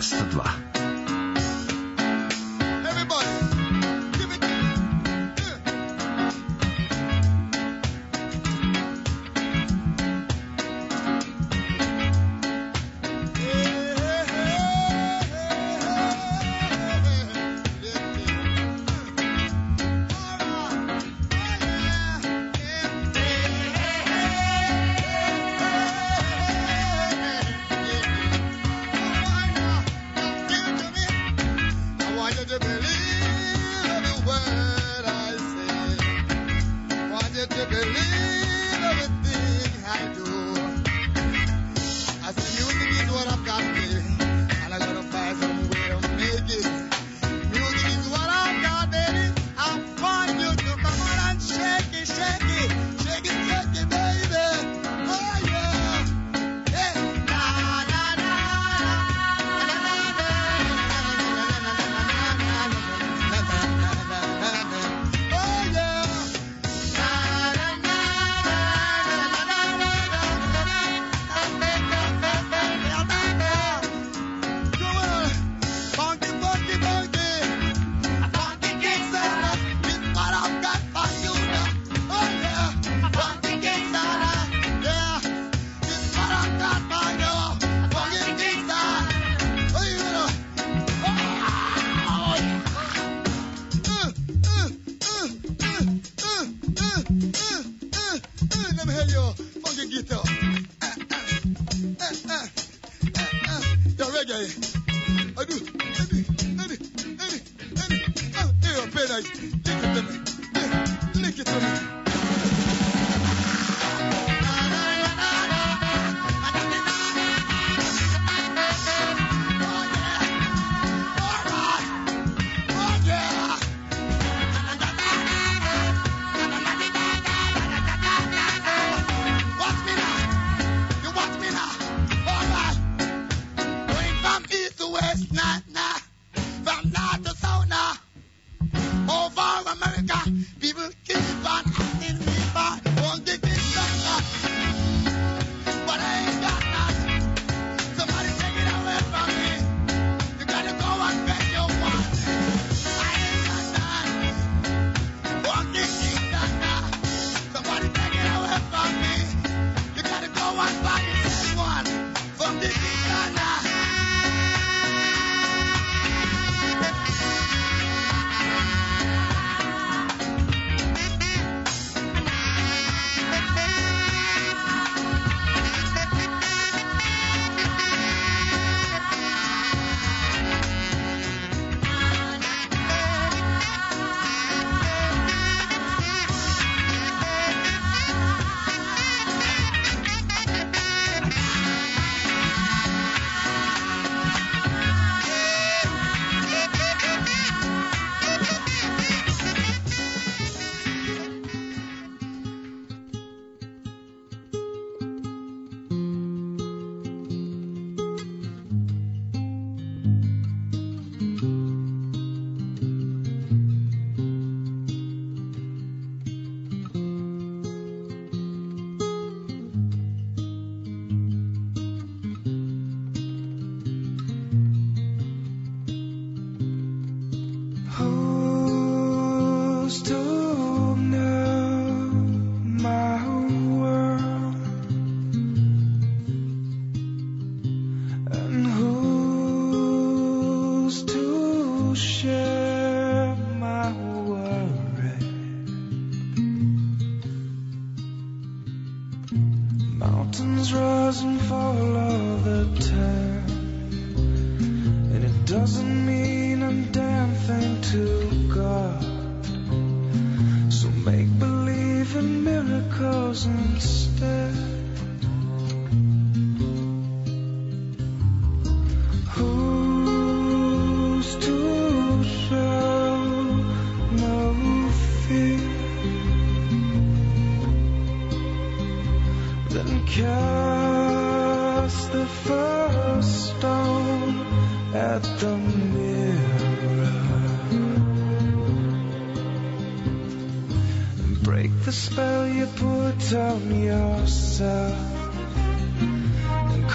K: dvesta dva.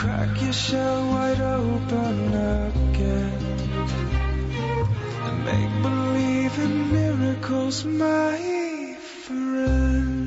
C: crack your shell wide open again and make believe in miracles, my friends.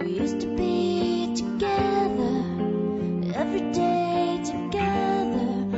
D: Every day together,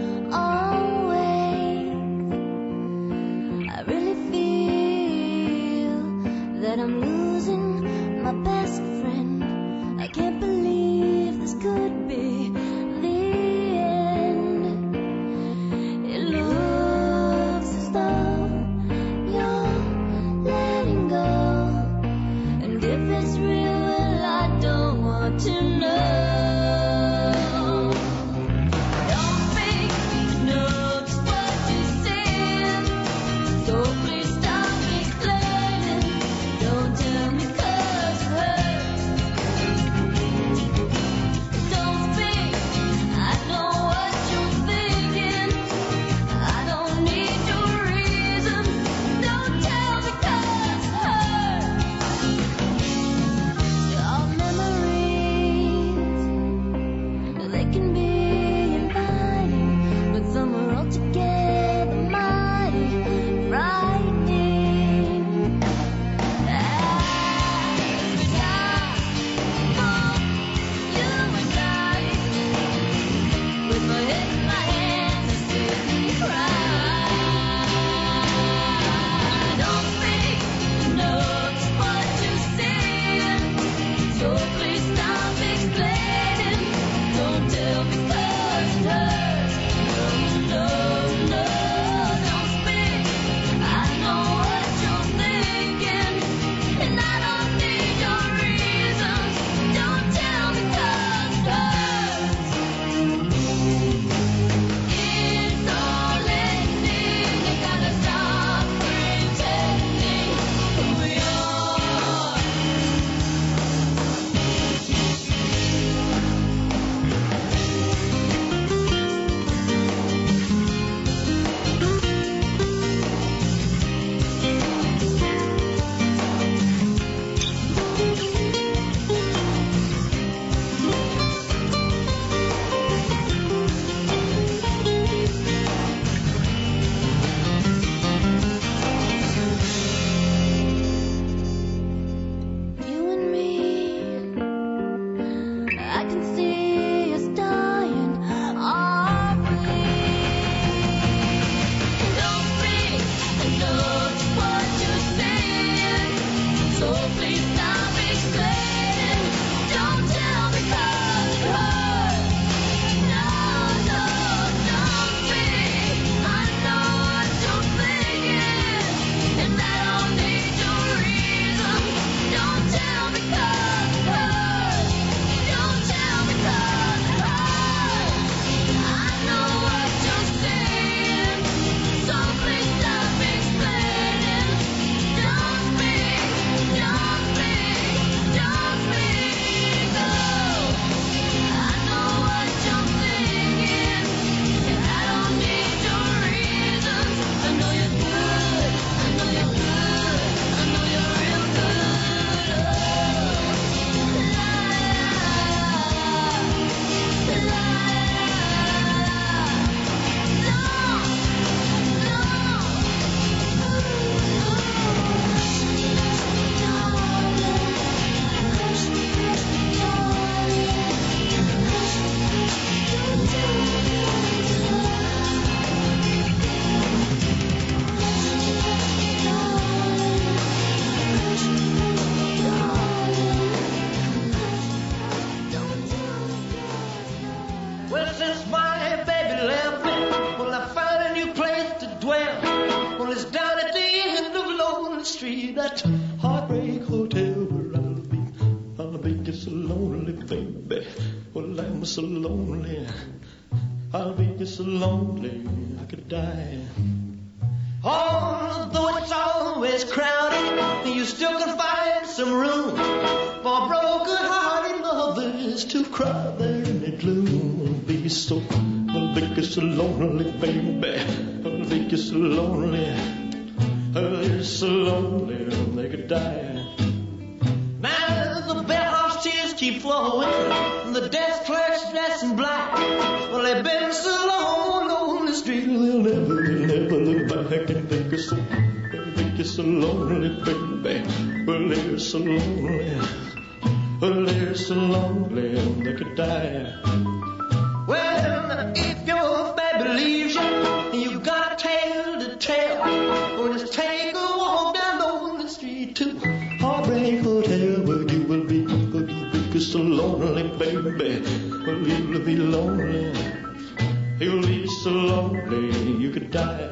E: since my baby left me. Well, I found a new place to dwell. Well, it's down at the end of Lonely Street, that Heartbreak Hotel where I'll be. I'll be just so lonely, baby. Well, I'm so lonely. I'll be just so lonely I could die. Although it's always crowded, you still can find some room for broken-hearted lovers to cry there in the gloom. Be so, I'll be just so lonely, baby. I'll be just so lonely. I'll be so lonely they could die. Now the bellhop's tears keep flowing, the desk clerk's dressed in black. Well, they've been so long on the street, they'll never, never look back. And think you're so, think you're so lonely, baby. Well, they're so lonely. Well, they're so lonely they could die. Well, if your baby leaves you, you got a tale to tell. Or just take a walk down on the street to Heartbreak Hotel, where you will be, where you will be so lonely, baby. Well, you'll be lonely. You'll be so lonely you could die.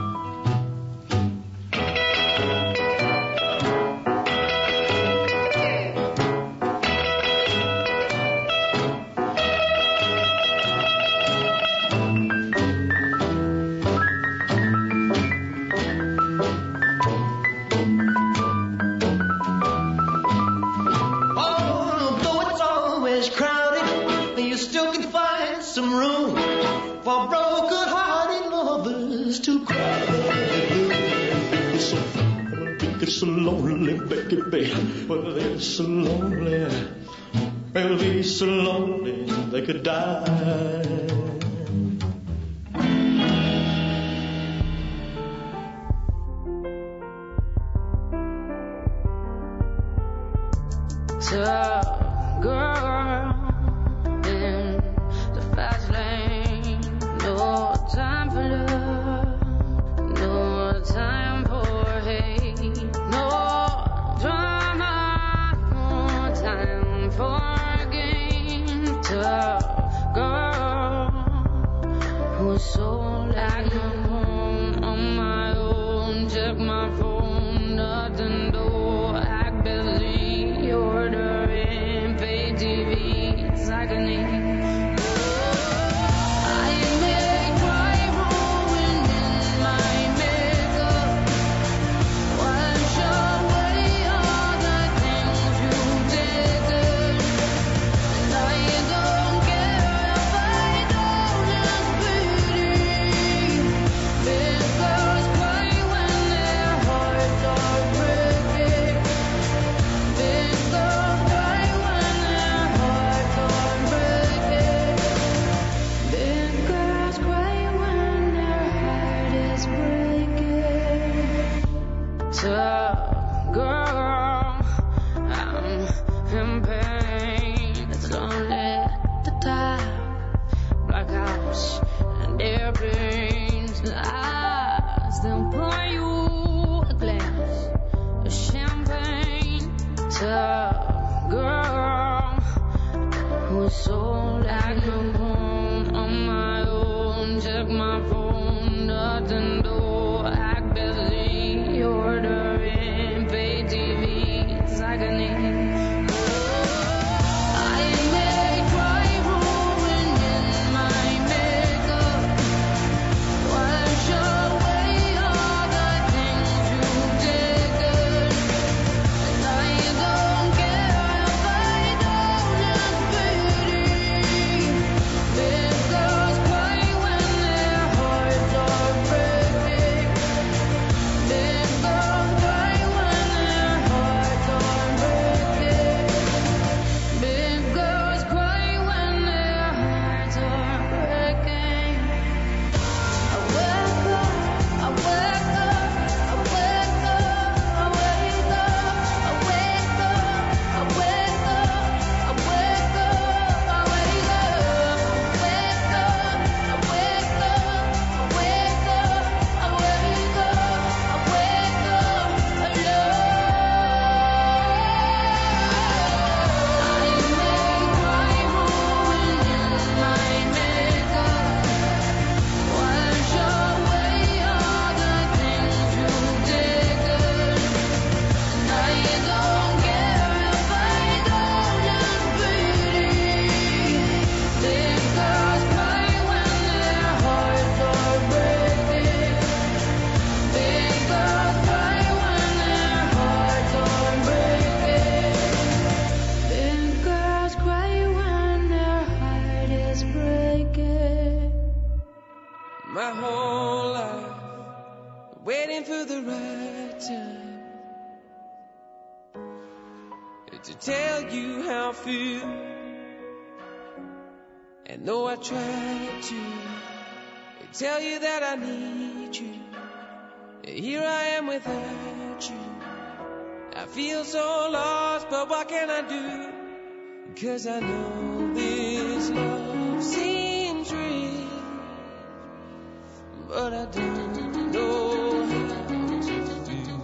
E: So lonely, baby. Well, they're so lonely. They'll be so lonely they could die.
M: Tough girl in the fast lane. No time for love. No time for hate. No drama. No time for games. Tough girl who's so like my home on my own. Check my phone, nothing to act busy. Ordering pay T V, agony.
N: I
F: my whole life, waiting for the right time to tell you how I feel. And though I tried to tell you that I need you, here I am without you. I feel so lost, but what can I do? 'Cause I know this love seems real, but I don't know how to feel.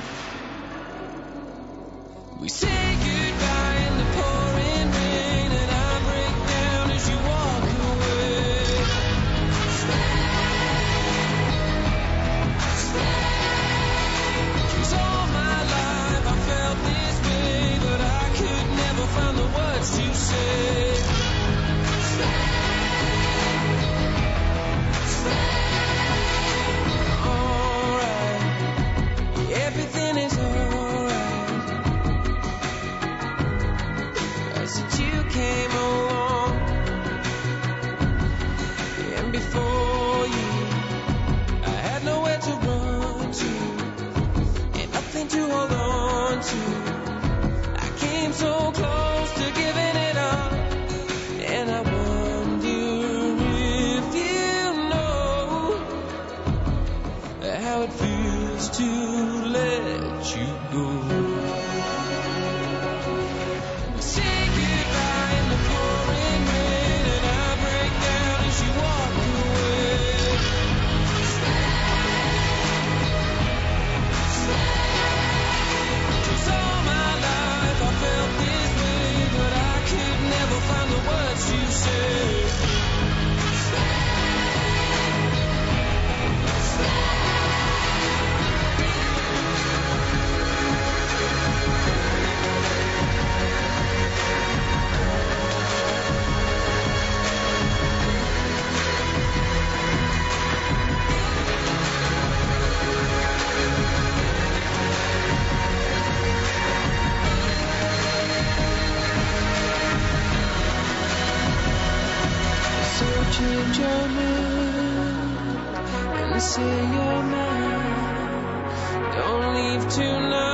F: We say goodbye in the pouring rain, and I break down as you walk away. Stay, stay. 'Cause all my life I felt this way, but I could never find the words to say. Stay, stay. Alright, everything is alright. Since you came along, and before you, I had nowhere to run to, and nothing to hold on to. I came so close to giving it up, and I wonder if you know how it feels to let you go. Say goodbye in the pouring rain, and I break down as you walk away. Stay, stay. 'Cause all my life I felt this way, but I could never find the words to say. Stay, stay. So change your mind and say you're mine. Don't leave tonight.